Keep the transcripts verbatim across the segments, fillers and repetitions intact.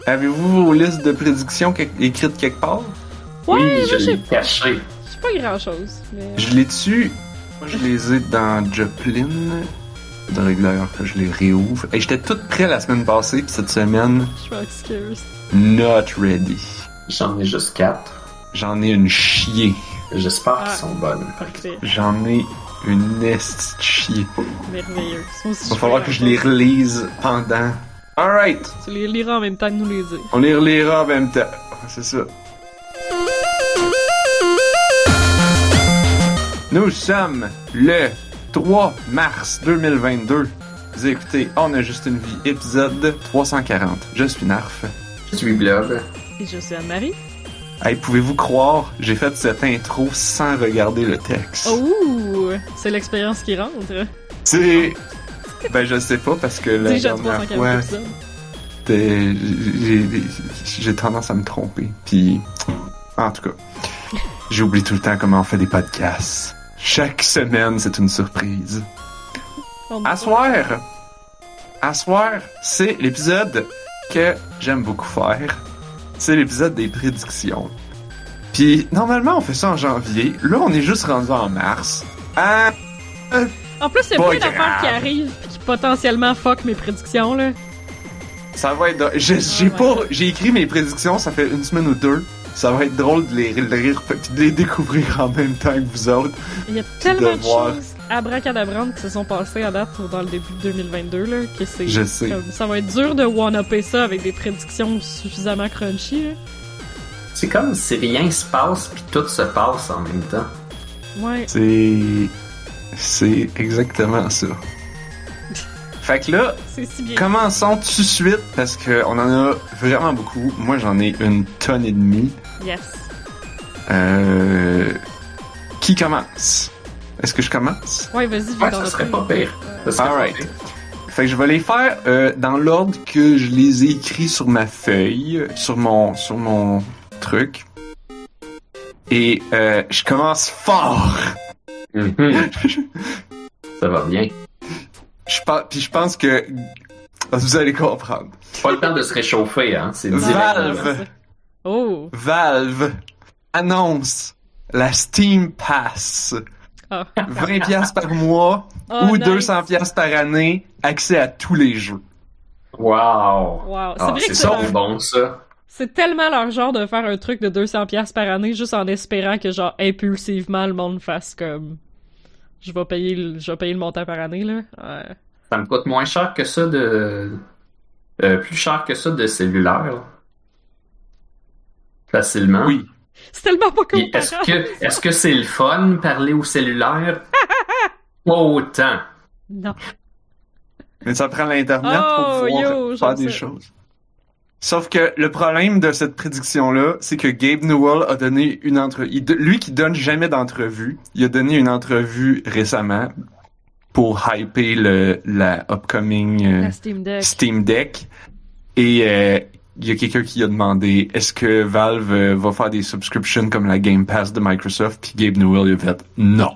Avez-vous vos listes de prédictions que- écrites quelque part? Ouais, Oui, moi, je j'ai l'ai caché. j'ai pas grand-chose. Mais... Je l'ai dessus. Moi, je les ai dans Joplin. De rigueur que je les réouvre. Et j'étais tout prêt la semaine passée, puis cette semaine, Je m'excuse. not ready. J'en ai juste quatre. J'en ai une chier. J'espère Ah. qu'ils sont bonnes. Parfait. J'en ai une esti de chier. Merveilleux. Moi aussi, Il va je falloir fais que je les grand-chose. relise pendant. Alright! Tu les liras en même temps que nous les dire. On les relira en même temps. C'est ça. Nous sommes le trois mars deux mille vingt-deux. Vous écoutez On a juste une vie, épisode trois cent quarante. Je suis Narf. Je suis Blob. Et je suis Anne-Marie. Hey, pouvez-vous croire, j'ai fait cette intro sans regarder le texte. Oh! C'est l'expérience qui rentre. C'est... Ben, je sais pas, parce que la Déjà dernière trois cent quarante fois, épisodes. c'était- j'ai, j'ai, j'ai tendance à me tromper. Puis, en tout cas, j'oublie tout le temps comment on fait des podcasts. Chaque semaine, c'est une surprise. On- À soir, à soir, c'est l'épisode que j'aime beaucoup faire. C'est l'épisode des prédictions. Puis, normalement, on fait ça en janvier. Là, on est juste rendu en mars. Ah, En plus, il y a Pas plein d'affaires grave. qui arrivent pis qui potentiellement fuck mes prédictions, là. ça va être... drôle. J'ai, j'ai ouais. pas... J'ai écrit mes prédictions, ça fait une semaine ou deux. Ça va être drôle de les lire puis de les découvrir en même temps que vous autres. Il y a tellement de voir. choses abracadabrantes qui se sont passées à date dans le début de deux mille vingt-deux, là, que c'est... Je sais. comme- ça va être dur de one-upper ça avec des prédictions suffisamment crunchy, là. C'est comme si rien se passe puis tout se passe en même temps. Ouais. C'est... C'est exactement ça. Fait que là, C'est si bien. commençons tout de suite parce que on en a vraiment beaucoup. Moi, j'en ai une tonne et demie. Yes. Euh... Qui commence? Est-ce que je commence? Ouais, vas-y, je vais Ouais, dans ça le serait premier. pas pire. Ça serait pas Alright. pire. Fait que je vais les faire euh, dans l'ordre que je les ai écrits sur ma feuille, sur mon sur mon truc. Et euh, je commence fort. Mhm. Ça va bien. Je pense, puis je pense que vous allez comprendre. Pas le temps de se réchauffer, hein. C'est direct. Valve. Oh! Valve annonce la Steam Pass. Ah. vingt piastres par mois Oh, ou nice. deux cents piastres par année, accès à tous les jeux. Wow. Wow. C'est Ah, vrai c'est que ça c'est, leur- bon, ça. c'est tellement leur genre de faire un truc de deux cents piastres par année juste en espérant que, genre, impulsivement, le monde fasse comme... Je vais payer le, je vais payer le montant par année, là. Ouais. Ça me coûte moins cher que ça de... euh, plus cher que ça de cellulaire. Facilement. Oui. C'est tellement pas Puis est-ce comparable. que est-ce que c'est le fun parler au cellulaire? Pas autant. Non. Mais ça prend l'Internet Oh, pour pouvoir yo, faire j'aime des ça. choses. Sauf que le problème de cette prédiction-là, c'est que Gabe Newell a donné une entrevue. Lui qui donne jamais d'entrevue, il a donné une entrevue récemment pour hyper le, la upcoming euh, La Steam Deck. Steam Deck. Et euh, il y a quelqu'un qui a demandé est-ce que Valve euh, va faire des subscriptions comme la Game Pass de Microsoft? Puis Gabe Newell il a fait non.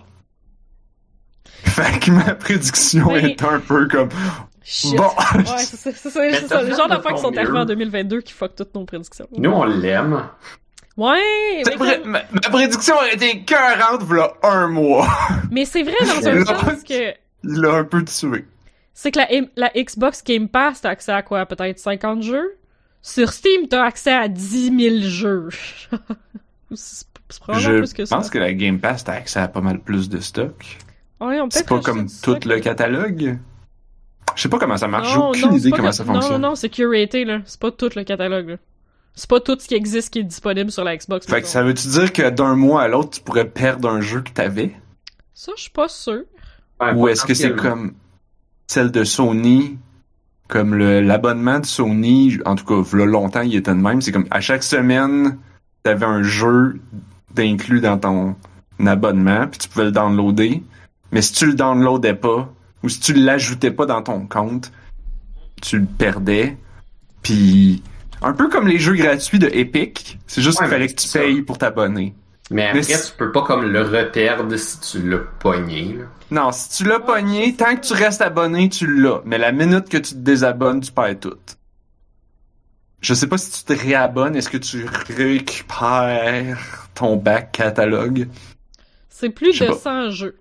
Fait que ma prédiction Mais- est un peu comme Shit. bon. Ouais, c'est ça, c'est ça, Mais c'est ça. t'as Le fait genre de d'affaires qui ton sont arrivées mieux. en deux mille vingt-deux qui fuck toutes nos prédictions. Nous, on l'aime. Ouais, C'est mais, vrai, comme- ma, ma prédiction a été écœurante v'là un mois. mais c'est vrai dans un Là, sens que Il l'a un peu tué. c'est que la, la Xbox Game Pass, t'as accès à quoi? Peut-être cinquante jeux? Sur Steam, t'as accès à dix mille jeux. c'est c'est probablement Je plus que ça. pense que la Game Pass t'as accès à pas mal plus de stock. Ouais, on peut C'est peut-être pas acheter comme du tout stock. le catalogue. Je sais pas comment ça marche. J'ai Non, aucune non, c'est idée pas comment que- ça Non, fonctionne. non, non, c'est curaté, là. C'est pas tout le catalogue, là. C'est pas tout ce qui existe qui est disponible sur la Xbox. Fait que mettons. ça veut-tu dire que d'un mois à l'autre, tu pourrais perdre un jeu que t'avais? Ça, je suis pas sûr. Ouais, Ou est-ce que c'est potentiellement. comme celle de Sony, comme le, l'abonnement de Sony, en tout cas, v'là longtemps, il était de même. C'est comme à chaque semaine, t'avais un jeu d'inclus dans ton abonnement, puis tu pouvais le downloader. Mais si tu le downloadais pas, ou si tu l'ajoutais pas dans ton compte, tu le perdais. Puis un peu comme les jeux gratuits de Epic, c'est juste Ouais, qu'il fallait mais que tu c'est ça. payes pour t'abonner. Mais après, Mais c'est- tu peux pas comme le reperdre si tu l'as pogné, là. Non, si tu l'as pogné, tant que tu restes abonné, tu l'as. Mais la minute que tu te désabonnes, tu perds tout. je sais pas si tu te réabonnes, est-ce que tu récupères ton back catalogue? C'est plus Je sais de pas. cent jeux.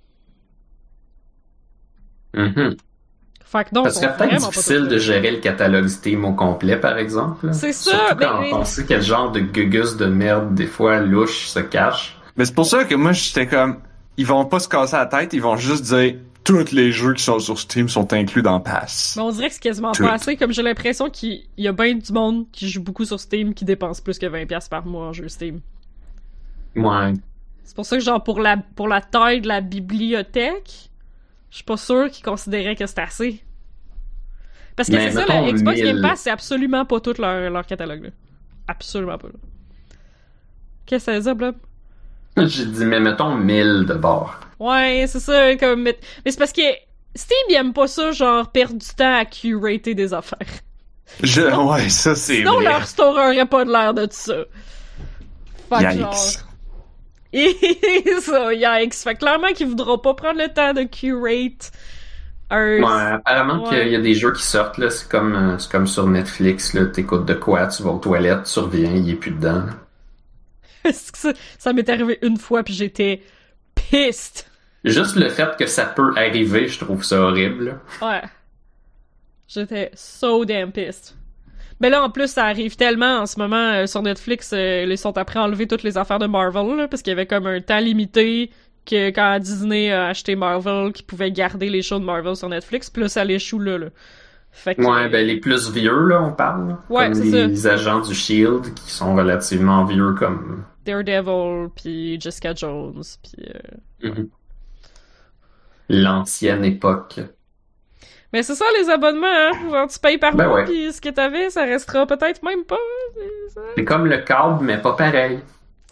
Mhm. Fait que non, Ça serait sont peut-être vraiment pas difficile tous de là. gérer le catalogue Steam au complet, par exemple. là. C'est ça, Surtout mais- quand mais- on sait quel genre de gugus de merde, des fois, louche se cache. Mais c'est pour ça que moi, j'étais comme, ils vont pas se casser la tête, ils vont juste dire, tous les jeux qui sont sur Steam sont inclus dans Pass. Mais on dirait que c'est quasiment Tout. pas assez, comme j'ai l'impression qu'il y a bien du monde qui joue beaucoup sur Steam qui dépense plus que vingt dollars par mois en jeu Steam. Ouais. C'est pour ça que, genre, pour la, pour la taille de la bibliothèque, je suis pas sûre qu'ils considéraient que c'était assez. Parce que Mais c'est ça, mettons la Xbox Game mille. Pass, c'est absolument pas tout leur, leur catalogue, là. Absolument pas, là. Qu'est-ce que ça veut dire, Blob? J'ai dit, mais mettons mille de bord. Ouais, c'est ça, comme... Mais mais c'est parce que Steam, il aime pas ça, genre, perdre du temps à curater des affaires. Je, ouais, ça c'est Sinon, vrai. leur store aurait pas de l'air de ça. Fait que genre... Yikes. Et ça, yikes. Fait que clairement qu'ils voudront pas prendre le temps de curate un... Ouais, apparemment Ouais. qu'il y a des jeux qui sortent, là, c'est comme, euh, c'est comme sur Netflix, là, t'écoutes de quoi, tu vas aux toilettes, tu reviens, il est plus dedans. C'est que ça, ça m'est arrivé une fois puis j'étais pissed. Juste le fait que ça peut arriver, je trouve ça horrible. là. Ouais. J'étais so damn pissed. Mais là, en plus, ça arrive tellement en ce moment euh, sur Netflix, euh, ils sont après enlever toutes les affaires de Marvel, là, parce qu'il y avait comme un temps limité que quand Disney a acheté Marvel, qu'ils pouvaient garder les shows de Marvel sur Netflix, puis là, ça l'échoue là, là. Fait que... Ouais, ben les plus vieux, là, on parle. là. Ouais, comme c'est les agents du Shield, qui sont relativement vieux comme... Daredevil, puis Jessica Jones, puis... euh, Mhm. L'ancienne époque. Mais c'est ça, les abonnements, hein? Genre, tu payes par Ben mois, ouais. puis ce que t'avais, ça restera peut-être même pas. c'est ça. C'est comme le câble, mais pas pareil.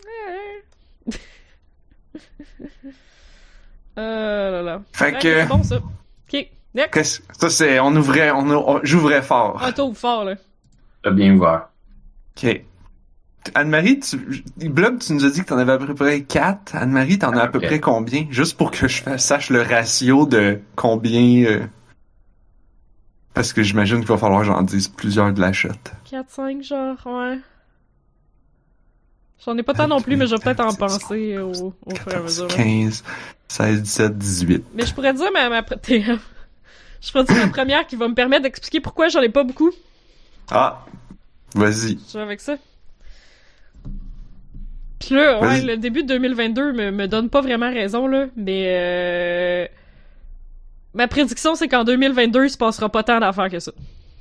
Euh, là, là. Fait Ouais, que- C'est bon, ça. Ok, next. Qu'est-ce- Ça c'est, on ouvrait, on, on- j'ouvrais fort. Un tour fort, là. T'as bien ouvert. Ok. Anne-Marie, tu, Blob, tu nous as dit que t'en avais à peu près quatre. Anne-Marie, t'en as à peu près combien? Juste pour que je fasse- sache le ratio de combien, euh, parce que j'imagine qu'il va falloir que j'en dise plusieurs de la shot. quatre, cinq, genre, ouais. J'en ai pas tant non plus, mais je vais peut-être en penser au, au fur et à mesure. là. quinze, seize, dix-sept, dix-huit. Mais je pourrais dire ma, ma, t'es- je pourrais dire ma première qui va me permettre d'expliquer pourquoi j'en ai pas beaucoup. Ah! Vas-y. Je vais avec ça. Pis là, ouais, Vas-y. le début de deux mille vingt-deux me, me donne pas vraiment raison, là, mais euh... ma prédiction, c'est qu'en deux mille vingt-deux, il se passera pas tant d'affaires que ça.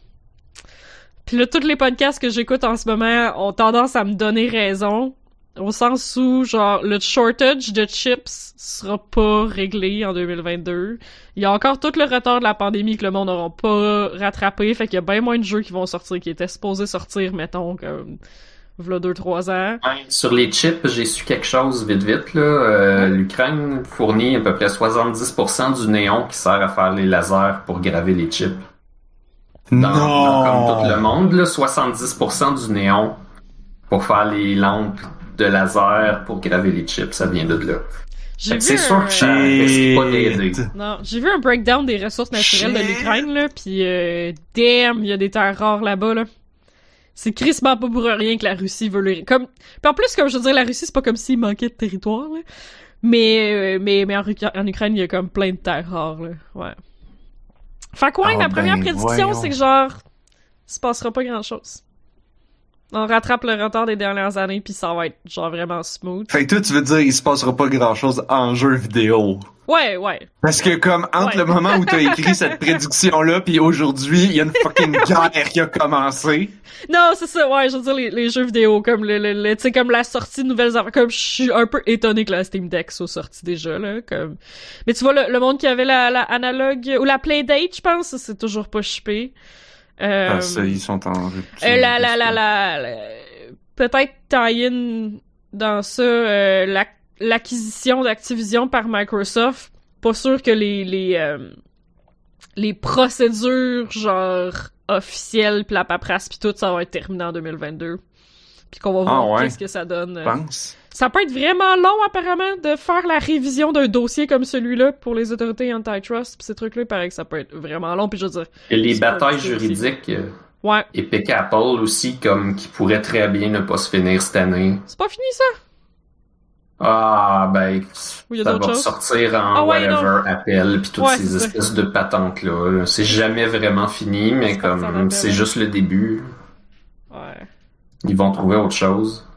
Puis là, tous les podcasts que j'écoute en ce moment ont tendance à me donner raison, au sens où, genre, le shortage de chips sera pas réglé en deux mille vingt-deux. Il y a encore tout le retard de la pandémie que le monde n'aura pas rattrapé, fait qu'il y a bien moins de jeux qui vont sortir, qui étaient supposés sortir, mettons, comme, v'là deux trois ans. Ouais, sur les chips, j'ai su quelque chose vite vite. Là. Euh, L'Ukraine fournit à peu près soixante-dix pour cent du néon qui sert à faire les lasers pour graver les chips. Dans, dans comme tout le monde, là, soixante-dix pour cent du néon pour faire les lampes de laser pour graver les chips, ça vient de là. J'ai Fait que vu c'est sûr un... que ça risque pas d'aider. Non, j'ai vu un breakdown des ressources naturelles de Shit. l'Ukraine, là, pis euh, damn, il y a des terres rares là-bas, là. C'est crissement pas pour rien que la Russie veut les... Comme... Puis en plus, comme je veux dire, la Russie, c'est pas comme s'il manquait de territoire, là. Mais, euh, mais, mais en, Ru- en Ukraine, il y a comme plein de terres rares, là. Ouais. Fait que ouais, Oh, ma première ben, prédiction, voyons. c'est que genre, il se passera pas grand-chose. On rattrape le retard des dernières années, puis ça va être genre vraiment smooth. Fait que toi, tu veux dire, il se passera pas grand-chose en jeu vidéo. Ouais, ouais. Parce que comme, entre Ouais. le moment où t'as écrit cette prédiction-là puis aujourd'hui, il y a une fucking guerre qui a commencé. Non, c'est ça, ouais, je veux dire, les, les jeux vidéo, comme le, le, le- tu sais, comme la sortie de nouvelles affaires, comme je suis un peu étonné que la Steam Deck soit sortie déjà, là, comme... Mais tu vois, le, le monde qui avait la, la analogue, ou la Playdate, je pense, ça, c'est toujours pas shippé. Euh, Ah, ça, ils sont en rupture. euh, la, la, la, la, la- peut-être tie-in dans ça, euh, la- l'acquisition d'Activision par Microsoft, pas sûr que les, les, euh, les procédures, genre, officielles, pis la paperasse pis tout, ça va être terminé en deux mille vingt-deux. Puis qu'on va Ah, voir ouais. qu'est-ce que ça donne. Je pense. Ça peut être vraiment long, apparemment, de faire la révision d'un dossier comme celui-là pour les autorités antitrust, pis ces trucs-là, il paraît que ça peut être vraiment long, pis je veux dire... Et les C'est pas batailles difficile aussi. juridiques, euh, Ouais. Epic Apple aussi, comme qui pourrait très bien ne pas se finir cette année. C'est pas fini, ça? Ah, ben, Ou y a ça d'autres va choses? sortir en Ah ouais, whatever, Apple, puis toutes Ouais, ces c'est espèces de patentes-là. là. C'est jamais vraiment fini, mais C'est parti en comme Apple, c'est hein. juste le début. Ouais. Ils vont trouver autre chose.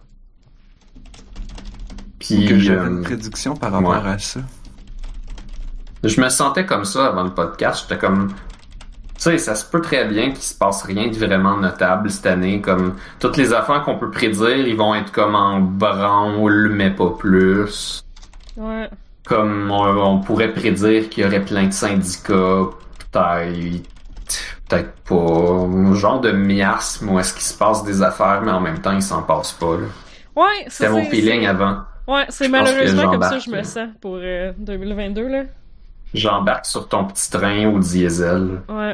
Puis, Que j'avais euh, une prédiction par rapport ouais. à ça. Je me sentais comme ça avant le podcast. J'étais comme... Tu sais, ça se peut très bien qu'il se passe rien de vraiment notable cette année. Comme toutes les affaires qu'on peut prédire, ils vont être comme en branle, mais pas plus. Ouais. Comme on, on pourrait prédire qu'il y aurait plein de syndicats, peut-être, peut-être pas. Genre de miasme où est-ce qu'il se passe des affaires, mais en même temps, il s'en passe pas. Là. Ouais, ça, C'était mon c'est- feeling c'est- avant. Ouais, c'est Je pense malheureusement que comme ça que j'embarque, je me là. sens pour euh, deux mille vingt-deux, là. J'embarque sur ton petit train au diesel. Ouais.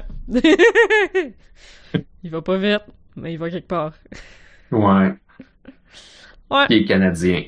Il va pas vite, mais il va quelque part. Ouais. Ouais. Il est canadien.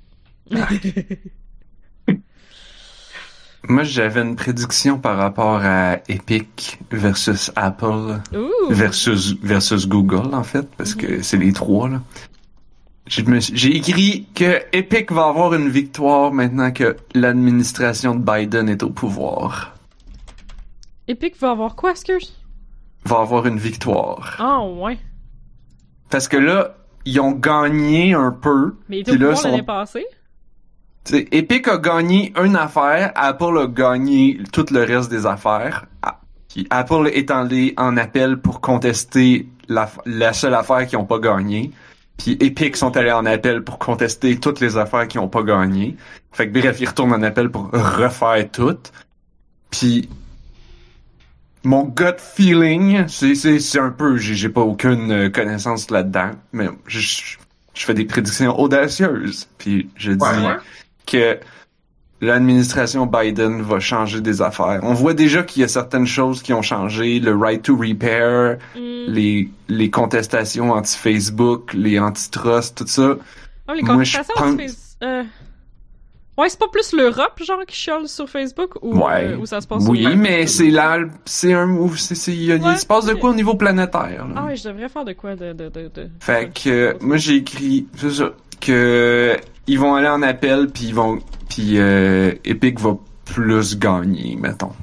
Moi, j'avais une prédiction par rapport à Epic versus Apple Ouh! versus versus Google, en fait, parce que c'est les trois, là. J'ai me suis- j'ai écrit que Epic va avoir une victoire maintenant que l'administration de Biden est au pouvoir. Epic va avoir quoi, excuse? Va avoir une victoire. Ah, ouais. Parce que là, ils ont gagné un peu. Mais il était Puis au là, pouvoir sont- l'année passée. T'sais, Epic a gagné une affaire, Apple a gagné tout le reste des affaires. Ah, puis Apple est allé en appel pour contester la, la seule affaire qu'ils n'ont pas gagné. Puis Epic sont allés en appel pour contester toutes les affaires qu'ils n'ont pas gagné. Fait que bref, ils retournent en appel pour refaire toutes. Puis mon gut feeling, c'est c'est c'est un peu, j'ai j'ai pas aucune euh, connaissance là-dedans, mais je je je fais des prédictions audacieuses. Puis je dis Ouais, ouais. que l'administration Biden va changer des affaires. On voit déjà qu'il y a certaines choses qui ont changé, le right to repair, Hmm. les les contestations anti-Facebook, les antitrust, tout ça. Ah, les Moi, je contestations pense- anti- euh... Ouais, c'est pas plus l'Europe, genre, qui chiale sur Facebook, ou Ouais. euh, où ça se passe Oui, au- mais c'est là, c'est un move, c'est c'est il y a- il Ouais, se passe de ok. quoi au niveau planétaire. là. Ah ouais, je devrais faire de quoi de... de, de, de... Fait que euh, moi j'ai écrit c'est ça que ils vont aller en appel puis ils vont puis euh, Epic va plus gagner, mettons.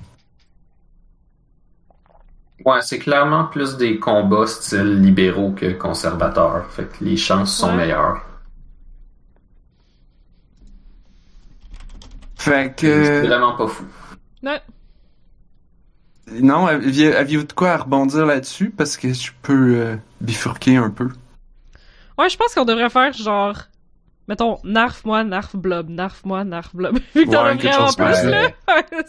Ouais, c'est clairement plus des combats style libéraux que conservateurs. Fait que les chances sont Ouais. meilleures. Fait C'est que vraiment pas fou. Ouais. non, aviez- aviez-vous de quoi à rebondir là-dessus parce que je peux euh, bifurquer un peu. Ouais, je pense qu'on devrait faire genre... Mettons, narf moi, narf blob, narf moi, narf blob. Vu que t'en Ouais, as quelque vraiment chose plus, comme ça. là.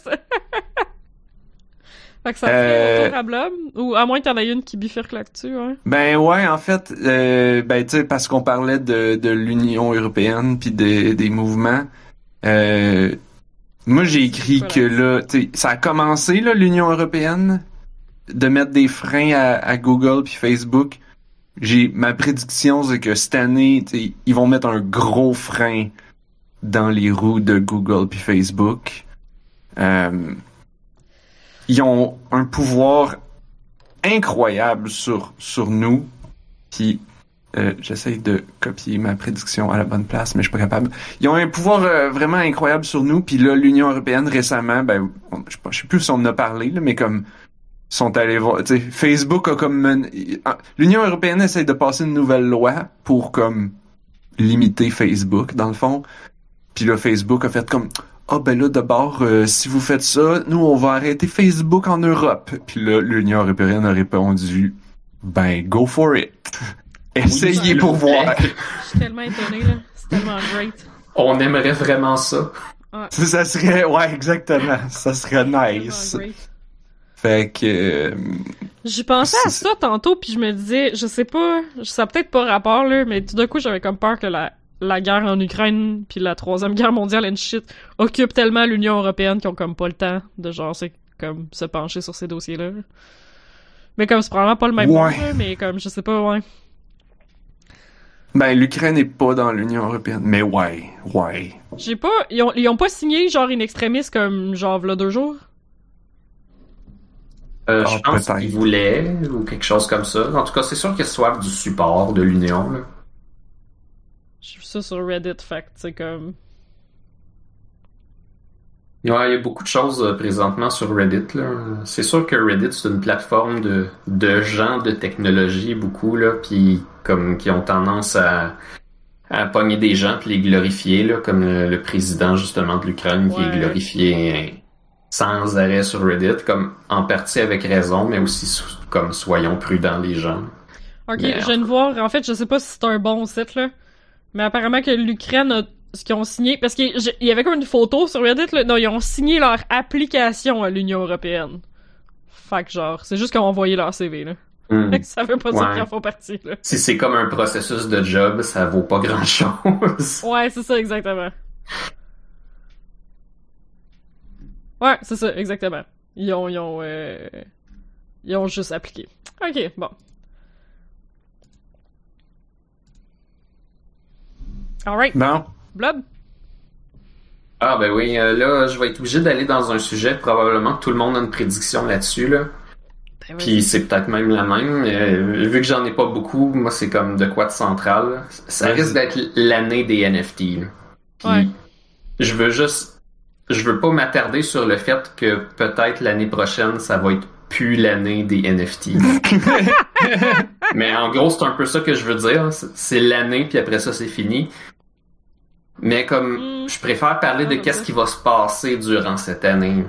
Fait que ça ferait Euh, un tour à blob. Ou à moins que t'en aies une qui bifurque là-dessus, ouais. Ben ouais, en fait, euh, ben tu sais parce qu'on parlait de, de l'Union européenne puis des, des mouvements. Euh, moi j'ai écrit Voilà. que là, tu sais, ça a commencé là l'Union européenne de mettre des freins à, à Google puis Facebook. J'ai ma prédiction c'est que cette année, tu sais, ils vont mettre un gros frein dans les roues de Google puis Facebook. Euh, ils ont un pouvoir incroyable sur sur nous. Puis euh, j'essaye de copier ma prédiction à la bonne place, mais je suis pas capable. Ils ont un pouvoir euh, vraiment incroyable sur nous. Puis là, l'Union européenne récemment, ben, on- je sais pas, je sais plus si on en a parlé, là, mais comme sont allés voir, tu sais, Facebook a comme men- ah, l'Union européenne essaie de passer une nouvelle loi pour comme limiter Facebook dans le fond. Puis là, Facebook a fait comme ah ben là d'abord euh, si vous faites ça, nous on va arrêter Facebook en Europe. Puis là, l'Union européenne a répondu ben go for it. Essayez pour voir. Je suis tellement étonnée, là. C'est tellement great. On aimerait vraiment ça. Ça, ça serait ouais exactement, ça serait nice. Tellement great. Fait que euh, J'y pensais à C'est- ça tantôt, puis je me disais, je sais pas, ça a peut-être pas rapport, là, mais tout d'un coup, j'avais comme peur que la, la guerre en Ukraine puis la troisième guerre mondiale and shit occupent tellement l'Union européenne qu'ils ont comme pas le temps de genre, c'est comme se pencher sur ces dossiers-là. Mais comme c'est probablement pas le même Ouais. monde, là, mais comme, je sais pas, ouais. ben l'Ukraine est pas dans l'Union européenne, mais ouais, ouais. J'ai pas, ils ont, ils ont pas signé genre une extrémiste comme genre v'là deux jours? Euh, Ah, je pense peut-être. qu'ils voulaient, ou quelque chose comme ça. En tout cas, c'est sûr qu'ils reçoivent du support de l'Union, là. J'ai vu ça sur Reddit, fait que c'est comme... Ouais, il y a beaucoup de choses euh, présentement sur Reddit, là. C'est sûr que Reddit, c'est une plateforme de, de gens de technologie, beaucoup, là, puis comme qui ont tendance à, à pogner des gens puis les glorifier, là, comme le, le président, justement, de l'Ukraine, qui Ouais. est glorifié sans arrêt sur Reddit, comme en partie avec raison, mais aussi sou- comme soyons prudents, les gens. Ok, Mais, je viens de voir, en fait, je sais pas si c'est un bon site, là, mais apparemment que l'Ukraine a ce qu'ils ont signé, parce qu'il y- y avait comme une photo sur Reddit, là, non, ils ont signé leur application à l'Union Européenne. Fait que genre, c'est juste qu'ils ont envoyé leur C V, là. Hmm. Fait que ça veut pas dire Ouais. qu'ils en font partie, là. Si c'est comme un processus de job, ça vaut pas grand-chose. Ouais, c'est ça, exactement. Ouais, c'est ça, exactement. Ils ont, ils ont, euh... ils ont juste appliqué. Ok, bon. Alright, Bon. Blob? Ah ben oui, euh, là, je vais être obligé d'aller dans un sujet, probablement que tout le monde a une prédiction là-dessus, là. Ben, Puis c'est peut-être même la même. Euh, vu que j'en ai pas beaucoup, moi c'est comme de quoi de central, là. Ça Ouais, risque c'est- d'être l'année des N F T, là. Puis Ouais. je veux juste... Je veux pas m'attarder sur le fait que peut-être l'année prochaine, ça va être plus l'année des N F T. Mais en gros, c'est un peu ça que je veux dire. C'est c'est l'année, puis après ça, c'est fini. Mais comme Mm. je préfère parler de Ah, qu'est-ce ouais. qui va se passer durant cette année.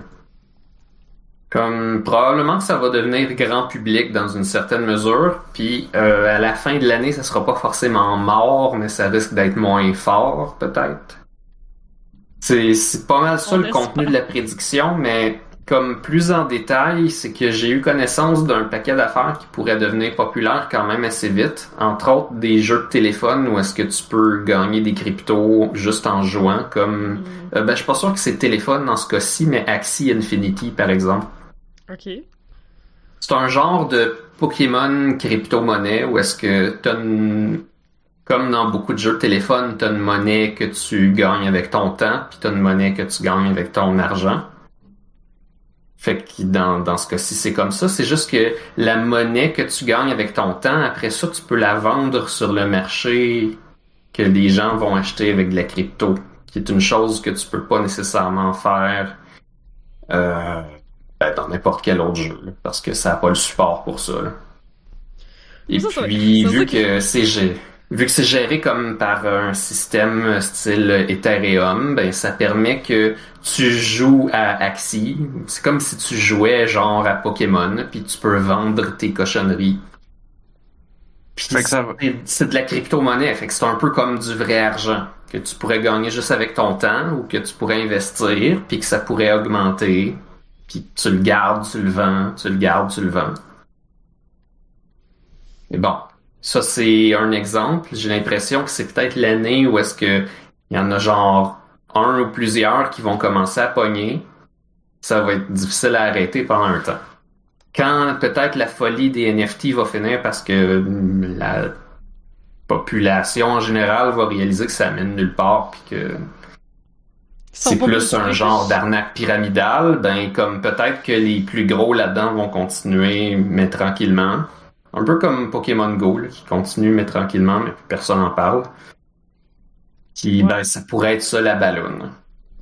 Comme probablement que ça va devenir grand public dans une certaine mesure, puis euh, à la fin de l'année, ça sera pas forcément mort, mais ça risque d'être moins fort, peut-être. C'est c'est pas mal ça On le espère. contenu de la prédiction, mais comme plus en détail, c'est que j'ai eu connaissance d'un paquet d'affaires qui pourraient devenir populaires quand même assez vite. Entre autres, des jeux de téléphone où est-ce que tu peux gagner des cryptos juste en jouant, comme... Mm. Euh, ben, je suis pas sûr que c'est téléphone dans ce cas-ci, mais Axie Infinity, par exemple. Ok. C'est un genre de Pokémon crypto-monnaie où est-ce que t'as une... Comme dans beaucoup de jeux de téléphone, t'as une monnaie que tu gagnes avec ton temps, puis t'as une monnaie que tu gagnes avec ton argent. Fait que dans, dans ce cas-ci, c'est comme ça. C'est juste que la monnaie que tu gagnes avec ton temps, après ça, tu peux la vendre sur le marché que les gens vont acheter avec de la crypto, qui est une chose que tu peux pas nécessairement faire euh, ben, dans n'importe quel autre jeu, là, parce que ça n'a pas le support pour ça, là. Et Ça, ça- puis, ça, vu ça que c'est gé- vu que c'est géré comme par un système style Ethereum, ben ça permet que tu joues à Axie. C'est comme si tu jouais genre à Pokémon, puis tu peux vendre tes cochonneries. Puis Fait que ça va. c'est- c'est de la crypto-monnaie, fait que c'est un peu comme du vrai argent que tu pourrais gagner juste avec ton temps ou que tu pourrais investir, puis que ça pourrait augmenter. Puis tu le gardes, tu le vends, tu le gardes, tu le vends. Mais bon, ça c'est un exemple. J'ai l'impression que c'est peut-être l'année où est-ce que il y en a genre un ou plusieurs qui vont commencer à pogner. Ça va être difficile à arrêter pendant un temps. Quand peut-être la folie des N F T va finir parce que hum, la population en général va réaliser que ça mène nulle part puis que Ils sont c'est pas plus un riches. genre d'arnaque pyramidale, ben comme peut-être que les plus gros là-dedans vont continuer, mais tranquillement. Un peu comme Pokémon Go, là, qui continue, mais tranquillement, mais personne n'en parle. Qui, Ouais. ben, ça pourrait être ça la balloune.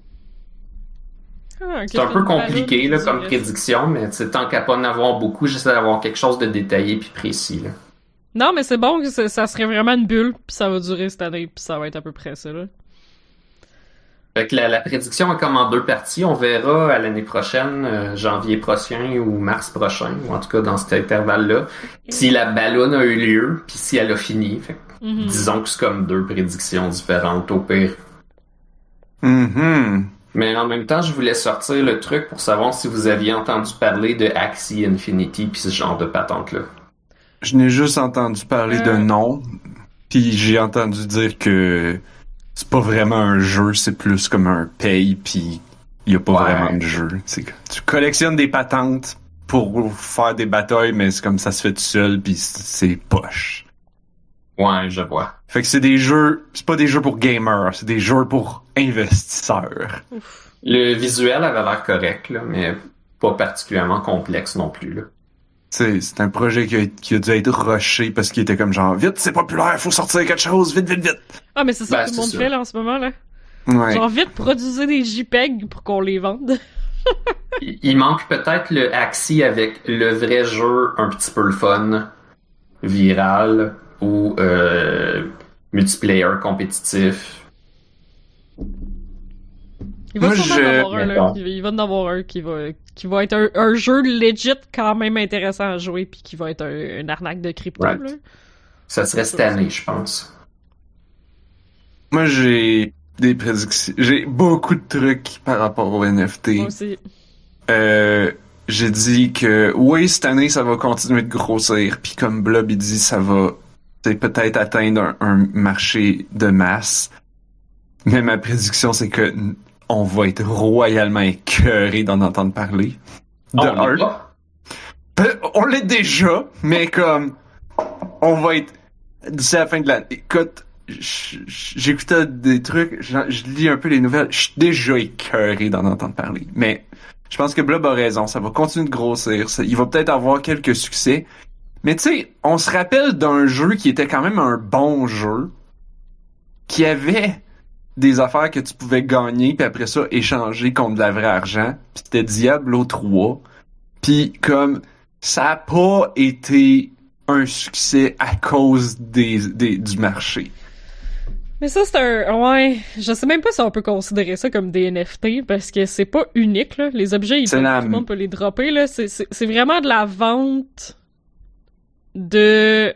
Ah, ok, C'est un peu une compliqué ballonne là, qui comme reste. prédiction, mais tu sais, tant qu'à pas en avoir beaucoup, j'essaie d'avoir quelque chose de détaillé puis précis. Là. Non, mais c'est bon que ça ça serait vraiment une bulle, puis ça va durer cette année, puis ça va être à peu près ça, là. Fait que la, la prédiction est comme en deux parties. On verra à l'année prochaine, euh, janvier prochain ou mars prochain, ou en tout cas dans cet intervalle-là, si la balloune a eu lieu, puis si elle a fini. Fait que Mhm. disons que c'est comme deux prédictions différentes au pire. Mhm. Mais en même temps, je voulais sortir le truc pour savoir si vous aviez entendu parler de Axie Infinity puis ce genre de patente-là. Je n'ai juste entendu parler Euh. de nom, puis j'ai entendu dire que c'est pas vraiment un jeu, c'est plus comme un pay, puis il y a pas Ouais. vraiment de jeu. C'est que tu collectionnes des patentes pour faire des batailles, mais c'est comme ça se fait tout seul, puis c'est poche. Ouais, je vois. Fait que c'est des jeux, c'est pas des jeux pour gamers, c'est des jeux pour investisseurs. Ouf. Le visuel avait l'air correct, là, mais pas particulièrement complexe non plus, là. C'est, c'est un projet qui a, qui a dû être rushé parce qu'il était comme genre, vite, c'est populaire, faut sortir quelque chose, vite, vite, vite. Ah, mais c'est ça Ben, que tout le c'est monde ça. fait, là, en ce moment, là. Ouais. Genre, vite, produisez des JPEG pour qu'on les vende. Il il manque peut-être le Axie avec le vrai jeu un petit peu le fun, viral, ou euh, multiplayer compétitif. Il va Moi, sûrement je- en avoir un, là. Mettons. Il va- il va en avoir un qui va, qui va être un, un jeu legit quand même intéressant à jouer puis qui va être un, une arnaque de crypto, Right. là. Ça serait cette année, je pense. Moi, j'ai des prédictions. J'ai beaucoup de trucs par rapport au N F T. Moi aussi. Euh, j'ai dit que oui, cette année, ça va continuer de grossir. Puis comme Blob, il dit, ça va c'est peut-être atteindre un, un marché de masse. Mais ma prédiction, c'est que n- on va être royalement écœuré d'en entendre parler. De Oh, on un. est pas. Pe- On l'est déjà, mais comme on va être d'ici la fin de l'année. Écoute, j- j- j'écoutais des trucs, je, je lis un peu les nouvelles, je suis déjà écœuré d'en entendre parler. Mais je pense que Blob a raison, ça va continuer de grossir, ça- il va peut-être avoir quelques succès. Mais tu sais, on se rappelle d'un jeu qui était quand même un bon jeu, qui avait des affaires que tu pouvais gagner, puis après ça, échanger contre de la vraie argent. Puis c'était Diablo trois. Puis comme, ça a pas été un succès à cause des, des du marché. Mais ça, c'est un... Ouais, je sais même pas si on peut considérer ça comme des N F T, parce que c'est pas unique, là. Les objets, ils C'est peuvent- la- tout le monde peut les dropper, là. C'est, c'est, c'est vraiment de la vente de...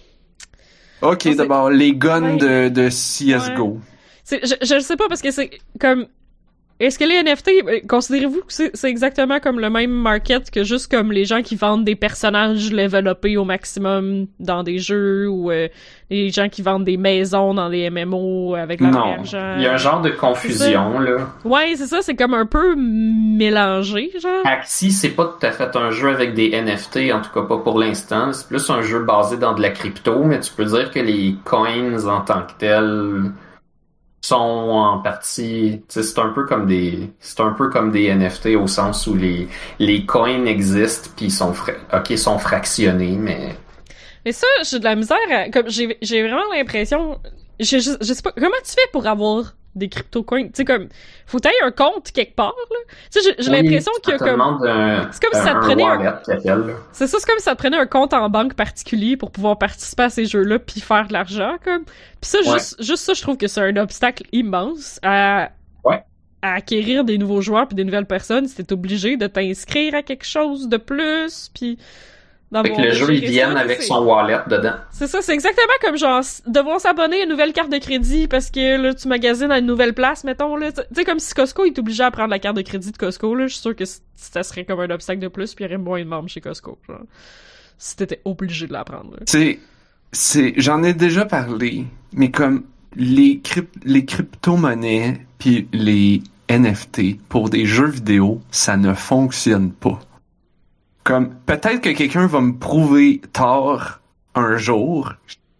Ok, Non, c'est- d'abord, les guns Ouais. de, de C S G O. C'est, je, je le sais pas, parce que c'est comme... Est-ce que les N F T, euh, considérez-vous que c'est, c'est exactement comme le même market que juste comme les gens qui vendent des personnages level upés au maximum dans des jeux, ou euh, les gens qui vendent des maisons dans des M M O avec leur Non. argent? Il y a un genre de confusion, là. Ouais, c'est ça, c'est comme un peu mélangé, genre. Axie, c'est pas tout à fait un jeu avec des N F T, en tout cas pas pour l'instant. C'est plus un jeu basé dans de la crypto, mais tu peux dire que les coins en tant que tels sont en partie, tu sais, c'est un peu comme des, c'est un peu comme des N F T au sens où les les coins existent puis ils sont fra- ok ils sont fractionnés, mais Mais ça, j'ai de la misère à... Comme, j'ai, j'ai vraiment l'impression... Je, je, je sais pas... Comment tu fais pour avoir des crypto-coins? Tu sais, comme... Faut que t'aies un compte quelque part, là. Tu sais, j'ai, j'ai Oui, l'impression qu'il y a ça te comme... demande un, C'est comme si un- ça te un prenait un- wallet qu'ils appellent, là. C'est ça, c'est comme si ça te prenait un compte en banque particulier pour pouvoir participer à ces jeux-là puis faire de l'argent, comme. Puis ça, Ouais. juste, juste ça, je trouve que c'est un obstacle immense à... Ouais. à acquérir des nouveaux joueurs puis des nouvelles personnes. Si t'es obligé de t'inscrire à quelque chose de plus, puis... Fait que le jeu, ils viennent avec son wallet dedans. C'est ça, c'est exactement comme genre s- devoir s'abonner à une nouvelle carte de crédit parce que là tu magasines à une nouvelle place, mettons là. Tu sais, comme si Costco il t'obligeait à prendre la carte de crédit de Costco, là, je suis sûr que c- ça serait comme un obstacle de plus, puis il y aurait moins de membres chez Costco, genre. Si t'étais obligé de la prendre. Là. C'est, c'est, j'en ai déjà parlé, mais comme les crypt, les crypto-monnaies puis les N F T pour des jeux vidéo, ça ne fonctionne pas. Comme, peut-être que quelqu'un va me prouver tort un jour.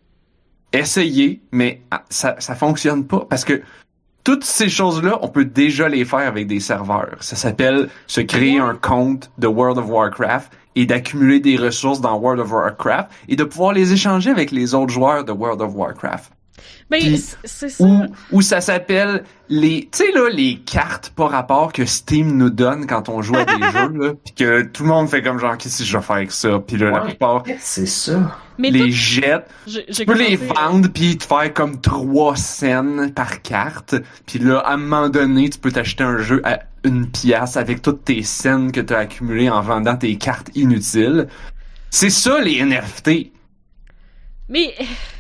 Essayez, mais ah, ça, ça fonctionne pas. Parce que toutes ces choses-là, on peut déjà les faire avec des serveurs. Ça s'appelle se créer un compte de World of Warcraft et d'accumuler des ressources dans World of Warcraft et de pouvoir les échanger avec les autres joueurs de World of Warcraft. Ben, Puis, c- c'est ça. Ou, ou ça s'appelle les, tu sais là, les cartes par rapport que Steam nous donne quand on joue à des jeux, là, pis que tout le monde fait comme genre, qu'est-ce que je vais faire avec ça? Puis là, la Ouais. plupart C'est ça. Mais les tout- jettent. j'ai, j'ai Tu peux les commencé- vendre puis te faire comme trois scènes par carte. Puis là, à un moment donné, tu peux t'acheter un jeu à une pièce avec toutes tes scènes que tu as accumulées en vendant tes cartes inutiles. C'est ça les N F T. Mais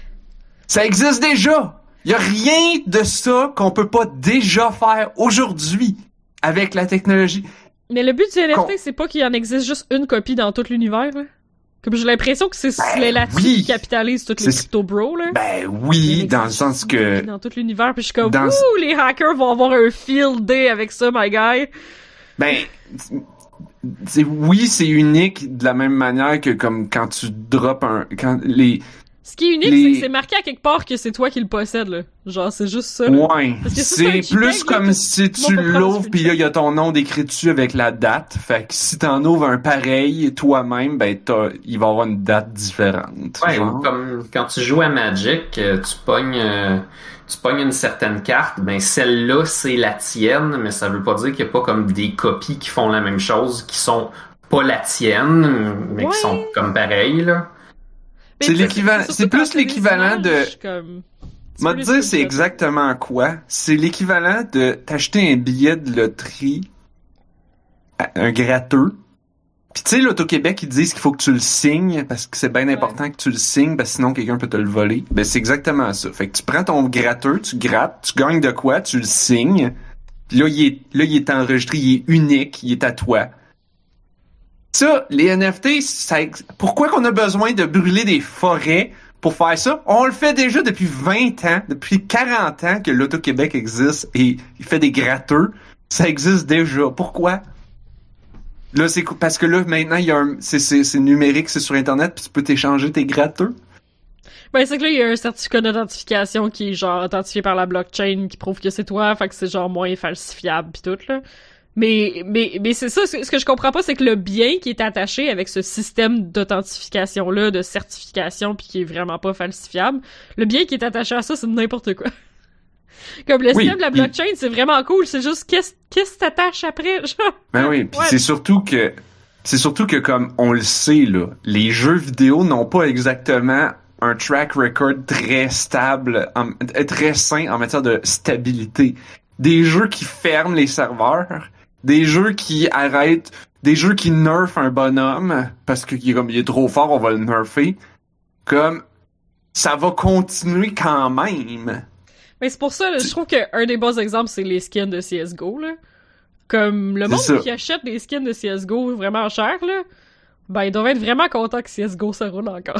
Ça existe déjà. Y a rien de ça qu'on peut pas déjà faire aujourd'hui avec la technologie. mais le but du N F T, Con- c'est pas qu'il y en existe juste une copie dans tout l'univers, là. Comme j'ai l'impression que c'est Ben, là-dessus oui. qui capitalise toutes les C'est- crypto bros, là. Ben Il oui, en dans le existe sens une que copie dans tout l'univers, puis je suis comme, Dans- ouh, les hackers vont avoir un field day avec ça, my guy. ben c'est oui, c'est unique de la même manière que comme quand tu drops un quand les Ce qui est unique, Les... c'est que c'est marqué à quelque part que c'est toi qui le possèdes, là. Genre, c'est juste ça. Là. Ouais. Parce que ça, c'est c'est un plus JPEG, comme là, si tout- tu tout le monde peut l'ouvres prendre pis là, il y a ton nom décrit dessus avec la date. Fait que si t'en ouvres un pareil toi-même, ben t'as, il va y avoir une date différente. Ouais, genre. ou comme quand tu joues à Magic, euh, tu pognes, euh, tu pognes une certaine carte, ben celle-là, c'est la tienne, mais ça veut pas dire qu'il y a pas comme des copies qui font la même chose, qui sont pas la tienne, mais Ouais. qui sont comme pareilles, là. Mais C'est tu- l'équivalent- surtout c'est quand plus t'as des l'équivalent de- images, Comme... tu M'a peux les te dire, c'est screenshotter. exactement quoi? C'est l'équivalent de t'acheter un billet de loterie, à un gratteux. Puis tu sais, l'Auto-Québec, ils disent qu'il faut que tu le signes parce que c'est bien important que tu le signes parce que sinon quelqu'un peut te le voler. Ben c'est exactement ça. Fait que tu prends ton gratteux, tu grattes, tu gagnes de quoi, tu le signes. Puis là, il est, là, il est enregistré, il est unique, il est à toi. Ça, les N F T, ça, ex- pourquoi qu'on a besoin de brûler des forêts pour faire ça? On le fait déjà depuis vingt ans, depuis quarante ans que l'Auto-Québec existe et il fait des gratteux. Ça existe déjà. Pourquoi? Là, c'est cou- parce que là, maintenant, il y a un, c'est, c'est, c'est numérique, c'est sur Internet, puis tu peux t'échanger tes gratteux. Ben, c'est que là, il y a un certificat d'authentification qui est genre authentifié par la blockchain qui prouve que c'est toi, fait que c'est genre moins falsifiable pis tout, là. Mais, mais, mais c'est ça, ce ce que je comprends pas, c'est que le bien qui est attaché avec ce système d'authentification-là, de certification, puis qui est vraiment pas falsifiable, le bien qui est attaché à ça, c'est n'importe quoi. Comme le Oui, système de la puis- blockchain, c'est vraiment cool, c'est juste qu'est-ce qu'est-ce qui t'attache après, genre. Ben oui, puis Ouais. c'est surtout que, c'est surtout que comme on le sait, là, les jeux vidéo n'ont pas exactement un track record très stable, en- très sain en matière de stabilité. Des jeux qui ferment les serveurs, des jeux qui arrêtent, des jeux qui nerfent un bonhomme parce qu'il est comme il est trop fort, on va le nerfer. Comme ça va continuer quand même. Mais c'est pour ça, là, je trouve qu'un des bons exemples, c'est les skins de C S G O, là. Comme le C'est monde ça. qui achète des skins de C S G O vraiment chers, là, ben ils doivent être vraiment contents que C S G O se roule encore.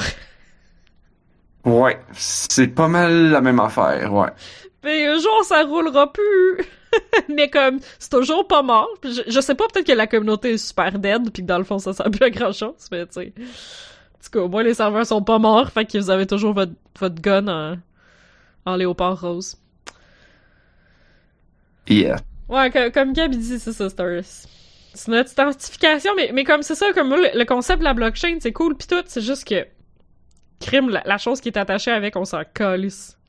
Ouais, c'est pas mal la même affaire, ouais. Mais un jour, ça roulera plus! Mais comme, c'est toujours pas mort. Puis Je, je sais pas, peut-être que la communauté est super dead, pis que dans le fond, ça sert plus à grand-chose, mais tu sais... En tout cas, au moins, les serveurs sont pas morts, fait que vous avez toujours votre, votre gun en, en léopard rose. Yeah. Ouais, comme, comme Gab il dit, c'est ça, c'est un... C'est notre identification, mais, mais comme c'est ça, comme moi, le, le concept de la blockchain, c'est cool pis tout, c'est juste que... Crime, la, la chose qui est attachée avec, on s'en calisse.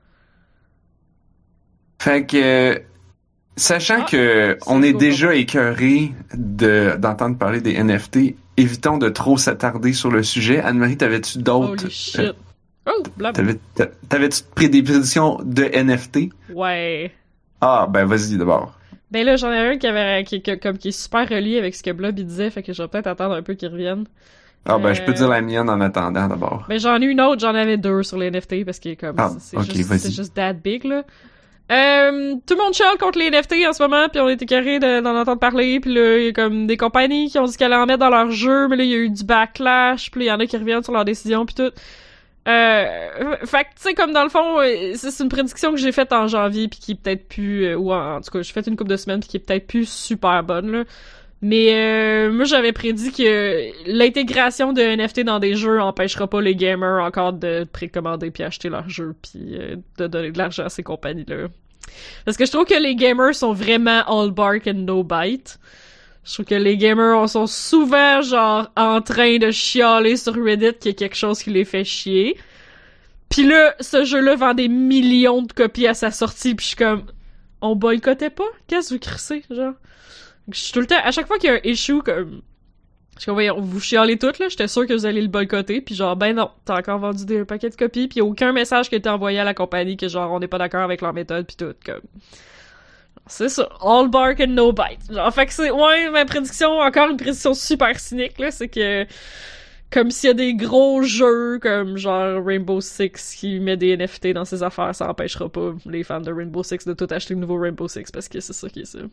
Fait que, sachant Ah, que c'est on est cool. déjà écœuré de, d'entendre parler des N F T, évitons de trop s'attarder sur le sujet. Anne-Marie, t'avais-tu d'autres? Holy shit. euh, Oh, blab. t'avais, t'a- t'avais-tu pris des prédictions de N F T? Ouais. Ah, ben vas-y d'abord. Ben là, j'en ai un qui avait, qui, qui- comme, qui est super relié avec ce que Blob il disait, fait que je vais peut-être attendre un peu qu'il revienne. Ah, ben je peux Euh, dire la mienne en attendant d'abord. Ben j'en ai une autre, j'en avais deux sur les N F T parce que comme Ah, c'est ok, juste, vas-y. c'est juste that big là. Euh, tout le monde chiale contre les N F T en ce moment, puis on était carré de- d'en entendre parler, puis là il y a comme des compagnies qui ont dit qu'elles allaient en mettre dans leur jeu, mais là il y a eu du backlash, puis il y en a qui reviennent sur leurs décisions puis tout. Euh, fait que tu sais comme dans le fond, euh, c'est c'est une prédiction que j'ai faite en janvier puis qui est peut-être plus euh, ou en, en tout cas j'ai fait une couple de semaines puis qui est peut-être plus super bonne là. Mais euh, moi j'avais prédit que l'intégration de N F T dans des jeux empêchera pas les gamers encore de précommander puis acheter leurs jeux puis euh, de donner de l'argent à ces compagnies-là. Parce que je trouve que les gamers sont vraiment all bark and no bite. Je trouve que les gamers sont souvent genre en train de chialer sur Reddit qu'il y a quelque chose qui les fait chier. Puis là, ce jeu-là vend des millions de copies à sa sortie puis je suis comme on boycottait pas? Qu'est-ce que vous crissez, genre? Je suis tout le temps, à chaque fois qu'il y a un issue comme, je suis comme, voyons, vous chialez toutes, là, j'étais sûr que vous allez le boycotter, puis genre, ben non, t'as encore vendu des paquets de copies, puis y a aucun message qui a été envoyé à la compagnie que genre, on n'est pas d'accord avec leur méthode, puis tout, comme. C'est ça, all bark and no bite. Genre, fait que c'est, ouais, ma prédiction, encore une prédiction super cynique, là, c'est que, comme s'il y a des gros jeux, comme genre Rainbow Six qui met des N F T dans ses affaires, ça empêchera pas les fans de Rainbow Six de tout acheter le nouveau Rainbow Six, parce que c'est ça qui est ça.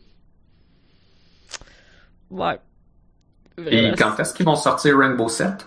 Ouais. Et Vraiment. quand est-ce qu'ils vont sortir Rainbow sept?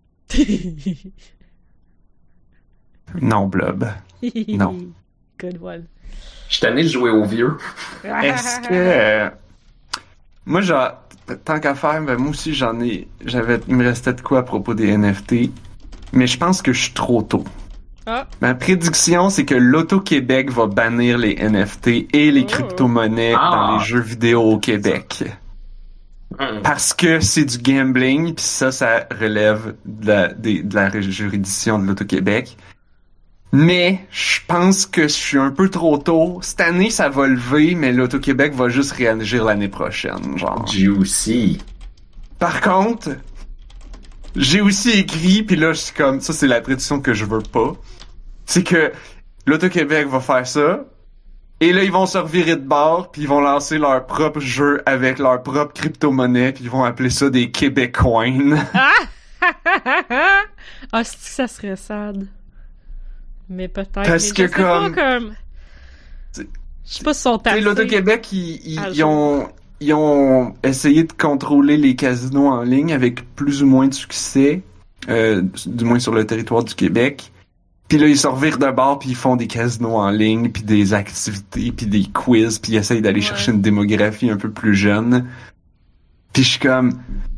Non, Blob. Non. Good one. Je suis tanné de jouer au vieux. Est-ce que... euh, moi, genre, tant qu'à faire, ben moi aussi, j'en ai... J'avais... Il me restait de quoi à propos des N F T? mais je pense que je suis trop tôt. Ah. Ma prédiction, c'est que l'Auto-Québec va bannir les N F T et les Oh. crypto-monnaies Ah. dans les jeux vidéo au Québec. Hum. Parce que c'est du gambling, puis ça, ça relève de la, des- de la juridiction de l'Auto-Québec. Mais je pense que je suis un peu trop tôt. Cette année, ça va lever, mais l'Auto-Québec va juste réagir l'année prochaine, genre. Juicy. Par contre, j'ai aussi écrit, puis là, je suis comme, ça, c'est la prédiction que je veux pas. C'est que l'Auto-Québec va faire ça, et là, ils vont se revirer de bord, puis ils vont lancer leur propre jeu avec leur propre crypto-monnaie, puis ils vont appeler ça des Québécoins. Ah! Ah, c'est que ça serait sad. Mais peut-être. Parce mais je que sais pas, comme- comme... C'est- Je sais pas si sont Tu sais, taxés. l'Auto-Québec, ils, ils, à ils jour. ont, ils ont essayé de contrôler les casinos en ligne avec plus ou moins de succès, euh, du moins sur le territoire du Québec. Puis là, ils se revirent de bord, puis ils font des casinos en ligne, puis des activités, puis des quiz, puis ils essayent d'aller Ouais. chercher une démographie un peu plus jeune. Puis je suis comme...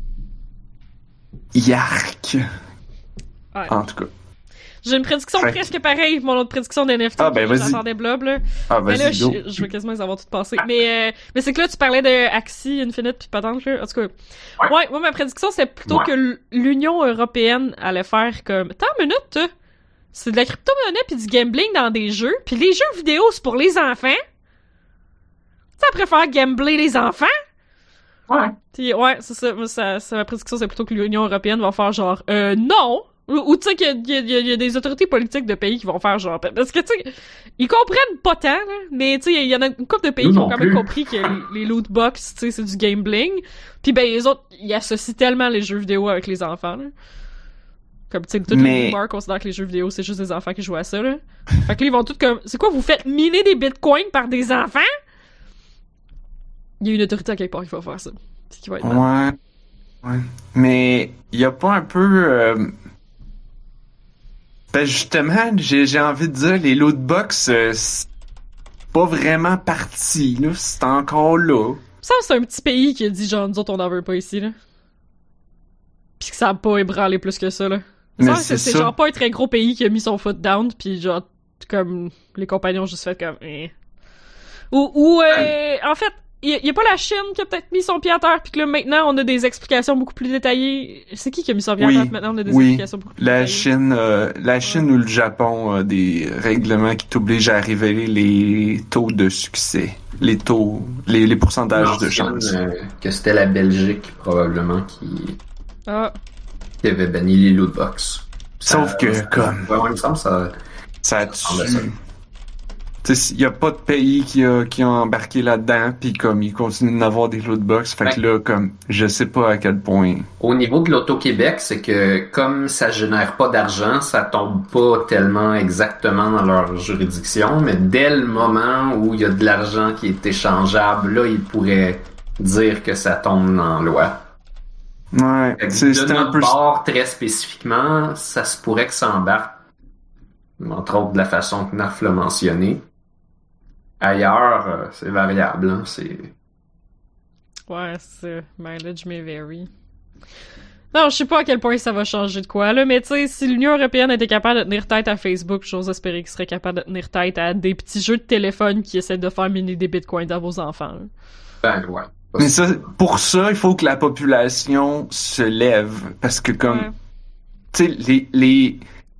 Yark! Ouais. En tout cas. J'ai une prédiction Fait- presque pareille, mon autre prédiction d'N F T. Ah, ben, que vas-y. J'entendais blob, là. Ah, Mais là, vas-y, go. je, je veux quasiment les avoir toutes passées. Mais, euh, mais c'est que là, tu parlais de Axie, Infinite, puis patente, là. En tout cas. Ouais. Ouais, moi, ma prédiction, c'est plutôt Ouais. que l- l'Union européenne allait faire comme... Attends une minute, toi. C'est de la crypto-monnaie puis du gambling dans des jeux. Puis les jeux vidéo, c'est pour les enfants. Ça préfère gambler les enfants? Ouais. Puis, ouais, c'est ça. Moi, ça, ça, ma prédiction, c'est plutôt que l'Union européenne va faire genre, euh, non! Ou, ou tu sais qu'il y a, il y, a, il y a- il y a des autorités politiques de pays qui vont faire genre... Parce que, tu sais, ils comprennent pas tant, là, mais tu sais, il y en a une couple de pays Nous qui ont non quand même plus. compris que les, les loot box, tu sais, c'est du gambling. Puis ben, les autres, ils associent tellement les jeux vidéo avec les enfants, là. Comme, tu sais, tous Mais- les boomers considèrent que les jeux vidéo, c'est juste des enfants qui jouent à ça, là. Fait que là, ils vont tous comme... C'est quoi, vous faites miner des bitcoins par des enfants? Il y a une autorité à quelque part qui va faire ça. C'est qui va être mal. Ouais. Ouais. Mais il y a pas un peu... Euh... Ben justement, j'ai, j'ai envie de dire, les lootbox, euh, c'est pas vraiment parti, là. C'est encore là. Ça, c'est un petit pays qui a dit, genre, nous autres, on n'en veut pas ici, là. Pis que ça a pas ébranlé plus que ça, là. Mais Ça, c'est c'est ça. genre pas un très gros pays qui a mis son foot down, pis genre, comme, les compagnons ont juste fait comme, eh. Ou, ou euh, en fait, y, y a pas la Chine qui a peut-être mis son pied à terre, pis que là, maintenant, on a des explications beaucoup plus détaillées. C'est qui qui a mis son pied Oui. à terre? Maintenant, on a des Oui. explications beaucoup plus La détaillées. Chine, euh, la Chine ou le Japon a des règlements qui t'obligent à révéler les taux de succès, les taux, les, les pourcentages de Mentionne, chance. euh, que c'était la Belgique, probablement, qui, Ah. qui avait banni les lootbox. Sauf que, comme- Ouais, il me semble ça... Ça ressemble à tue. ça. Tu sais, il y a pas de pays qui a, qui a embarqué là-dedans, puis comme ils continuent d'en des lootbox, fait que là, comme, je sais pas à quel point. Au niveau de l'Auto-Québec, c'est que comme ça génère pas d'argent, ça tombe pas tellement exactement dans leur juridiction, mais dès le moment où il y a de l'argent qui est échangeable, là, ils pourraient dire que ça tombe dans la loi. Ouais, Fait que c'est de c'est un notre peu. bord, très spécifiquement, ça se pourrait que ça embarque, entre autres de la façon que Naf l'a mentionné. Ailleurs, euh, c'est variable, hein, c'est... Ouais, c'est mileage may vary. Non, je sais pas à quel point ça va changer de quoi, là, mais tu sais, si l'Union européenne était capable de tenir tête à Facebook, j'ose espérer qu'ils seraient capables de tenir tête à des petits jeux de téléphone qui essaient de faire miner des bitcoins dans vos enfants, là. Ben, ouais. Mais ça, pour ça, il faut que la population se lève, parce que comme, Ouais. tu sais, les, les,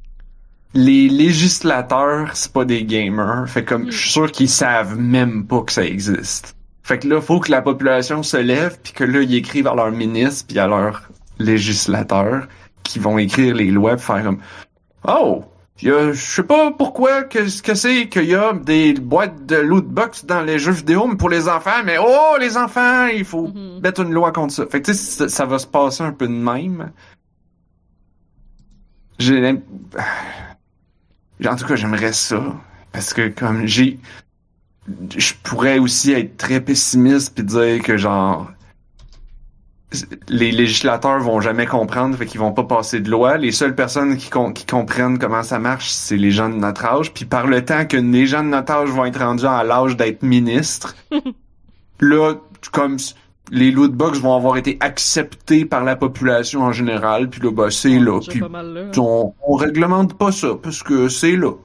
les législateurs, c'est pas des gamers. Fait comme, Mm. je suis sûr qu'ils savent même pas que ça existe. Fait que là, faut que la population se lève, puis que là, ils écrivent à leurs ministres, puis à leurs législateurs, qui vont écrire les lois, puis faire comme, oh, il y a, je sais pas pourquoi que ce que c'est qu'il y a des boîtes de loot box dans les jeux vidéo, mais pour les enfants, mais oh, les enfants, il faut Mhm. mettre une loi contre ça. Fait que tu sais, ça, ça va se passer un peu de même. J'ai l'im- en tout cas, j'aimerais ça. Parce que comme j'ai... Je pourrais aussi être très pessimiste puis dire que genre... Les législateurs vont jamais comprendre, fait qu'ils vont pas passer de loi. Les seules personnes qui, com- qui comprennent comment ça marche, c'est les gens de notre âge. Puis par le temps que les gens de notre âge vont être rendus à l'âge d'être ministres, là, comme les loot box vont avoir été acceptés par la population en général, puis là, ben, c'est là. Puis pas mal là. on, on réglemente pas ça, parce que c'est là.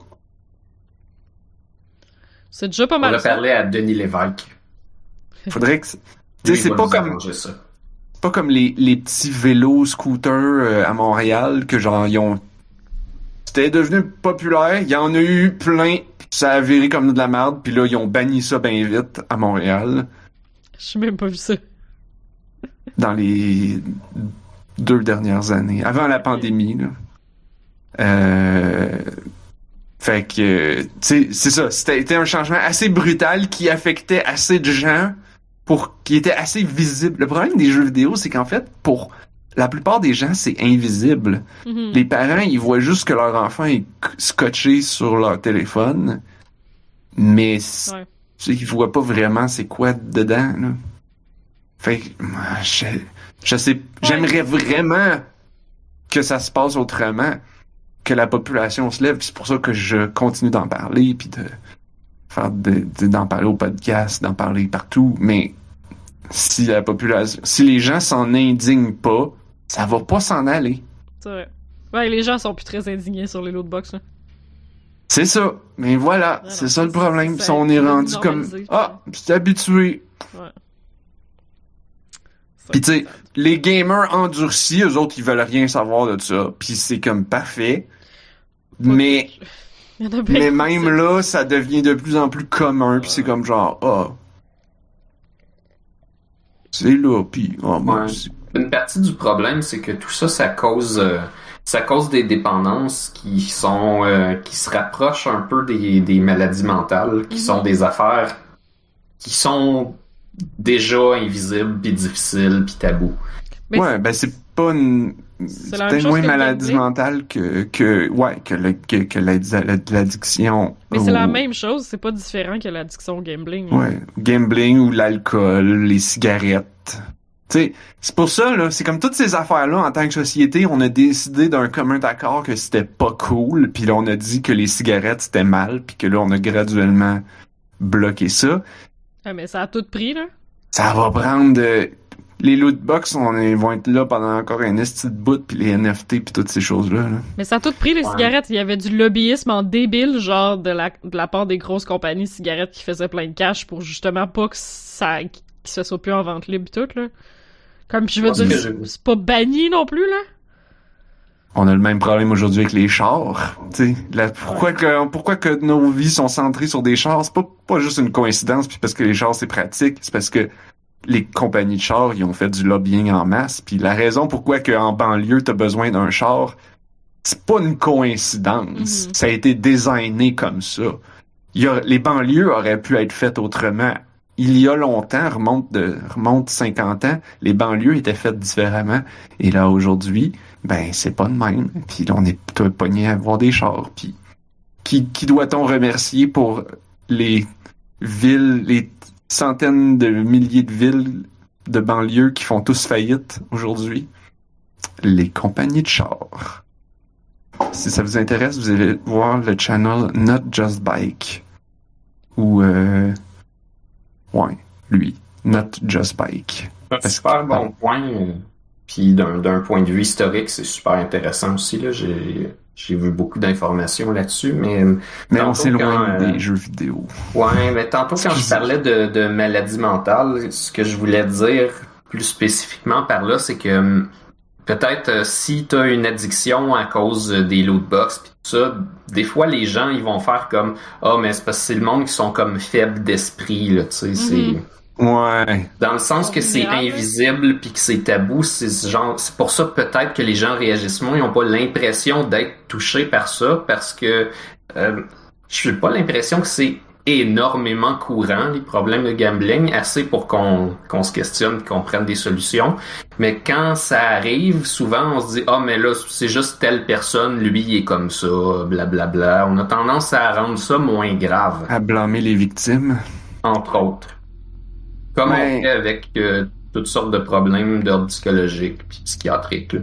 C'est déjà pas On mal va ça. parler à Denis Lévesque. Faudrait que... Tu Lui, sais, c'est il va pas nous comme... arranger ça. pas comme les, les petits vélos scooters euh, à Montréal que genre ils ont c'était devenu populaire, il y en a eu plein, ça a viré comme de la merde, puis là ils ont banni ça bien vite à Montréal J'ai même pas vu ça. dans les deux dernières années, avant la pandémie là. Euh... Fait que tu sais, c'est ça, c'était un changement assez brutal qui affectait assez de gens pour qui était assez visible. Le problème des jeux vidéo, c'est qu'en fait, pour la plupart des gens, c'est invisible. Mm-hmm. Les parents, ils voient juste que leur enfant est scotché sur leur téléphone, mais Ouais. ils voient pas vraiment c'est quoi dedans. Là. Fait que je, je sais, ouais. J'aimerais vraiment que ça se passe autrement, que la population se lève. C'est pour ça que je continue d'en parler, puis de faire de, de, d'en parler au podcast, d'en parler partout, mais si la population, si les gens s'en indignent pas, ça va pas s'en aller. C'est vrai. Ouais, les gens sont plus très indignés sur les lootbox, là. C'est ça. Mais voilà, ouais, c'est non, ça le problème. Ça, ça, on est rendu comme, ah, c'est habitué. Ouais. Puis tu sais, les gamers endurcis, eux autres, ils veulent rien savoir de ça. Puis c'est comme parfait. Pas mais... Mais même là, ça devient de plus en plus commun, puis c'est comme genre, ah, oh, c'est là, puis oh, moi aussi. Une partie du problème, c'est que tout ça, ça cause, euh, ça cause des dépendances qui sont, euh, qui se rapprochent un peu des, des maladies mentales, qui mm-hmm. sont des affaires qui sont déjà invisibles, puis difficiles, puis tabous. Mais ouais, ben c'est pas une... C'est peut-être moins maladie mentale que, que, ouais, que, le, que, que l'addiction. Mais au... c'est la même chose, c'est pas différent que l'addiction au gambling. Hein. Ouais, gambling ou l'alcool, les cigarettes. Tu sais, c'est pour ça, là, c'est comme toutes ces affaires-là, en tant que société, on a décidé d'un commun accord que c'était pas cool, puis là, on a dit que les cigarettes, c'était mal, puis que là, on a graduellement bloqué ça. Ah, mais ça a tout pris, là. Ça va prendre de... Les lootbox, on est, vont être là pendant encore un esti de bout, puis les N F T, puis toutes ces choses-là. Là. Mais ça a tout pris, les ouais. cigarettes. Il y avait du lobbyisme en débile, genre de la, de la part des grosses compagnies de cigarettes qui faisaient plein de cash pour justement pas que ça que ça soit plus en vente libre et tout, là. Comme je veux dire, c'est, c'est pas banni non plus, là. On a le même problème aujourd'hui avec les chars. Tu sais, pourquoi ouais. que pourquoi que nos vies sont centrées sur des chars, c'est pas, pas juste une coïncidence, puis parce que les chars, c'est pratique, c'est parce que les compagnies de chars, ils ont fait du lobbying en masse. Puis la raison pourquoi qu'en banlieue, t'as besoin d'un char, c'est pas une coïncidence. Mm-hmm. Ça a été designé comme ça. Il y a, les banlieues auraient pu être faites autrement. Il y a longtemps, remonte de remonte cinquante ans, les banlieues étaient faites différemment. Et là, aujourd'hui, ben c'est pas de même. Puis là, on est pogné à avoir des chars. Puis qui, qui doit-on remercier pour les villes, les centaines de milliers de villes de banlieues qui font tous faillite aujourd'hui? Les compagnies de chars. Si ça vous intéresse, vous allez voir le channel Not Just Bike. Ou euh... ouais, lui. Not Just Bike. C'est un super bon ah. point. Puis d'un, d'un point de vue historique, c'est super intéressant aussi. Là. J'ai... J'ai vu beaucoup d'informations là-dessus, mais... Mais on s'éloigne euh, des jeux vidéo. Ouais, mais tantôt quand je parlais de, de maladie mentale, ce que je voulais dire plus spécifiquement par là, c'est que peut-être euh, si t'as une addiction à cause des lootbox pis tout ça, des fois les gens, ils vont faire comme « Ah, oh, mais c'est parce que c'est le monde qui sont comme faibles d'esprit, là, tu sais, mm-hmm. c'est... » Ouais. Dans le sens que c'est invisible puis que c'est tabou, c'est genre c'est pour ça peut-être que les gens réagissent moins, ils ont pas l'impression d'être touchés par ça parce que euh, j'ai pas l'impression que c'est énormément courant les problèmes de gambling, assez pour qu'on qu'on se questionne, qu'on prenne des solutions. Mais quand ça arrive, souvent on se dit ah oh, mais là c'est juste telle personne, lui il est comme ça, blablabla. Bla, bla. On a tendance à rendre ça moins grave. À blâmer les victimes, entre autres. Comme ouais. on fait avec euh, toutes sortes de problèmes d'ordre psychologique puis psychiatrique. Là.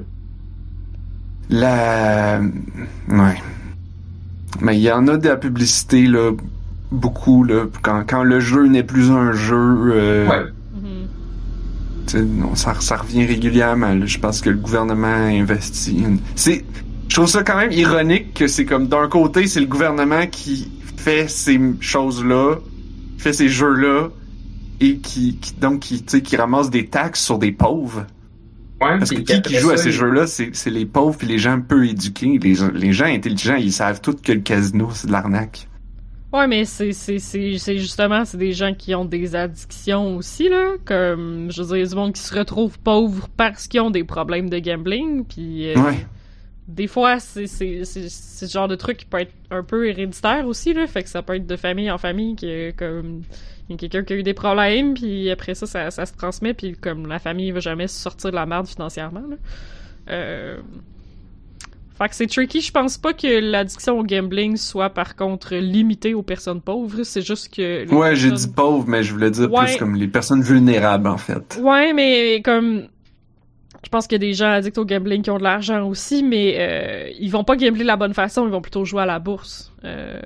La... Ouais. Mais il y en a de la publicité, là, beaucoup, là, quand, quand le jeu n'est plus un jeu. Euh... Ouais. tu sais, non, ça, ça revient régulièrement. Là. Je pense que le gouvernement investit. C'est, je trouve ça quand même ironique que c'est comme d'un côté, c'est le gouvernement qui fait ces choses-là, fait ces jeux-là, et qui, qui donc qui, tu sais, qui ramasse des taxes sur des pauvres. Ouais, Parce que qui, qui joue ça, à ces il... jeux-là, c'est, c'est les pauvres puis les gens peu éduqués. Les, les gens intelligents, ils savent tous que le casino, c'est de l'arnaque. Ouais, mais c'est, c'est, c'est, c'est justement, c'est des gens qui ont des addictions aussi, là. Comme, je veux dire, il y a du monde qui se retrouve pauvres parce qu'ils ont des problèmes de gambling, puis... Euh, ouais. Des fois, c'est, c'est, c'est, c'est ce genre de truc qui peut être un peu héréditaire aussi, là. Fait que ça peut être de famille en famille, que, comme... Il y a quelqu'un qui a eu des problèmes, puis après ça, ça, ça se transmet, puis comme la famille va jamais se sortir de la merde financièrement, là. Euh... Fait que c'est tricky. Je pense pas que l'addiction au gambling soit, par contre, limitée aux personnes pauvres. C'est juste que... Ouais, personnes... j'ai dit pauvres, mais je voulais dire ouais. plus comme les personnes vulnérables, en fait. Ouais, mais comme... Je pense qu'il y a des gens addicts au gambling qui ont de l'argent aussi, mais euh, ils vont pas gambler de la bonne façon, ils vont plutôt jouer à la bourse. Euh...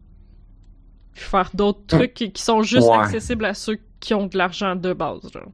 Faire d'autres trucs qui, qui sont juste ouais. accessibles à ceux qui ont de l'argent de base, genre.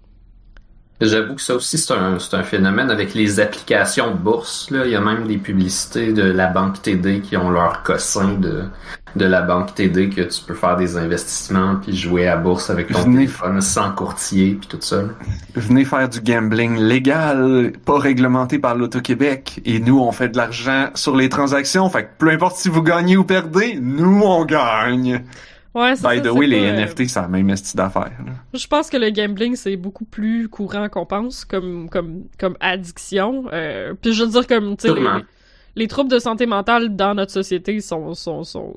J'avoue que ça aussi, c'est un, c'est un phénomène avec les applications de bourse. Là. Il y a même des publicités de la banque T D qui ont leur cossin de, de la banque T D, que tu peux faire des investissements puis jouer à bourse avec ton Venez téléphone f... sans courtier puis tout ça. Venez faire du gambling légal, pas réglementé par l'Auto-Québec. Et nous, on fait de l'argent sur les transactions. Fait que peu importe si vous gagnez ou perdez, nous, on gagne. Ouais, c'est By ça, the way, pas, les euh... N F T, c'est la même style d'affaires. Là. Je pense que le gambling, c'est beaucoup plus courant qu'on pense comme, comme, comme addiction. Euh, puis je veux dire, comme, tu sais, les, les troubles de santé mentale dans notre société sont, sont, sont,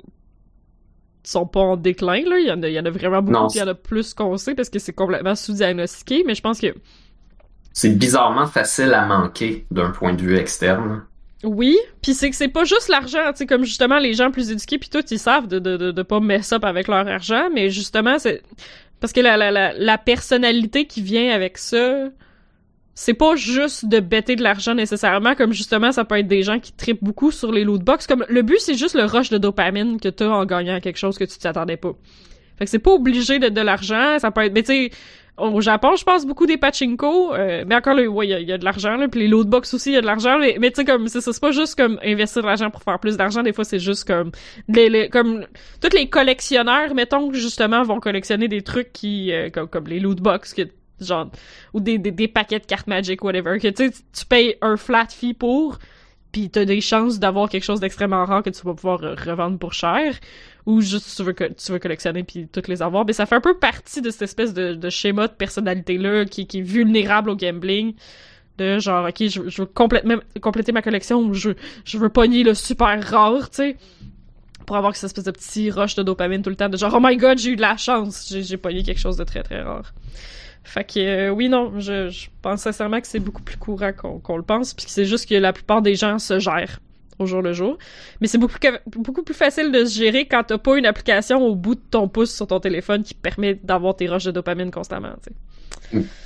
sont pas en déclin, là. Il y en a, il y en a vraiment beaucoup, non, il y en a plus qu'on sait parce que c'est complètement sous-diagnostiqué, mais je pense que... C'est bizarrement facile à manquer d'un point de vue externe. Oui, puis c'est que c'est pas juste l'argent, tu sais, comme justement les gens plus éduqués puis tout, ils savent de, de, de, de pas mess up avec leur argent, mais justement, c'est... Parce que la, la, la, la personnalité qui vient avec ça, c'est pas juste de bêter de l'argent nécessairement, comme justement, ça peut être des gens qui trippent beaucoup sur les lootbox, comme le but, c'est juste le rush de dopamine que t'as en gagnant quelque chose que tu t'attendais pas. Fait que c'est pas obligé d'être de l'argent, ça peut être... Mais tu sais... Au Japon, je pense beaucoup des pachinko, euh, mais encore là, ouais, il y a, y a de l'argent, là, puis les lootbox aussi, il y a de l'argent, mais, mais tu sais, comme, c'est ça, c'est pas juste comme investir de l'argent pour faire plus d'argent, des fois, c'est juste comme, les, les, comme, tous les collectionneurs, mettons, justement, vont collectionner des trucs qui, euh, comme, comme les lootbox, que, genre, ou des, des, des paquets de cartes Magic, whatever, que, tu sais, tu payes un flat fee pour, pis t'as des chances d'avoir quelque chose d'extrêmement rare que tu vas pouvoir revendre pour cher, ou juste tu veux, tu veux collectionner puis toutes les avoir. Mais ça fait un peu partie de cette espèce de, de schéma de personnalité-là qui, qui est vulnérable au gambling. De genre, ok, je, je veux complètement compléter ma collection, je, je veux pogner le super rare, tu sais, pour avoir cette espèce de petit rush de dopamine tout le temps, de genre, oh my god, j'ai eu de la chance, j'ai, j'ai pogné quelque chose de très très rare. Fait que, euh, oui, non, je, je pense sincèrement que c'est beaucoup plus courant qu'on, qu'on le pense, puis que c'est juste que la plupart des gens se gèrent au jour le jour. Mais c'est beaucoup, beaucoup plus facile de se gérer quand t'as pas une application au bout de ton pouce sur ton téléphone qui permet d'avoir tes rushs de dopamine constamment, tu sais. Mm.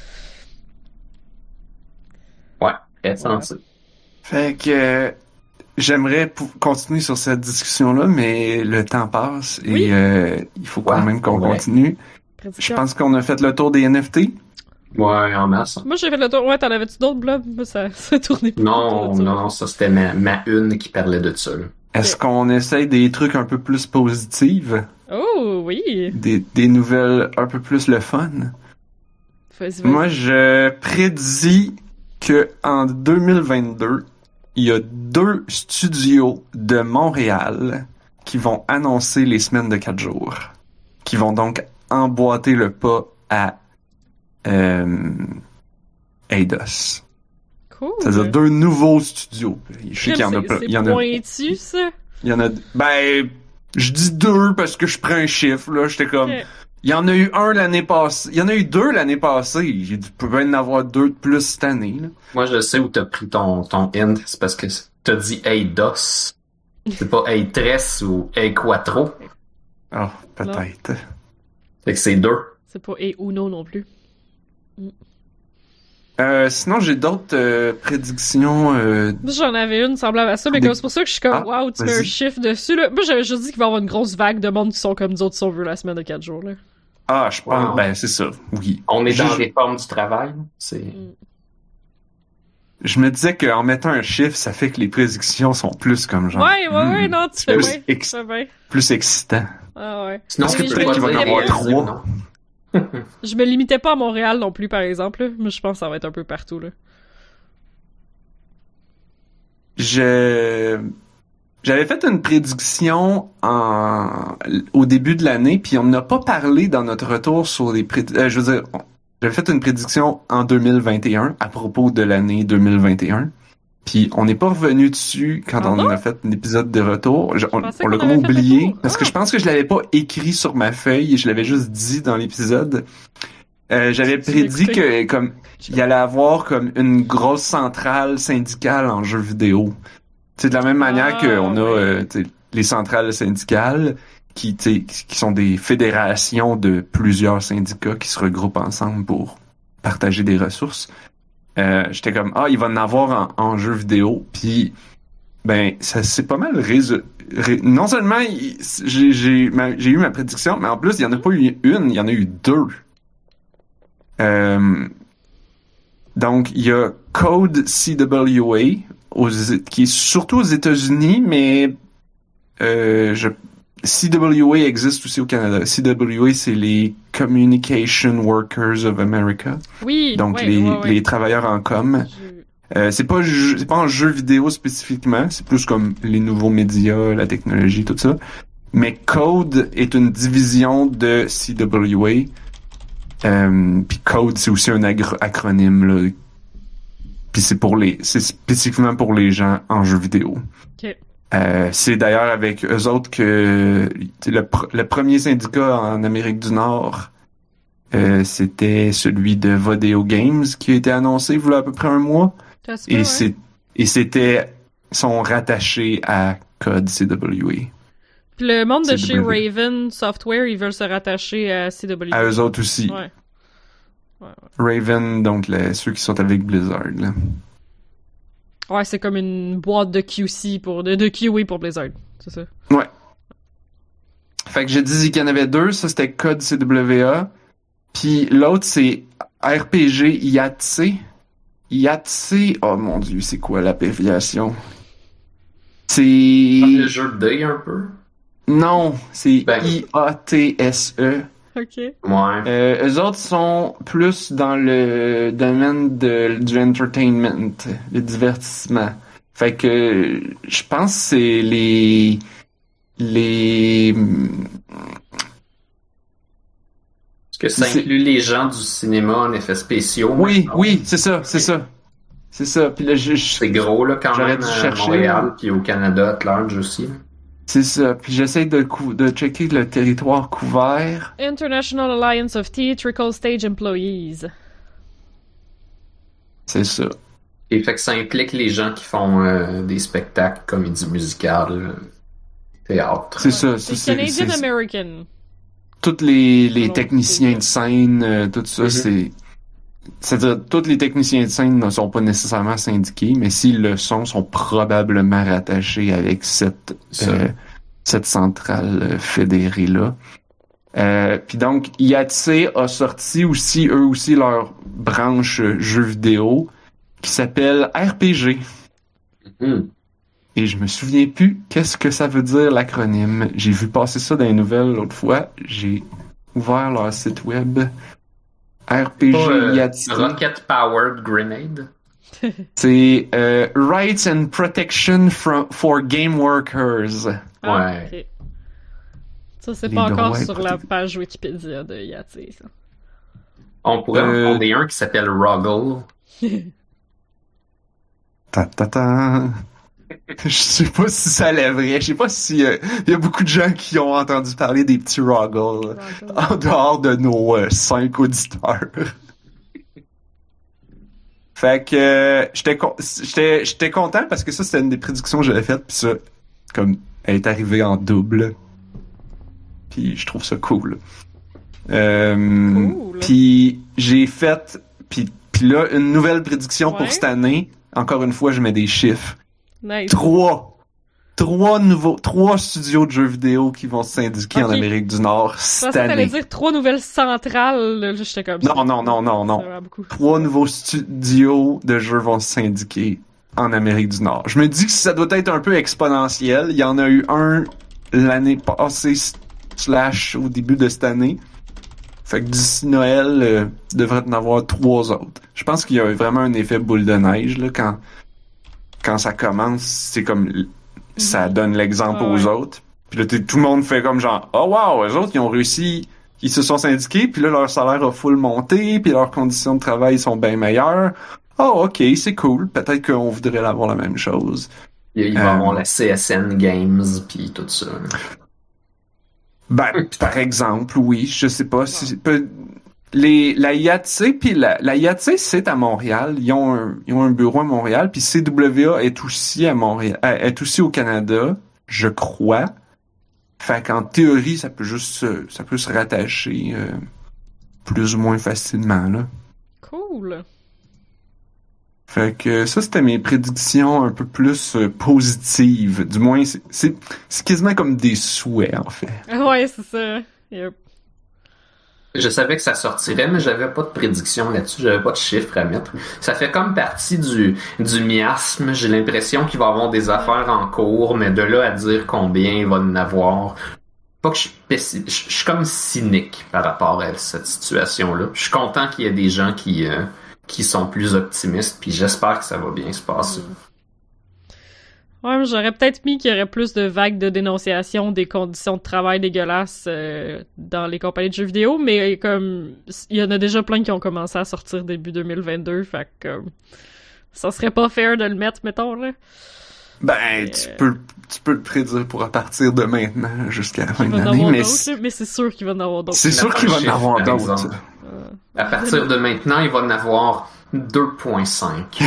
Ouais, très sensé. Ouais. Fait que euh, j'aimerais pou- continuer sur cette discussion-là, mais le temps passe et oui. euh, il faut quand ouais, même qu'on ouais. continue. Je pense qu'on a fait le tour des N F T. Ouais, en masse. Moi, j'ai fait le tour. Ouais, t'en avais-tu d'autres, Blob? Moi, ça, ça tournait plus. Non, non, non, ça, c'était ma, ma une qui parlait de ça, là. Est-ce okay. qu'on essaye des trucs un peu plus positifs? Oh, oui! Des, des nouvelles un peu plus le fun? Vas-y, vas-y. Moi, je prédis que en deux mille vingt-deux, il y a deux studios de Montréal qui vont annoncer les semaines de quatre jours. Qui vont donc emboîter le pas à euh, Eidos. Cool. C'est-à-dire deux nouveaux studios. Je sais qu'il y en a pas. C'est pointu, ça? Il y en a... Ben, je dis deux parce que je prends un chiffre, là. J'étais comme... Okay. Il y en a eu un l'année passée. Il y en a eu deux l'année passée. Il peut bien en avoir deux de plus cette année, là. Moi, je sais où t'as pris ton, ton hint. C'est parce que t'as dit Eidos. C'est pas Eitres ou Eiquatro. Ah, oh, peut-être. Fait que c'est deux. C'est pas et Uno non plus. Mm. Euh, sinon, j'ai d'autres euh, prédictions. Euh... J'en avais une semblable à ça, mais Des... c'est pour ça que je suis comme, ah, waouh, tu vas-y. Mets un chiffre dessus, là. Moi, j'avais juste dit qu'il va y avoir une grosse vague de monde qui sont comme nous autres si on veut la semaine de quatre jours, là. Ah, je pense, Wow. ben c'est ça, oui. On est Je- dans je- les formes du travail. C'est... Mm. Je me disais qu'en mettant un chiffre, ça fait que les prédictions sont plus comme genre. Ouais, ouais, ouais, hmm, non, tu c'est fais plus bien. ex- Tu fais bien. plus excitant. Ah ouais. Sinon, Mais tu je peux me pas qu'il va en dire avoir les trois. non. Je me limitais pas à Montréal non plus, par exemple. Là. Mais je pense que ça va être un peu partout. Là. Je j'avais fait une prédiction en au début de l'année, puis on n'a pas parlé dans notre retour sur les prédictions. Euh, je veux dire, on- j'avais fait une prédiction en deux mille vingt et un à propos de l'année deux mille vingt et un. Puis on n'est pas revenu dessus quand Ah on non? a fait l'épisode de retour. Je- on pensais on l'a qu'on comme avait fait le oublié retour. parce que Ah. je pense que je l'avais pas écrit sur ma feuille, je l'avais juste dit dans l'épisode. Euh, j'avais Tu prédit l'as que comme il y allait avoir comme une grosse centrale syndicale en jeux vidéo. C'est de la même manière Ah, qu'on a ouais. euh, tu sais, les centrales syndicales qui, tu sais, qui sont des fédérations de plusieurs syndicats qui se regroupent ensemble pour partager des ressources. Euh, j'étais comme ah il va en avoir en, en jeu vidéo, puis ben ça c'est pas mal résolu. Ré... non seulement il- j'ai j'ai ma- j'ai eu ma prédiction, mais en plus il y en a pas eu une, il y en a eu deux. Euh, donc il y a Code C W A aux, qui est surtout aux États-Unis, mais euh, je C W A existe aussi au Canada. C W A, c'est les Communication Workers of America. Oui, Donc ouais, les, ouais, ouais. les travailleurs en com. Je- Euh, c'est pas jeu- c'est pas en jeu vidéo spécifiquement, c'est plus comme les nouveaux médias, la technologie, tout ça. Mais Code est une division de C W A. Euh, puis Code, c'est aussi un agro- acronyme là. Puis c'est pour les c'est spécifiquement pour les gens en jeu vidéo. Ok. Euh, c'est d'ailleurs avec eux autres que le, pr- le premier syndicat en Amérique du Nord, euh, c'était celui de Vodeo Games qui a été annoncé il y a à peu près un mois. Ça se peut, Et ouais. c'est et c'était sont rattachés à Code C W A. Puis le monde de C chez W. Raven Software, ils veulent se rattacher à C W. À eux autres aussi. Ouais. Raven, donc les- ceux qui sont avec Blizzard. Là. Ouais, c'est comme une boîte de Q C pour de, de Q A pour Blizzard. C'est ça. Ouais. Fait que j'ai dit qu'il y en avait deux, ça c'était Code C W A. Puis l'autre c'est R P G I A T C. I A T C, oh mon dieu, c'est quoi l'abréviation? C'est... Comme le jeu de deuil un peu. Non, c'est Ben. I A T S E. Ok. Ouais. Euh, eux autres sont plus dans le domaine de, du entertainment, le divertissement. Fait que je pense que c'est les les Est-ce que ça c'est- inclut les gens du cinéma en effets spéciaux? oui maintenant? oui c'est ça c'est ça c'est ça. Puis là je, je- C'est gros, là, quand J'aurais même, dû à chercher, Montréal, là. puis au Canada, at large aussi. c'est ça. Puis j'essaie de cou- de checker le territoire couvert. International Alliance of Theatrical Stage Employees. C'est ça. Et fait que ça implique les gens qui font euh, des spectacles, comédies musicales, théâtre. C'est ça. C'est C'est, c'est, Canadian c'est- American. tous les, les Alors, techniciens c'est- de scène, euh, tout ça, Mhm. c'est... C'est-à-dire, tous les techniciens de scène ne sont pas nécessairement syndiqués, mais s'ils le sont, sont probablement rattachés avec cette, Ça. euh, cette centrale euh, fédérée-là. Euh, Puis donc, I A T C a sorti aussi, eux aussi, leur branche euh, jeux vidéo qui s'appelle R P G. Mhm. Et je me souviens plus qu'est-ce que ça veut dire l'acronyme. J'ai vu passer ça dans les nouvelles l'autre fois. J'ai ouvert leur site web. R P G Pas, euh, I A T C. Rocket Powered Grenade. C'est euh, Rights and Protection from, for Game Workers. Ah, Ouais. ok. Ça, c'est Les pas encore droits et sur la protections. page Wikipédia de I A T C, ça. On pourrait Euh, en fonder un qui s'appelle Ruggle. Ta ta ta. Je sais pas si ça lèverait. Je sais pas si euh, il y a beaucoup de gens qui ont entendu parler des petits Roggle en dehors de nos euh, cinq auditeurs. Fait que euh, j'étais con- j'étais j'étais content parce que ça c'était une des prédictions que j'avais faites, puis ça comme elle est arrivée en double. Puis je trouve ça cool. Euh, Cool. Puis j'ai fait puis puis là une nouvelle prédiction Ouais. pour cette année. Encore une fois, je mets des chiffres. Nice. Trois. trois nouveaux, trois studios de jeux vidéo qui vont se syndiquer okay. en Amérique du Nord cette année. T'allais dire trois nouvelles centrales, là, j'étais comme ça. Non, non, non, non, non. Trois nouveaux studios de jeux vont se syndiquer en Amérique du Nord. Je me dis que ça doit être un peu exponentiel. Il y en a eu un l'année passée slash au début de cette année. Fait que d'ici Noël, euh, il devrait en avoir trois autres. Je pense qu'il y a vraiment un effet boule de neige, là, quand, quand ça commence, c'est comme, mm-hmm. ça donne l'exemple ah, aux ouais. autres. Puis là, tout le monde fait comme genre, oh wow, eux autres, ils ont réussi, ils se sont syndiqués, puis là, leur salaire a full monté, puis leurs conditions de travail sont bien meilleures. Oh, ok, c'est cool. Peut-être qu'on voudrait avoir la même chose. Il va y avoir la C S N Games, puis tout ça. Ben, par exemple, oui, je sais pas si peut, les la I A T C puis la la I A T C c'est à Montréal, ils ont un ils ont un bureau à Montréal, puis C W A est aussi à Montréal, est aussi au Canada, je crois. Fait qu'en théorie, ça peut juste ça peut se rattacher euh, plus ou moins facilement là. Cool. Fait que ça, c'était mes prédictions un peu plus euh, positives. Du moins, c'est, c'est, c'est quasiment comme des souhaits, en fait. Ouais, c'est ça. Yep. Je savais que ça sortirait, mais j'avais pas de prédiction là-dessus. J'avais pas de chiffres à mettre. Ça fait comme partie du, du miasme. J'ai l'impression qu'il va y avoir des affaires en cours, mais de là à dire combien il va en avoir... Pas que je suis pessim... je, je suis comme cynique par rapport à cette situation-là. Je suis content qu'il y ait des gens qui... Euh, qui sont plus optimistes, puis j'espère que ça va bien se passer. Ouais, mais j'aurais peut-être mis qu'il y aurait plus de vagues de dénonciation des conditions de travail dégueulasses euh, dans les compagnies de jeux vidéo, mais comme il y en a déjà plein qui ont commencé à sortir début deux mille vingt-deux, fait que euh, ça serait pas fair de le mettre, mettons, là. Ben, mais, tu euh... peux tu peux le prédire pour à partir de maintenant jusqu'à la fin de l'année, mais c'est... mais c'est sûr qu'il va en avoir d'autres. C'est sûr qu'il va en avoir d'autres. Euh... À partir de maintenant, il va en avoir deux virgule cinq.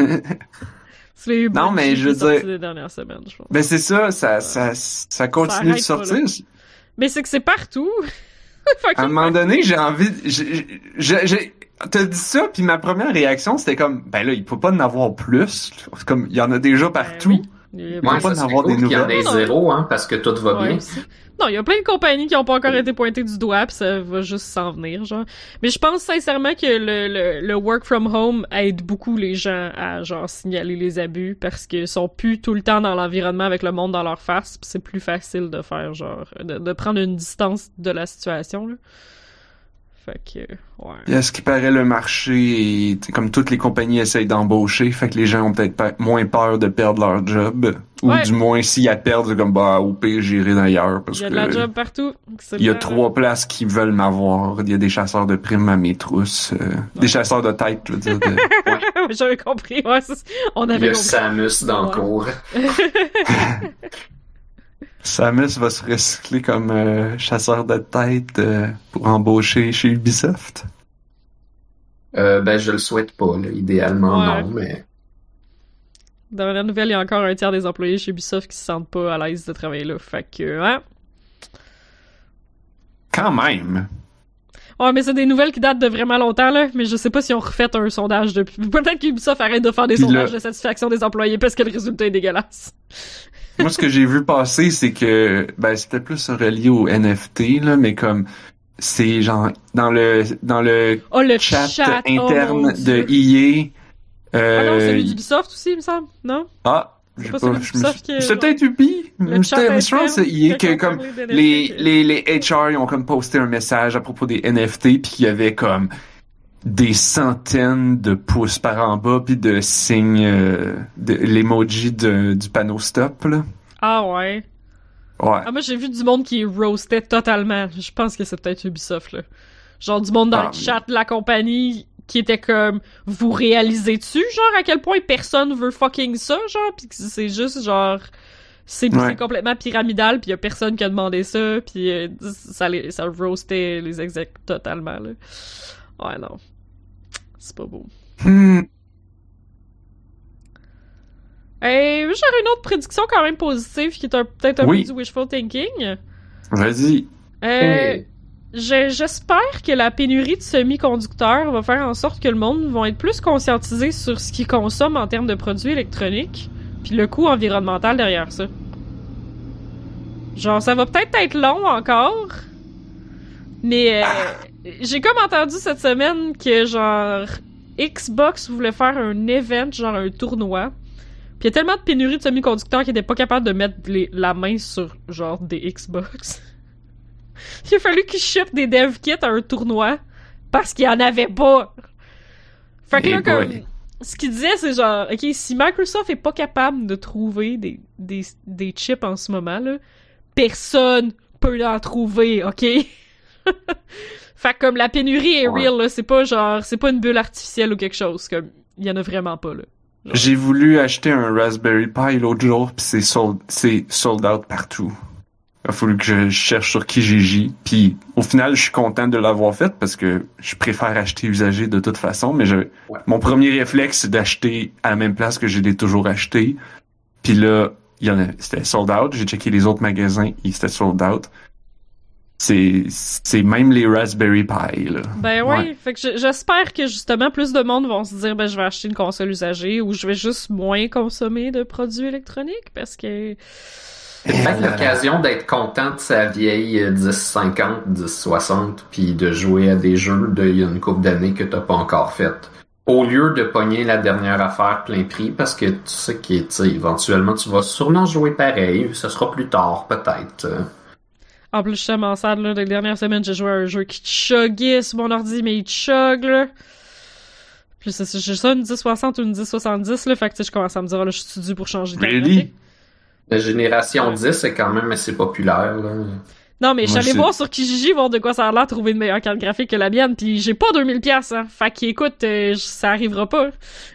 C'est non, mais je veux dire... les dernières semaines, je pense. Ben c'est ça, ça, ça, ça continue ça de sortir. Pas, mais c'est que c'est partout. À un moment donné, j'ai envie... J'ai, j'ai, j'ai... T'as dit ça, puis ma première réaction, c'était comme, ben là, il peut pas en avoir plus. C'est comme, il y en a déjà partout. Ben oui. Il peut ouais, pas en avoir cool des nouvelles. Il y en a zéro, hein, parce que tout va ouais, bien. Aussi. Non, il y a plein de compagnies qui ont pas encore été pointées du doigt, pis ça va juste s'en venir, genre. Mais je pense sincèrement que le, le, le work from home aide beaucoup les gens à, genre, signaler les abus, parce qu'ils sont plus tout le temps dans l'environnement avec le monde dans leur face, pis c'est plus facile de faire, genre, de, de prendre une distance de la situation, là. Fait que, ouais. Et à ce qui paraît, le marché, est, comme toutes les compagnies essayent d'embaucher, fait que les gens ont peut-être pas, moins peur de perdre leur job. Ou ouais. du moins, s'ils la perdent, c'est comme, bah, au pire, j'irai d'ailleurs. Parce il y a que de la job partout. Il y a trois places qui veulent m'avoir. Il y a des chasseurs de primes à mes trousses. Euh, ouais. Des chasseurs de tête, je veux dire. De... ouais. J'avais compris, ouais. On avait il y a compris. Samus dans le cours. Samus va se recycler comme euh, chasseur de tête euh, pour embaucher chez Ubisoft? Euh, ben, je le souhaite pas, là. Idéalement, ouais. non, mais... Dans la nouvelle, il y a encore un tiers des employés chez Ubisoft qui se sentent pas à l'aise de travailler là. Fait que, hein? Quand même! Ouais, mais c'est des nouvelles qui datent de vraiment longtemps, là. Mais je sais pas si on refait un sondage depuis... Peut-être qu'Ubisoft arrête de faire des Puis sondages là... de satisfaction des employés parce que le résultat est dégueulasse. Moi, ce que j'ai vu passer, c'est que, ben, c'était plus relié au N F T, là, mais comme, c'est genre, dans le, dans le, oh, le chat, chat interne oh, de E A, euh... Ah non, celui d'Ubisoft aussi, il me semble, non? Ah, je sais pas, pas je me suis... C'est peut-être Ubi? C'était, je pense que c'est E A que, comme, les, les, les H R, ils ont comme posté un message à propos des N F T, puis il y avait comme, des centaines de pouces par en bas puis de signes euh, de l'emoji de, du panneau stop là. Ah ouais. Ouais. Ah moi j'ai vu du monde qui roastait totalement. Je pense que c'est peut-être Ubisoft là. Genre du monde dans ah, le chat de la compagnie qui était comme vous réalisez-tu genre à quel point personne veut fucking ça genre puis c'est juste genre c'est, ouais. c'est complètement pyramidal puis y a personne qui a demandé ça puis euh, ça les ça roastait les execs totalement là. Ouais, non. C'est pas beau. Hmm. Et j'aurais une autre prédiction quand même positive qui est un, peut-être un oui. peu du wishful thinking. Vas-y. Euh, hey. je, j'espère que la pénurie de semi-conducteurs va faire en sorte que le monde va être plus conscientisé sur ce qu'il consomme en termes de produits électroniques puis le coût environnemental derrière ça. Genre, ça va peut-être être long encore, mais euh, j'ai comme entendu cette semaine que, genre, Xbox voulait faire un event, genre un tournoi. Puis il y a tellement de pénurie de semi-conducteurs qu'ils étaient pas capables de mettre les, la main sur, genre, des Xbox. Il a fallu qu'ils shippent des dev kits à un tournoi parce qu'il y en avait pas. Fait que là, comme, ce qu'il disait, c'est genre, ok, si Microsoft est pas capable de trouver des, des, des chips en ce moment, là, personne peut en trouver, ok? Fait que comme la pénurie est ouais. real, là, c'est pas genre, c'est pas une bulle artificielle ou quelque chose, comme, il y en a vraiment pas, là. Genre. J'ai voulu acheter un Raspberry Pi l'autre jour, pis c'est sold, c'est sold out partout. Il a fallu que je cherche sur Kijiji, puis au final, je suis content de l'avoir fait parce que je préfère acheter usagé de toute façon, mais je, ouais. mon premier réflexe, c'est d'acheter à la même place que je l'ai toujours acheté. Puis là, il y en a, c'était sold out. J'ai checké les autres magasins, et c'était sold out. C'est, c'est même les Raspberry Pi, là. Ben ouais, ouais. Fait que j'espère que justement plus de monde vont se dire ben je vais acheter une console usagée ou je vais juste moins consommer de produits électroniques parce que c'est peut-être l'occasion d'être content de sa vieille dix cinquante, dix soixante puis de jouer à des jeux d'il y a une couple d'années que t'as pas encore fait. Au lieu de pogner la dernière affaire plein prix parce que tu sais qu'éventuellement tu vas sûrement jouer pareil, ce sera plus tard peut-être. En plus, je suis tellement sad, là. Les dernières semaines, j'ai joué à un jeu qui chuggait sur mon ordi, mais il chug, là. Puis c'est, j'ai ça, une dix soixante ou une dix soixante-dix, là. Fait que, tu sais, je commence à me dire, oh, là, je suis dû pour changer de really? La génération dix, c'est quand même assez populaire, là. Non, mais je suis allé c'est... voir sur Kijiji, voir de quoi ça a l'air, trouver une meilleure carte graphique que la mienne, pis j'ai pas deux mille piastres, hein. Fait qu'écoute, euh, ça arrivera pas.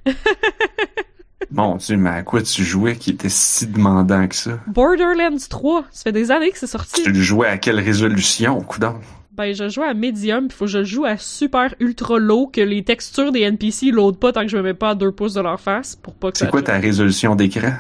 Mon Dieu, mais à quoi tu jouais qui était si demandant que ça? Borderlands trois, ça fait des années que c'est sorti. Tu le jouais à quelle résolution, coudonc? Ben, je joue à medium, pis faut que je joue à super ultra low, que les textures des N P C loadent pas tant que je me mets pas à deux pouces de leur face, pour pas que C'est ça... quoi ta résolution d'écran?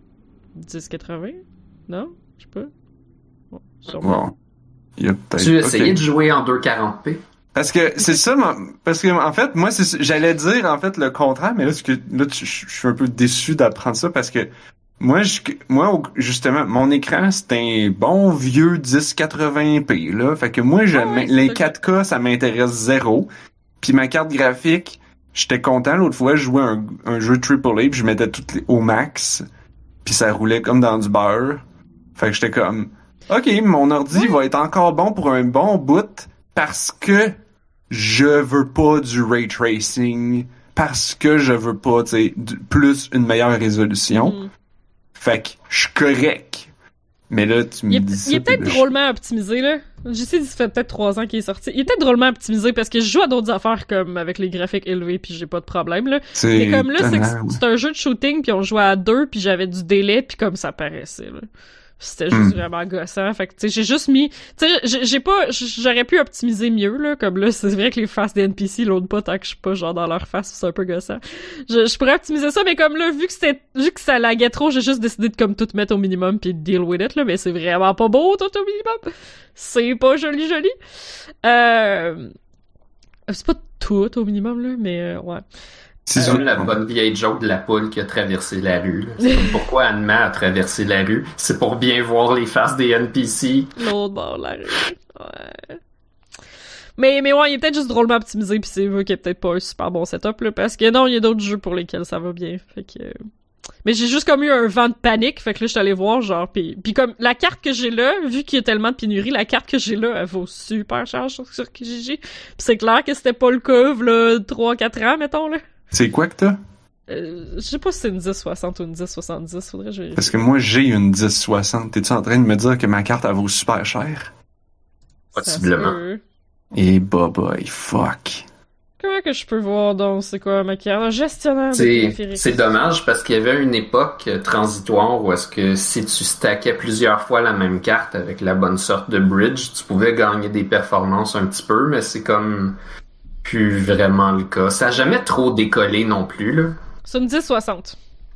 dix quatre-vingts? Non? Je sais pas. Bon, sûrement. Bon. Il y a peut-être... Tu essayais okay. de jouer en deux quarante p? Parce que c'est ça, parce que en fait, moi, c'est, j'allais dire en fait le contraire, mais là, que, là, je suis un peu déçu d'apprendre ça parce que moi, je, moi, justement, mon écran, c'est un bon vieux dix quatre-vingts p, là. Fait que moi, je, oh ouais, les quatre K, ça m'intéresse zéro. Puis ma carte graphique, j'étais content l'autre fois, je jouais un, un jeu triple A, puis je mettais tout les, au max, puis ça roulait comme dans du beurre. Fait que j'étais comme, ok, mon ordi ouais. va être encore bon pour un bon bout parce que je veux pas du ray tracing, parce que je veux pas, tu sais, plus une meilleure résolution. Mm. Fait que je suis correct. Mais là, tu me il est, dis ça. Il est peut-être là, drôlement je... optimisé, là. Je sais, ça fait peut-être trois ans qu'il est sorti. Il est peut-être drôlement optimisé parce que je joue à d'autres affaires comme avec les graphiques élevés puis j'ai pas de problème, là. C'est mais comme là, c'est, tannant, c'est un jeu de shooting puis on jouait à deux puis j'avais du délai puis comme ça paraissait, là. C'était juste mm. vraiment gossant. Fait que, tu sais, j'ai juste mis... Tu sais, j'ai, j'ai pas... J'aurais pu optimiser mieux, là. Comme là, c'est vrai que les faces des N P C loadent pas tant que je suis pas, genre, dans leur face. C'est un peu gossant. Je, je pourrais optimiser ça, mais comme là, vu que c'était... Vu que ça laguait trop, j'ai juste décidé de, comme, tout mettre au minimum pis de deal with it, là. Mais c'est vraiment pas beau, tout au minimum. C'est pas joli, joli. Euh... C'est pas tout au minimum, là, mais euh, ouais. C'est comme la bonne vieille joke de la poule qui a traversé la rue. Là. C'est comme pourquoi Anne-Ma a traversé la rue. C'est pour bien voir les faces des N P C. L'autre bord de la rue. Ouais. Mais, mais ouais, il est peut-être juste drôlement optimisé pis c'est vrai qu'il y a peut-être pas un super bon setup, là. Parce que non, il y a d'autres jeux pour lesquels ça va bien. Fait que... Mais j'ai juste comme eu un vent de panique, fait que là, je suis allée voir, genre, pis, pis comme, la carte que j'ai là, vu qu'il y a tellement de pénurie, la carte que j'ai là, elle vaut super cher sur, sur Kijiji. Pis c'est clair que c'était pas le cas, là, trois quatre ans, mettons, là. C'est quoi que t'as? Euh, je sais pas si c'est une dix soixante ou une dix soixante-dix, faudrait que je vérifie. Parce que moi, j'ai une dix soixante. T'es-tu en train de me dire que ma carte, elle vaut super cher? Possiblement. Et bah boy, fuck. Comment que je peux voir donc c'est quoi ma carte? Gestionnaire c'est, de périphériques. C'est dommage parce qu'il y avait une époque transitoire où est-ce que si tu stackais plusieurs fois la même carte avec la bonne sorte de bridge, tu pouvais gagner des performances un petit peu, mais c'est comme... plus vraiment le cas. Ça a jamais trop décollé non plus, là. C'est une dix soixante.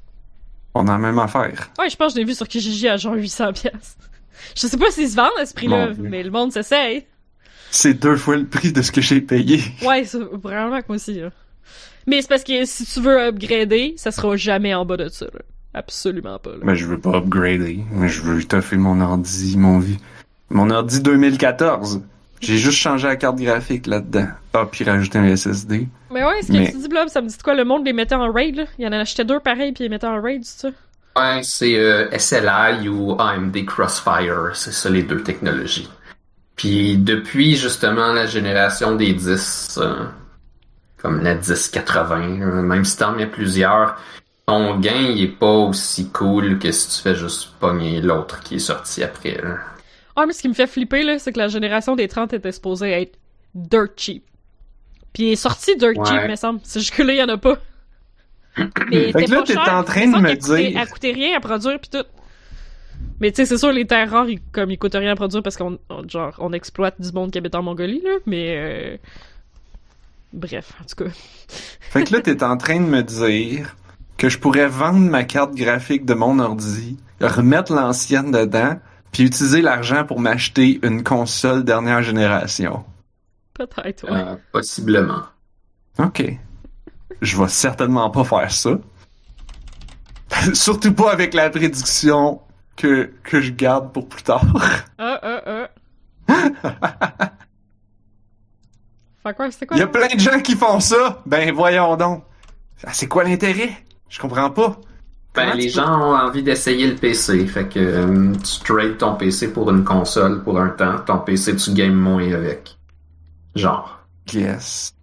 On a la même affaire. Ouais, je pense que je l'ai vu sur Kijiji à genre huit cents piastres. Je sais pas s'ils se vendent à ce prix-là, mais le monde s'essaye. C'est deux fois le prix de ce que j'ai payé. Ouais, c'est vraiment que moi aussi, là. Mais c'est parce que si tu veux upgrader, ça sera jamais en bas de ça, là. Absolument pas, là. Mais je veux pas upgrader. Mais je veux toffer mon ordi, mon vie. Mon ordi deux mille quatorze. J'ai juste changé la carte graphique là-dedans. Ah, puis rajouté un S S D. Mais ouais, ce que Mais... tu dis, Blob, ça me dit quoi? Le monde les mettait en raid, là? Il y en a acheté deux pareils, puis ils les mettaient en raid, c'est ça? Ouais, c'est euh, S L I ou A M D Crossfire. C'est ça, les deux technologies. Puis depuis, justement, la génération des dix, euh, comme la dix quatre-vingts, euh, même si t'en mets plusieurs, ton gain, il est pas aussi cool que si tu fais juste pogner l'autre qui est sorti après, là. Ah, mais ce qui me fait flipper, là, c'est que la génération des trente était supposée être dirt cheap. Puis il est sorti dirt Ouais. cheap, me semble. C'est juste que là, il y en a pas. Mais Fait que là, pas t'es cher, en train il de semble me qu'elle coûtait- dire- Elle coûtait rien à produire, pis tout. Mais tu sais, c'est sûr, les terres rares, ils, comme ils coûtent rien à produire parce qu'on on- genre, on exploite du monde qui habite en Mongolie, là, mais... Euh... Bref, en tout cas. Fait que là, t'es en train de me dire que je pourrais vendre ma carte graphique de mon ordi, remettre l'ancienne dedans, puis utiliser l'argent pour m'acheter une console dernière génération. Peut-être, ouais. Euh, possiblement. OK. Je vais certainement pas faire ça. Surtout pas avec la prédiction que, que je garde pour plus tard. Ah, ah, ah. Fait quoi, c'était quoi? Il y a plein de gens qui font ça. Ben voyons donc. Ah, c'est quoi l'intérêt? Je comprends pas. Ben, Comment les tu peux- gens ont envie d'essayer le P C, fait que euh, tu trades ton P C pour une console pour un temps, ton P C tu games moins avec. Genre. Yes.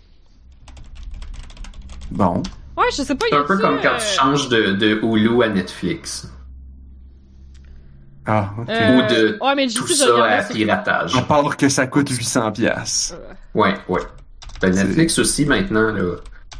Bon. Ouais, je sais pas, C'est y un peu a-tu, comme quand euh, tu changes de, de Hulu à Netflix. Ah, ok. euh, Ou de ouais, mais tout J C, je ça regardais à ça. piratage. On parle que ça coûte huit cents piastres. Ouais, ouais. Ben, Netflix aussi maintenant, là.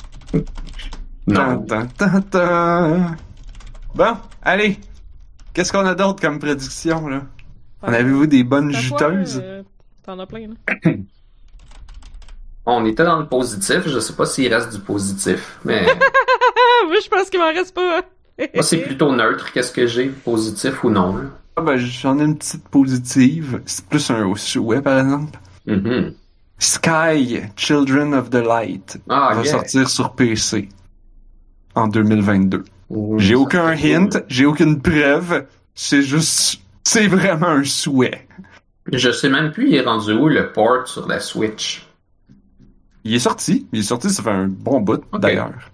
Non. Tan, tan, tan, tan. Bon, allez. Qu'est-ce qu'on a d'autre comme prédiction, là? En avez-vous des bonnes T'as quoi, juteuses? euh, T'en as plein, là. On était dans le positif, je sais pas s'il reste du positif, mais Ah, moi, je pense qu'il m'en reste pas. moi c'est plutôt neutre, qu'est-ce que j'ai, positif ou non. Là. Ah, ben, j'en ai une petite positive. C'est plus un souhait, par exemple. Mhm. Sky, Children of the Light, Ah, va yeah. sortir sur P C en deux mille vingt-deux. Ouh, J'ai ça, aucun c'est hint, cool. j'ai aucune preuve. C'est juste, c'est vraiment un souhait. Je sais même plus il est rendu où le port sur la Switch. Il est sorti. Il est sorti, ça fait un bon bout, Ok. d'ailleurs.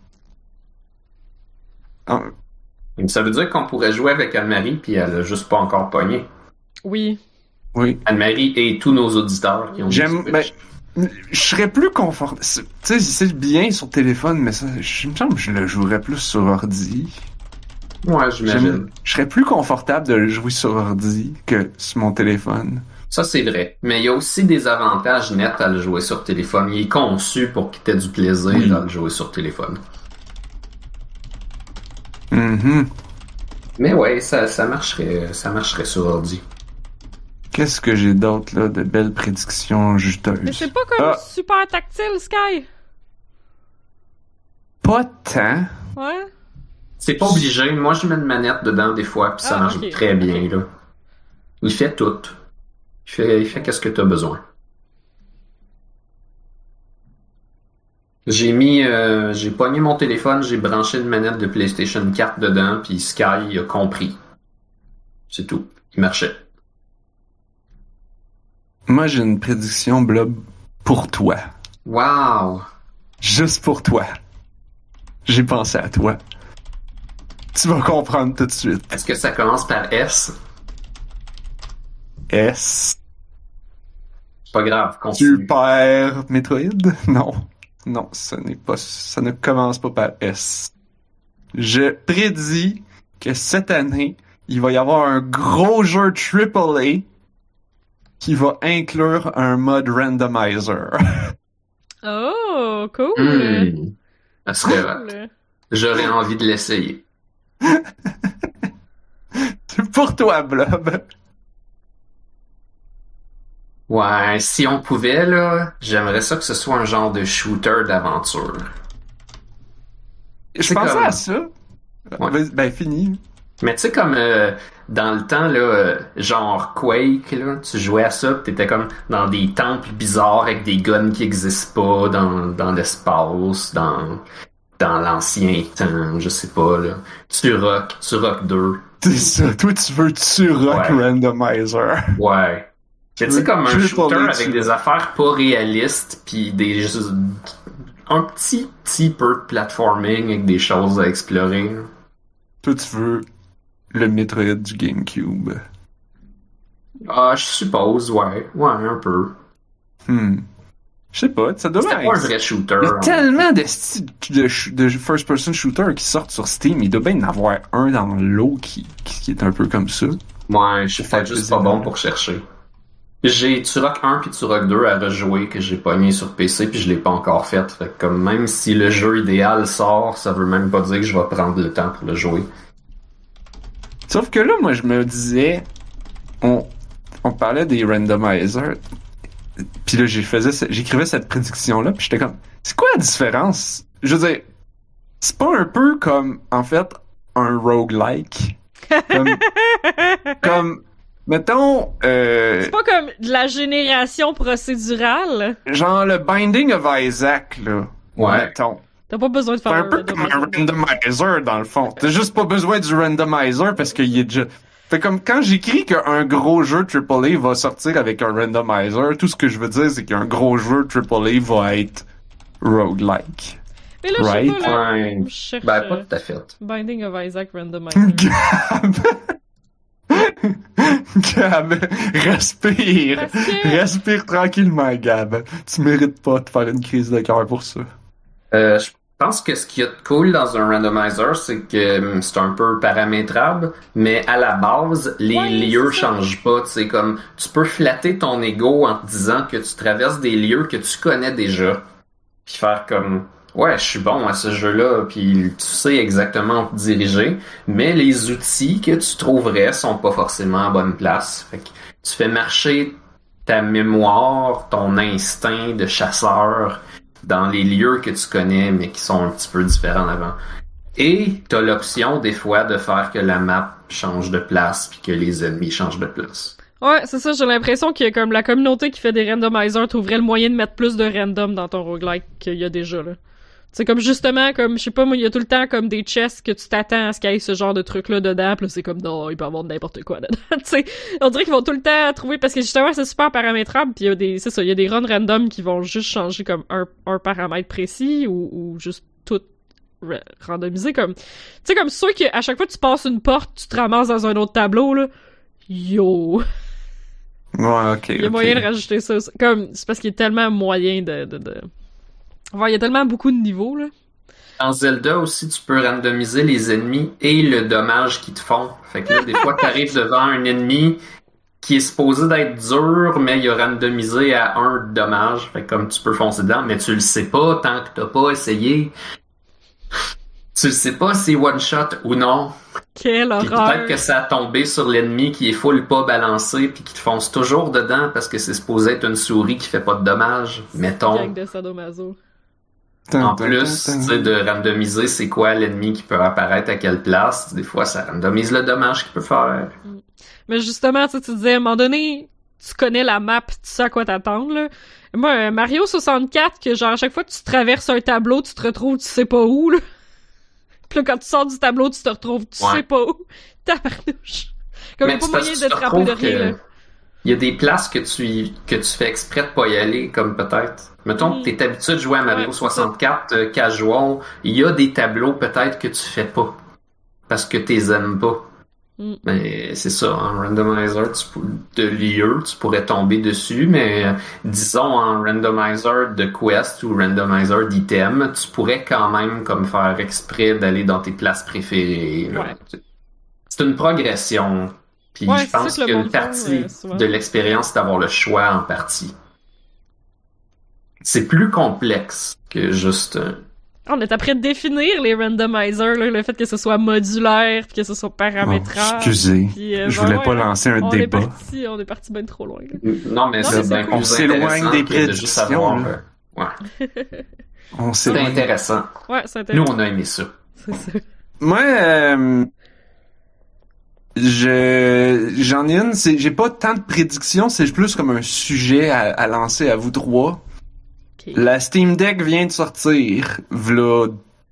Ah, Ça veut dire qu'on pourrait jouer avec Anne-Marie puis elle a juste pas encore pogné. Oui. oui. Anne-Marie et tous nos auditeurs qui ont des J'aime, Switch. ben, je serais plus confortable. Tu sais, c'est bien sur téléphone, mais ça, je il me semble que je le jouerais plus sur ordi. Ouais, j'imagine. J'aime- Je serais plus confortable de le jouer sur ordi que sur mon téléphone. Ça, c'est vrai. Mais il y a aussi des avantages nets à le jouer sur téléphone. Il est conçu pour que tu aies du plaisir Oui. à le jouer sur téléphone. Mhm. Mais ouais, ça, ça marcherait, ça marcherait sur ordi. Qu'est-ce que j'ai d'autre, là, de belles prédictions Mais juteuses? c'est pas comme Ah. super tactile, Sky. Pas tant. Ouais. C'est pas obligé. Moi, je mets une manette dedans des fois, puis ça Ah, marche ok. très bien, Ok. là. Il fait tout. Il fait, il fait qu'est-ce que tu as besoin. J'ai mis, euh, j'ai pogné mon téléphone, j'ai branché une manette de PlayStation quatre dedans, puis Sky a compris. C'est tout. Il marchait. Moi, j'ai une prédiction, Blob, pour toi. Wow! Juste pour toi. J'ai pensé à toi. Tu vas comprendre tout de suite. Est-ce que ça commence par S? S. C'est pas grave, continue. Super Metroid? Non. Non, ce n'est pas, ça ne commence pas par S. Je prédis que cette année, il va y avoir un gros jeu triple A qui va inclure un mode randomizer. Oh, cool. Hmm. Ça serait hot. Cool. J'aurais envie de l'essayer. C'est pour toi, Blob. Ouais, si on pouvait, là, j'aimerais ça que ce soit un genre de shooter d'aventure. Je C'est pensais comme- à ça. Ouais. Ben, ben, fini. Mais tu sais, comme euh, dans le temps, là, euh, genre Quake, là, tu jouais à ça, pis t'étais comme dans des temples bizarres avec des guns qui existent pas, dans, dans l'espace, dans... dans l'ancien temps, je sais pas, là. Turok, Turok deux. C'est ça, toi tu veux Turok Ouais. Randomizer. Ouais. Tu sais, comme un Je veux shooter parler avec dessus. des affaires pas réalistes, puis des un petit petit peu de platforming avec des choses à explorer. Toi tu veux le Metroid du GameCube. Ah, je suppose, ouais. Ouais, un peu. Hmm. Je sais pas, ça doit C'était être... pas un vrai shooter. Il y a hein. tellement de, styles de, sh- de first-person shooter qui sortent sur Steam. Il doit bien y en avoir un dans l'eau qui, qui, qui est un peu comme ça. Ouais, je suis Fait peut-être juste plaisir. pas bon pour chercher. J'ai Turok un puis Turok deux à rejouer que j'ai pogné sur P C puis je l'ai pas encore fait. Fait que comme même si le jeu idéal sort, ça veut même pas dire que je vais prendre le temps pour le jouer. Sauf que là, moi, je me disais... On, on parlait des randomizers. Puis là, j'ai faisais, ce- j'écrivais cette prédiction-là, puis j'étais comme... C'est quoi la différence? Je veux dire... C'est pas un peu comme, en fait, un roguelike? Comme... comme mettons... Euh, C'est pas comme de la génération procédurale. genre le Binding of Isaac, là. Ouais. Mettons. T'as pas besoin de C'est faire un peu comme un randomizer, dans le fond. T'as juste pas besoin du randomizer parce qu'il est déjà... Fait comme quand j'écris qu'un gros jeu triple A va sortir avec un randomizer, tout ce que je veux dire, c'est qu'un gros jeu triple A va être roguelike. Mais là, je sais Right. pas, là. Ouais. Je cherche Ben pas euh, tout à fait. Binding of Isaac Randomizer. Gab! Gab, respire! Parce que- Respire tranquillement, Gab. Tu mérites pas de faire une crise de cœur pour ça. Euh, je pense que ce qui est cool dans un randomizer, c'est que hum, c'est un peu paramétrable, mais à la base, les Ouais, lieux c'est ça. changent pas. Tu sais, comme tu peux flatter ton ego en te disant que tu traverses des lieux que tu connais déjà, puis faire comme ouais, je suis bon à ce jeu-là, puis tu sais exactement où te diriger, mais les outils que tu trouverais sont pas forcément à bonne place. Fait que tu fais marcher ta mémoire, ton instinct de chasseur dans les lieux que tu connais, mais qui sont un petit peu différents en avant. Et t'as l'option, des fois, de faire que la map change de place, puis que les ennemis changent de place. Ouais, c'est ça, j'ai l'impression que comme la communauté qui fait des randomizers trouverait le moyen de mettre plus de random dans ton roguelike qu'il y a déjà, là. C'est comme justement, comme, je sais pas, moi, il y a tout le temps comme des chests que tu t'attends à ce qu'il y ait ce genre de truc-là dedans, pis là, c'est comme, non, il peut y avoir n'importe quoi dedans, tu sais. On dirait qu'ils vont tout le temps trouver, parce que justement, c'est super paramétrable, pis il y a des, c'est ça, il y a des runs random qui vont juste changer comme un, un paramètre précis, ou, ou juste tout ra- randomiser, comme, tu sais, comme sûr qu'à chaque fois que tu passes une porte, tu te ramasses dans un autre tableau, là. Yo! Ouais, ok. Il y a ok. moyen de rajouter ça. C'est Comme, c'est parce qu'il y a tellement moyen de, de, de... Ouais, il y a tellement beaucoup de niveaux, là. Dans Zelda aussi, tu peux randomiser les ennemis et le dommage qu'ils te font. Fait que là, des fois, t'arrives devant un ennemi qui est supposé d'être dur, mais il a randomisé à un dommage. Fait que comme tu peux foncer dedans, mais tu le sais pas tant que t'as pas essayé. Tu le sais pas si one shot ou non. Quelle Puis horreur! peut-être que ça a tombé sur l'ennemi qui est full pas balancé puis qui te fonce toujours dedans parce que c'est supposé être une souris qui fait pas de dommages. Mettons. Gang de sadomaso. En plus, tu sais, de randomiser c'est quoi l'ennemi qui peut apparaître à quelle place. Des fois, ça randomise le dommage qu'il peut faire. Mais justement, tu sais, tu disais, à un moment donné, tu connais la map, tu sais à quoi t'attendre, là. Moi, euh, Mario soixante-quatre, que genre, à chaque fois que tu traverses un tableau, tu te retrouves, tu sais pas où, là. Puis là, quand tu sors du tableau, tu te retrouves, tu Ouais. sais pas où. Tabarnouche. Comme il y a pas c'est parce moyen que de tu te rappeler de retrouves rien, que là. Il y a des places que tu que tu fais exprès de pas y aller, comme peut-être. Mettons Mm. que t'es habitué de jouer à Mario Ouais, c'est soixante-quatre euh, casual, il y a des tableaux peut-être que tu fais pas. Parce que t'es aimes pas. Mm. Mais c'est ça, en randomizer tu pour- de lieu, tu pourrais tomber dessus, mais euh, disons en randomizer de quest ou randomizer d'item, tu pourrais quand même comme faire exprès d'aller dans tes places préférées. là. Ouais. C'est une progression. Puis Ouais, je c'est ça pense que le qu'une monde fait, partie euh, souvent. de l'expérience, c'est d'avoir le choix en partie. C'est plus complexe que juste... euh, On est après de définir les randomizers, là, le fait que ce soit modulaire, puis que ce soit Oh, paramétrable. excusez. Puis, euh, Je ben voulais ouais, pas hein. lancer un on est débat. parti, on est parti bien trop loin, là. Non, mais Non, c'est mais c'est bien cool. plus On s'éloigne intéressant des que de juste prédictions, avoir... là. euh, Ouais, On c'est sait. intéressant. Ouais, c'est Nous, intéressant. on a aimé ça. C'est ça. Moi, euh, je j'en ai une. C'est, j'ai pas tant de prédictions. C'est plus comme un sujet à, à lancer à vous trois. Ok. La Steam Deck vient de sortir, v'là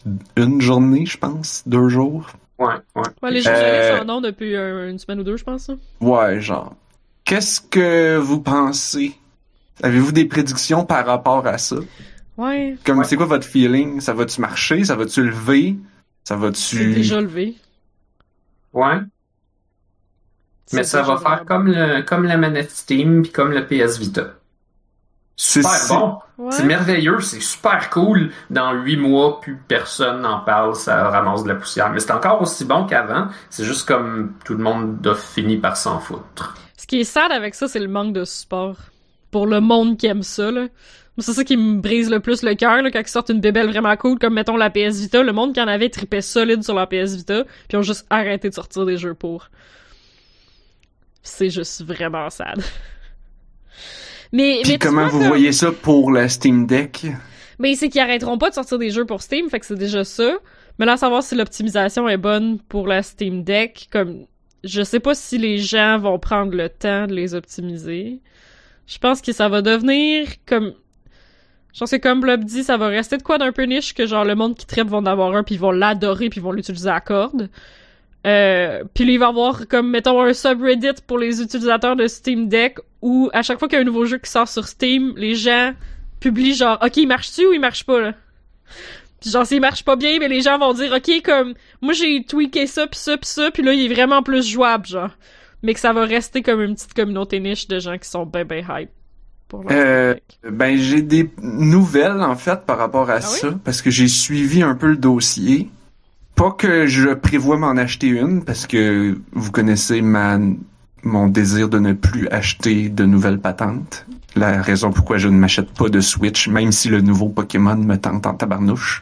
une journée, je pense, deux jours. Ouais, ouais. Ouais, les jeux Euh, en ont depuis euh, une semaine ou deux, je pense. Hein. Ouais, genre. Qu'est-ce que vous pensez? Avez-vous des prédictions par rapport à ça? Ouais. Comme, Ouais. c'est quoi votre feeling? Ça va-tu marcher? Ça va-tu lever? Ça va-tu... C'est déjà levé. Ouais. Mais C'est ça déjà va faire vraiment comme le, comme la manette Steam puis comme le P S Vita. C'est- Super c'est- bon. Ouais. C'est merveilleux, c'est super cool. Dans huit mois, plus personne n'en parle, ça ramasse de la poussière. Mais c'est encore aussi bon qu'avant. C'est juste comme tout le monde a fini par s'en foutre. Ce qui est sad avec ça, c'est le manque de support. Pour le monde qui aime ça, là. Moi, c'est ça qui me brise le plus le cœur, là, quand ils sortent une bébelle vraiment cool, comme mettons la P S Vita. Le monde qui en avait trippait solide sur la P S Vita, puis ont juste arrêté de sortir des jeux pour. C'est juste vraiment sad. Mais, Puis mais tu comment vois, vous comme- voyez ça pour la Steam Deck? Mais c'est qu'ils arrêteront pas de sortir des jeux pour Steam, fait que c'est déjà ça. Mais là, à savoir si l'optimisation est bonne pour la Steam Deck, comme je sais pas si les gens vont prendre le temps de les optimiser. Je pense que ça va devenir comme je pense que comme Blob dit, ça va rester de quoi d'un peu niche que genre le monde qui trippe vont en avoir un puis ils vont l'adorer puis ils vont l'utiliser à corde. Euh, puis là, il va y avoir comme mettons un subreddit pour les utilisateurs de Steam Deck où à chaque fois qu'il y a un nouveau jeu qui sort sur Steam, les gens publient genre OK, il marche-tu ou il marche pas là. Puis genre s'il marche pas bien, mais les gens vont dire OK, comme moi j'ai tweaké ça puis ça puis ça puis là il est vraiment plus jouable genre. Mais que ça va rester comme une petite communauté niche de gens qui sont ben ben hype pour leur Euh, Steam Deck. ben, j'ai des nouvelles, en fait, par rapport à Ah ça, parce que j'ai suivi un peu le dossier. Pas que je prévois m'en acheter une, parce que vous connaissez ma, mon désir de ne plus acheter de nouvelles patentes. La raison pourquoi je ne m'achète pas de Switch, même si le nouveau Pokémon me tente en tabarnouche.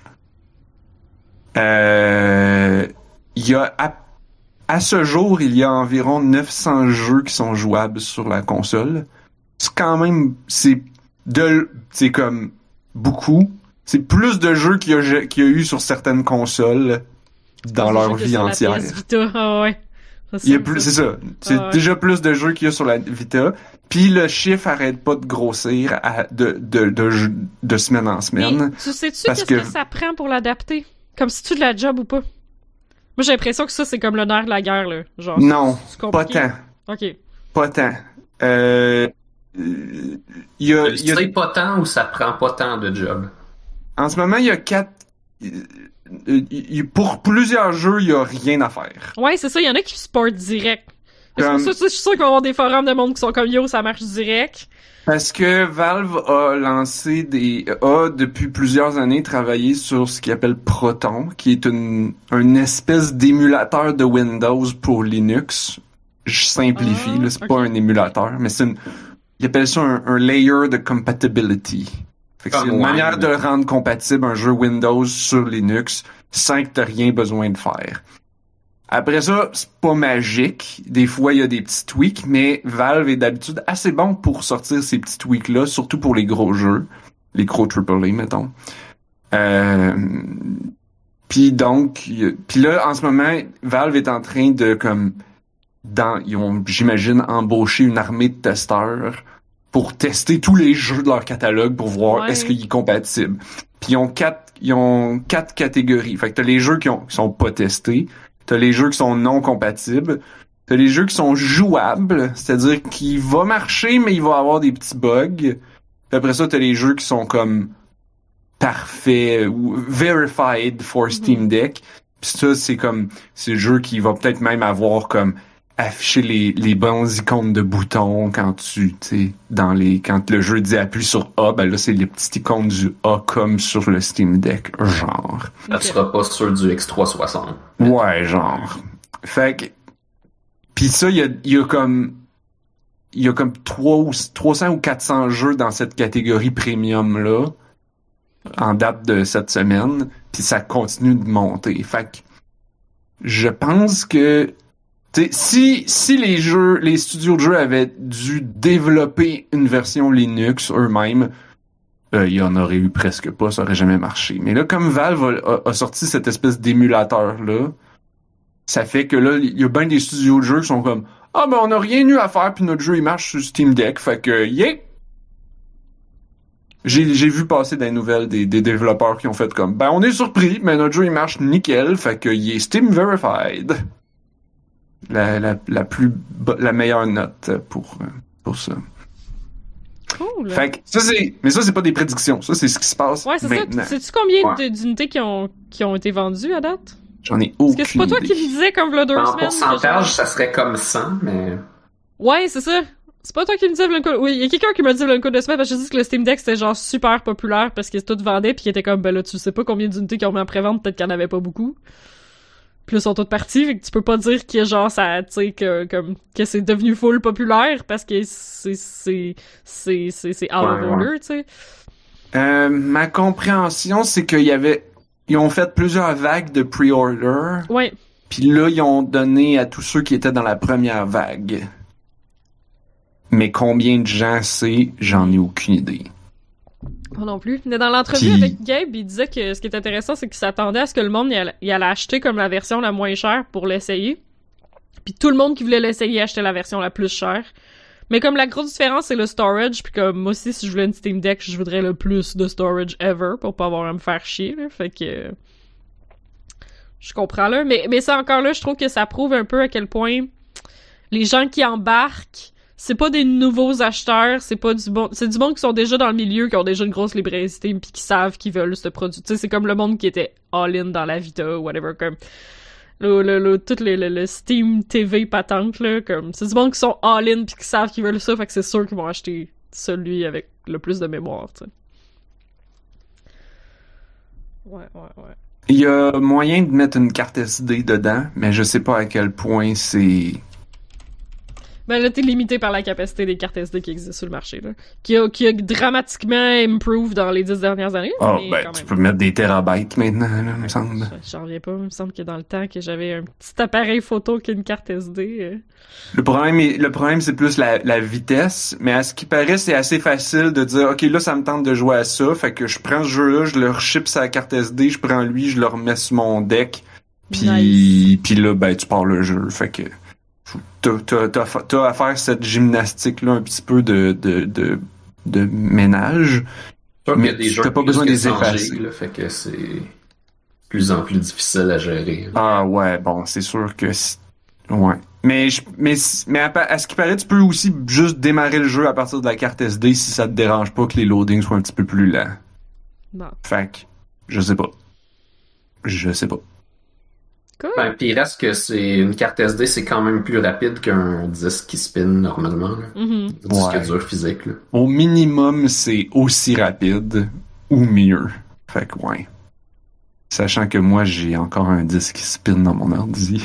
Euh, il y a, à, à ce jour, il y a environ neuf cents jeux qui sont jouables sur la console. C'est quand même, c'est de, c'est comme beaucoup. C'est plus de jeux qu'il y a, qu'il y a eu sur certaines consoles dans C'est leur juste que vie sur la entière. P S Vita, ah ouais. Ça, Il y a c'est plus, ça. c'est ça. C'est Ah ouais. déjà plus de jeux qu'il y a sur la Vita. Puis le chiffre arrête pas de grossir à- de, de, de, de, de semaine en Mais semaine. tu sais-tu parce qu'est-ce que... que- ça prend pour l'adapter? Comme si tu de la job ou pas? Moi, j'ai l'impression que ça, c'est comme le nerf de la guerre, là. Genre, Non, c'est pas compliqué. tant. OK. Pas tant. Euh, il y a, il y a- C'est pas tant ou ça prend pas tant de job? en ce moment, il y a quatre, il- il- pour plusieurs jeux, il y a rien à faire. Ouais, c'est ça, il y en a qui supportent direct. C'est pour Comme- ça, tu sais, je suis sûr qu'il va y avoir des forums de monde qui sont comme yo, ça marche direct. Parce que Valve a lancé des, a depuis plusieurs années travaillé sur ce qu'il appelle Proton, qui est une, une espèce d'émulateur de Windows pour Linux. Je simplifie, Ah, là, c'est ok. pas un émulateur, mais c'est une, ils appellent ça un, un layer de compatibility. Fait que c'est Comme une Wine. manière de rendre compatible un jeu Windows sur Linux sans que t'aies rien besoin de faire. Après ça, c'est pas magique. Des fois, il y a des petits tweaks, mais Valve est d'habitude assez bon pour sortir ces petits tweaks-là, surtout pour les gros jeux. Les gros triple A, mettons. Euh... Puis donc, y a- puis là, en ce moment, Valve est en train de, comme, dans, ils ont, j'imagine, embauché une armée de testeurs pour tester tous les jeux de leur catalogue pour voir Ouais. est-ce qu'il est compatible. Puis ils ont quatre, ils ont quatre catégories. Fait que t'as les jeux qui ont, qui sont pas testés. T'as les jeux qui sont non compatibles. T'as les jeux qui sont jouables, c'est-à-dire qu'il va marcher, mais il va avoir des petits bugs. Puis après ça, t'as les jeux qui sont comme parfaits ou verified for Steam Deck. Puis ça, c'est comme, c'est le jeu qui va peut-être même avoir comme afficher les, les bons icônes de boutons quand tu, tu sais, dans les, quand le jeu dit appuie sur A, ben là, c'est les petites icônes du A comme sur le Steam Deck, genre. Ça Ok. sera pas sur du X trois cent soixante. Ouais, genre. Fait que, pis ça, il y a, il y a comme, il y a comme trois ou, trois cents ou quatre cents jeux dans cette catégorie premium-là, en date de cette semaine, puis ça continue de monter. Fait que, je pense que, tu sais, si, si les jeux, les studios de jeux avaient dû développer une version Linux eux-mêmes, euh, il y en aurait eu presque pas, ça aurait jamais marché. Mais là, comme Valve a, a- a sorti cette espèce d'émulateur-là, ça fait que là, il y a bien des studios de jeux qui sont comme « Ah, ben on a rien eu à faire, puis notre jeu, il marche sur Steam Deck, fait que, yeah! » j'ai, j'ai vu passer des nouvelles des, des développeurs qui ont fait comme, ben, on est surpris, mais notre jeu, il marche nickel, fait qu'il est Steam Verified. La, la, la plus, la meilleure note pour, pour ça. Cool. Fait que, ça c'est, mais ça c'est pas des prédictions, ça c'est ce qui se passe Ouais, c'est maintenant. ça. Sais-tu combien Ouais. de, d'unités qui ont, qui ont été vendues à date? J'en ai Parce aucune que c'est pas toi idée. qui me disais comme v'là deux En semaines. pourcentage, que ça serait comme cent, mais... genre- Ouais, c'est ça. C'est pas toi qui me disais v'là une couple... Oui, il y a quelqu'un qui m'a dit v'là une couple de semaines parce que je dis que le Steam Deck c'était genre super populaire parce que tout vendait pis qu'il était comme, ben là, tu sais pas combien d'unités qui ont mis en pré-vente, peut-être qu'il y en avait pas beaucoup. Puis là, ils sont toutes parties, fait que tu peux pas dire que genre ça, tu sais, que, comme, que c'est devenu full populaire parce que c'est, c'est, c'est, c'est, c'est out of Ouais, order, ouais. tu sais. Euh, ma compréhension, c'est qu'il y avait, ils ont fait plusieurs vagues de pre-order, Ouais. puis là, ils ont donné à tous ceux qui étaient dans la première vague. Mais combien de gens c'est, j'en ai aucune idée. Moi non plus. Mais dans l'entrevue Puis- avec Gabe, il disait que ce qui est intéressant, c'est qu'il s'attendait à ce que le monde y allait, y allait acheter comme la version la moins chère pour l'essayer. Puis tout le monde qui voulait l'essayer achetait la version la plus chère. Mais comme la grosse différence, c'est le storage, puis comme moi aussi, si je voulais une Steam Deck, je voudrais le plus de storage ever pour pas avoir à me faire chier, là. Fait que... Je comprends, là. Mais, mais ça, encore là, je trouve que ça prouve un peu à quel point les gens qui embarquent, c'est pas des nouveaux acheteurs, c'est pas du bon, c'est du monde qui sont déjà dans le milieu, qui ont déjà une grosse librairie Steam pis qui savent qu'ils veulent ce produit. Tu sais, c'est comme le monde qui était all-in dans la Vita, whatever, comme le, le, le, tout le, le, le Steam T V patente, là, comme, c'est du monde qui sont all-in pis qui savent qu'ils veulent ça, fait que c'est sûr qu'ils vont acheter celui avec le plus de mémoire, tu sais. Ouais, ouais, ouais. Il y a moyen de mettre une carte S D dedans, mais je sais pas à quel point c'est... Ben là, t'es limité par la capacité des cartes S D qui existent sur le marché, là. Qui a, qui a dramatiquement improved dans les dix dernières années. Ah, mais ben, quand tu même. peux mettre des térabytes maintenant, là, il me semble. J'en reviens pas. Il me semble que dans le temps que j'avais un petit appareil photo qu'une carte S D. euh. Le problème, est, le problème, c'est plus la, la vitesse, mais à ce qui paraît, c'est assez facile de dire, OK, là, ça me tente de jouer à ça, fait que je prends ce jeu-là, je le rechip sa carte S D, je prends lui, je le remets sur mon deck, puis Nice. puis là, ben, tu pars le jeu, fait que t'as, t'as, t'as, t'as à faire cette gymnastique-là un petit peu de, de, de, de ménage. Sûr Mais qu'il y a des jeux t'as pas plus besoin que de les cent gigs, effacer. là, fait que c'est de plus en plus difficile à gérer. Ah ouais, bon, c'est sûr que... c'est- Ouais. Mais, je- mais, mais à, à ce qui paraît, tu peux aussi juste démarrer le jeu à partir de la carte S D si ça te dérange pas que les loadings soient un petit peu plus lents. Non. Fait que, je sais pas. Je sais pas. Cool. Ben, puis il reste que c'est une carte S D, c'est quand même plus rapide qu'un disque qui spin normalement. Là. Mhm. Un disque Ouais. dur physique. Là. Au minimum, c'est aussi rapide ou mieux. Fait que, ouais. Sachant que moi, j'ai encore un disque qui spin dans mon ordi.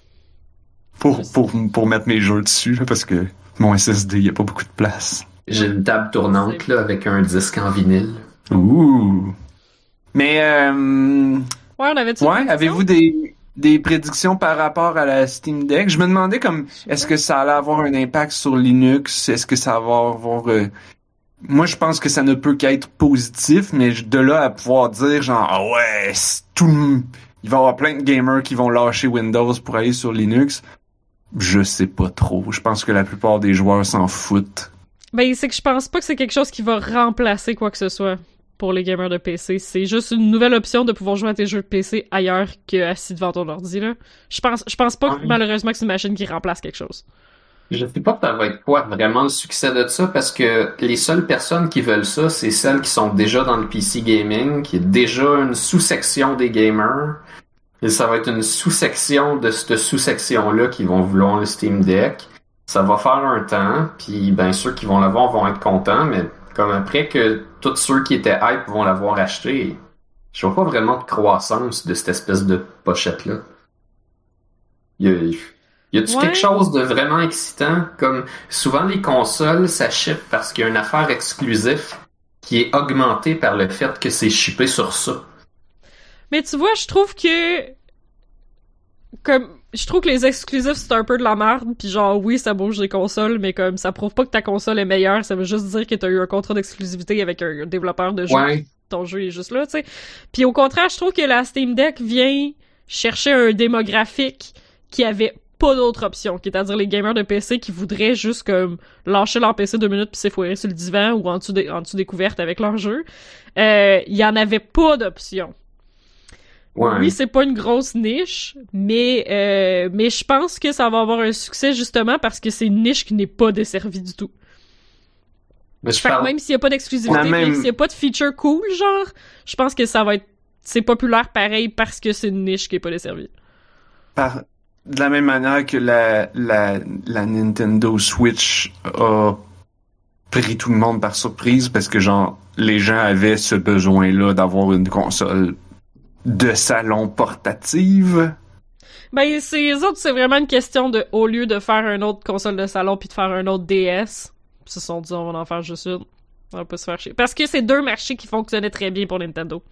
pour, pour, pour mettre mes jeux dessus, là, parce que mon S S D, il y a pas beaucoup de place. J'ai une table tournante là, avec un disque en vinyle. Ouh! Mais, euh... Ouais, on avait-tu Ouais, avez-vous des, des prédictions par rapport à la Steam Deck? Je me demandais comme, est-ce que ça allait avoir un impact sur Linux? Est-ce que ça va avoir... euh, Moi, je pense que ça ne peut qu'être positif, mais de là à pouvoir dire genre, ah ouais, c'est tout... il va y avoir plein de gamers qui vont lâcher Windows pour aller sur Linux. Je sais pas trop. Je pense que la plupart des joueurs s'en foutent. Ben, c'est que je pense pas que c'est quelque chose qui va remplacer quoi que ce soit pour les gamers de P C. C'est juste une nouvelle option de pouvoir jouer à tes jeux de P C ailleurs qu'assis devant ton ordi, là. Je pense, je pense pas que, Ouais. malheureusement que c'est une machine qui remplace quelque chose. Je sais pas ça va être quoi vraiment le succès de ça parce que les seules personnes qui veulent ça, c'est celles qui sont déjà dans le P C gaming, qui est déjà une sous-section des gamers. Et ça va être une sous-section de cette sous-section-là qui vont vouloir le Steam Deck. Ça va faire un temps, puis ben ceux qui vont l'avoir vont être contents, mais comme après que tous ceux qui étaient hype vont l'avoir acheté, je vois pas vraiment de croissance de cette espèce de pochette-là. Y a, y a-tu Ouais. quelque chose de vraiment excitant? Comme souvent les consoles, ça ship parce qu'il y a une affaire exclusive qui est augmentée par le fait que c'est shippé sur ça. Mais tu vois, je trouve que... Comme... Je trouve que les exclusifs, c'est un peu de la merde, pis genre, oui, ça bouge des consoles, mais comme, ça prouve pas que ta console est meilleure, ça veut juste dire que t'as eu un contrat d'exclusivité avec un développeur de jeu. Ouais. Ton jeu est juste là, tu sais. Puis au contraire, je trouve que la Steam Deck vient chercher un démographique qui avait pas d'autre option, c'est-à-dire les gamers de P C qui voudraient juste comme lâcher leur P C deux minutes puis s'effourer sur le divan ou en dessous des, en dessous des couvertes avec leur jeu, euh, il y en avait pas d'option. Ouais. Oui, c'est pas une grosse niche, mais euh, mais je pense que ça va avoir un succès justement parce que c'est une niche qui n'est pas desservie du tout. Mais je Fait que parle... même s'il y a pas d'exclusivité, La même- même s'il y a pas de feature cool, genre, je pense que ça va être c'est populaire pareil parce que c'est une niche qui est pas desservie. Par, de la même manière que la, la, la Nintendo Switch a pris tout le monde par surprise parce que, genre, les gens avaient ce besoin-là d'avoir une console de salon portative. Ben, c'est, les autres, c'est vraiment une question de, au lieu de faire une autre console de salon puis de faire un autre D S, ils se sont dit, on va en faire juste une. On va pas se faire chier. Parce que c'est deux marchés qui fonctionnaient très bien pour Nintendo.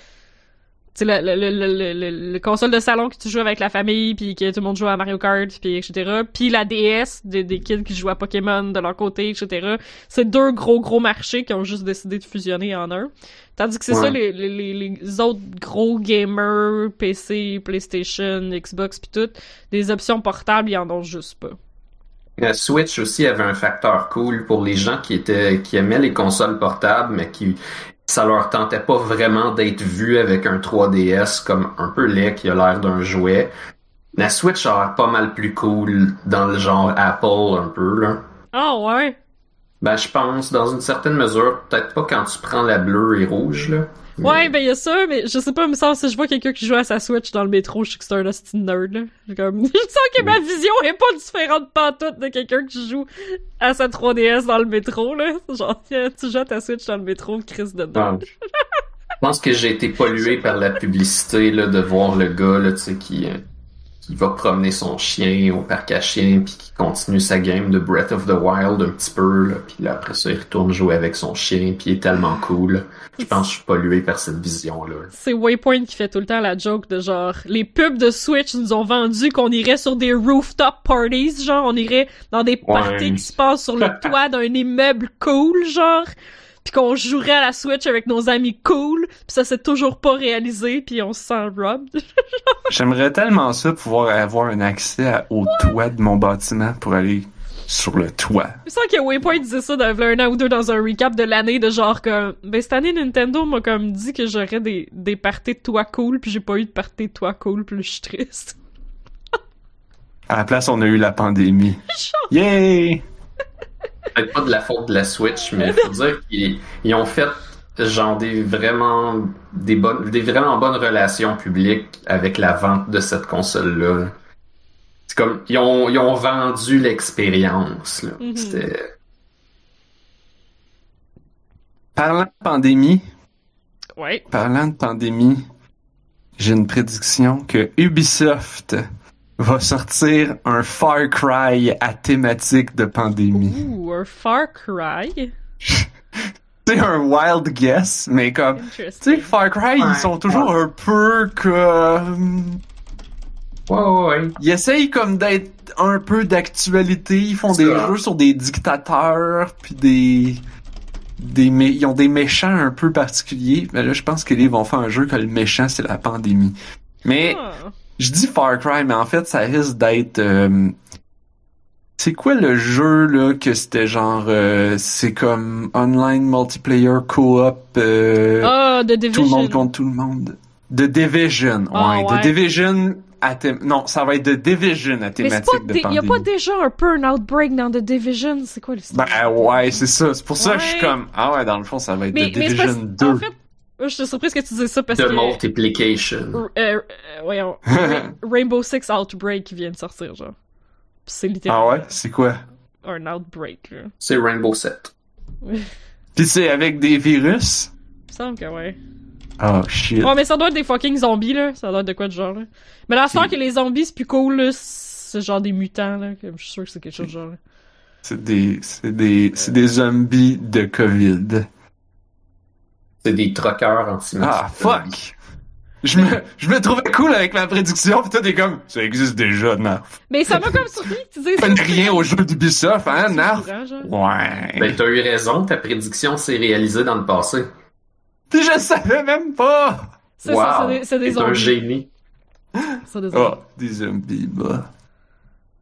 Tu sais, le, le, le, le, le, le console de salon que tu joues avec la famille, puis que tout le monde joue à Mario Kart, puis et cetera. Puis la D S, des, des kids qui jouent à Pokémon de leur côté, et cetera. C'est deux gros gros marchés qui ont juste décidé de fusionner en un. Tandis que c'est Ouais. ça, les, les, les, les autres gros gamers, P C, PlayStation, Xbox, puis tout, des options portables, ils en ont juste pas. La Switch aussi avait un facteur cool pour les gens qui étaient qui aimaient les consoles portables, mais qui ça leur tentait pas vraiment d'être vu avec un trois D S comme un peu laid qui a l'air d'un jouet. La Switch a l'air pas mal plus cool dans le genre Apple un peu là. Ah ouais? Ben je pense dans une certaine mesure, peut-être pas quand tu prends la bleue et rouge là. Mais- Ouais, ben y a ça, mais je sais pas, il me semble, si je vois quelqu'un qui joue à sa Switch dans le métro, je sais que c'est un hostie de nerd, là. J'ai comme, je sens que ma vision est pas différente pantoute de quelqu'un qui joue à sa trois D S dans le métro, là. Genre, tiens, tu joues à ta Switch dans le métro, crise de nerd. Ouais. Je pense que j'ai été pollué par la publicité là, de voir le gars là, tu sais, qui, euh, qui va promener son chien au parc à chiens puis qui continue sa game de Breath of the Wild un petit peu là, puis là après ça il retourne jouer avec son chien puis il est tellement cool. Je pense que je suis pollué par cette vision là. C'est Waypoint qui fait tout le temps la joke de genre, les pubs de Switch nous ont vendu qu'on irait sur des rooftop parties, genre, on irait dans des parties qui se passent sur le toit d'un immeuble cool, genre, pis qu'on jouerait à la Switch avec nos amis cool, pis ça s'est toujours pas réalisé, pis on se sent robbed. J'aimerais tellement ça pouvoir avoir un accès à- au toit de mon bâtiment pour aller sur le toit. Je sens que Waypoint disait ça dans un an ou deux dans un recap de l'année, de genre comme, ben cette année Nintendo m'a comme dit que j'aurais des, des parties de toit cool, pis j'ai pas eu de parties de toit cool, pis là, je suis triste. À la place, on a eu la pandémie. Yay! Peut-être pas de la faute de la Switch, mais faut dire qu'ils ils ont fait genre des vraiment des bonnes des vraiment bonnes relations publiques avec la vente de cette console là. C'est comme ils ont ils ont vendu l'expérience là. Mhm. C'était Parlant de pandémie, Ouais. parlant de pandémie, j'ai une prédiction que Ubisoft va sortir un Far Cry à thématique de pandémie. Ouh, un Far Cry. C'est un wild guess, mais comme, tu Interesting. sais, Far Cry, Ouais. ils sont toujours un peu comme... ouais ouais ouais. Ils essayent comme d'être un peu d'actualité, ils font C'est des ça. jeux sur des dictateurs, puis des... des mé- ils ont des méchants un peu particuliers, mais là, je pense qu'ils vont faire un jeu que le méchant, c'est la pandémie. Mais... Ah. Je dis Far Cry, mais en fait, ça risque d'être... euh, C'est quoi le jeu, là, que c'était genre... euh, c'est comme online multiplayer co-op... euh, Ah, The tout le Division. monde contre tout le monde. The Division, Ah, ouais. ouais. The Division... À thém- Non, ça va être The Division à Mais c'est thématique pas, de dé- y a pandémie. pas déjà un peu un outbreak dans The Division? C'est quoi l'histoire? Ben ouais, c'est ça. C'est pour ça que je suis Ouais. comme... Ah ouais, dans le fond, ça va être mais, The mais c'est Division parce- deux. en fait, je suis surprise que tu dises ça parce De que... multiplication. Euh, euh, voyons, Ra- Rainbow Six Outbreak qui vient de sortir, genre. Pis c'est Ah littéralement ouais? C'est quoi? un outbreak, là. C'est Rainbow sept. Il Pis c'est avec des virus? me semble que ouais. Oh shit. Ouais, mais ça doit être des fucking zombies, là. Ça doit être de quoi de genre, là. Mais la soeur que les zombies, c'est plus cool, là. C'est genre des mutants, là. Comme je suis sûr que c'est quelque chose de genre, là. C'est des, c'est des, c'est des zombies de COVID. C'est des troqueurs anti Ah, fuck! Je me, je me trouvais cool avec ma prédiction, pis toi t'es comme, ça existe déjà, Narf. Mais ça m'a comme surpris que tu dises Fais rien au jeu d'Ubisoft, hein, Narf? courant, genre. Ouais. Ben t'as eu raison, ta prédiction s'est réalisée dans le passé. Pis je savais même pas! C'est ça, Wow. c'est des, c'est des T'es un zombies. génie. C'est des zombies. Oh, des zombies, bah.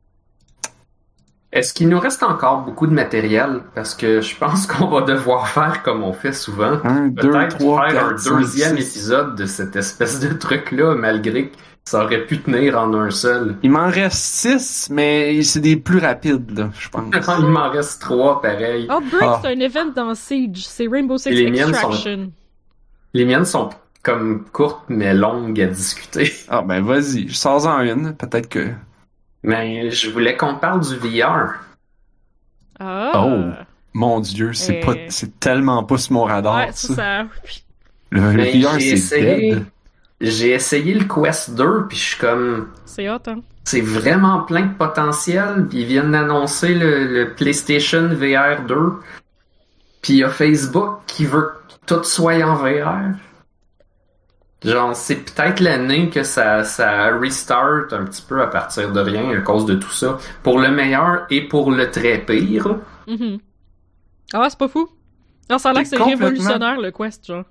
Est-ce qu'il nous reste encore beaucoup de matériel? Parce que je pense qu'on va devoir faire comme on fait souvent. Un, deux, Peut-être trois, faire quatre, un cinq, deuxième six. épisode de cette espèce de truc-là, malgré que ça aurait pu tenir en un seul. Il m'en reste six, mais c'est des plus rapides, là, je pense. Il m'en reste trois, pareil. Outbreak, Ah. c'est un event dans Siege. C'est Rainbow Six Et les miennes Extraction. Les miennes sont comme courtes, mais longues à discuter. Ah, ben vas-y, je sors-en une, peut-être que... Mais je voulais qu'on parle du V R. Ah! Oh. Mon Dieu, c'est Eh. pas, c'est tellement pas sur mon radar, Ouais, ça. ça, ça... Le, le Mais V R, j'ai c'est essayé- dead. J'ai essayé le Quest deux, puis je suis comme... C'est hot, hein? C'est vraiment plein de potentiel, puis ils viennent d'annoncer le, le PlayStation V R deux. Puis il y a Facebook qui veut que tout soit en V R. Genre, c'est peut-être l'année que ça, ça restart un petit peu à partir de rien à cause de tout ça. Pour le meilleur et pour le très pire. Mhm. Ah, c'est pas fou. Non, ça a l'air que C'est c'est complètement- révolutionnaire, le Quest, genre.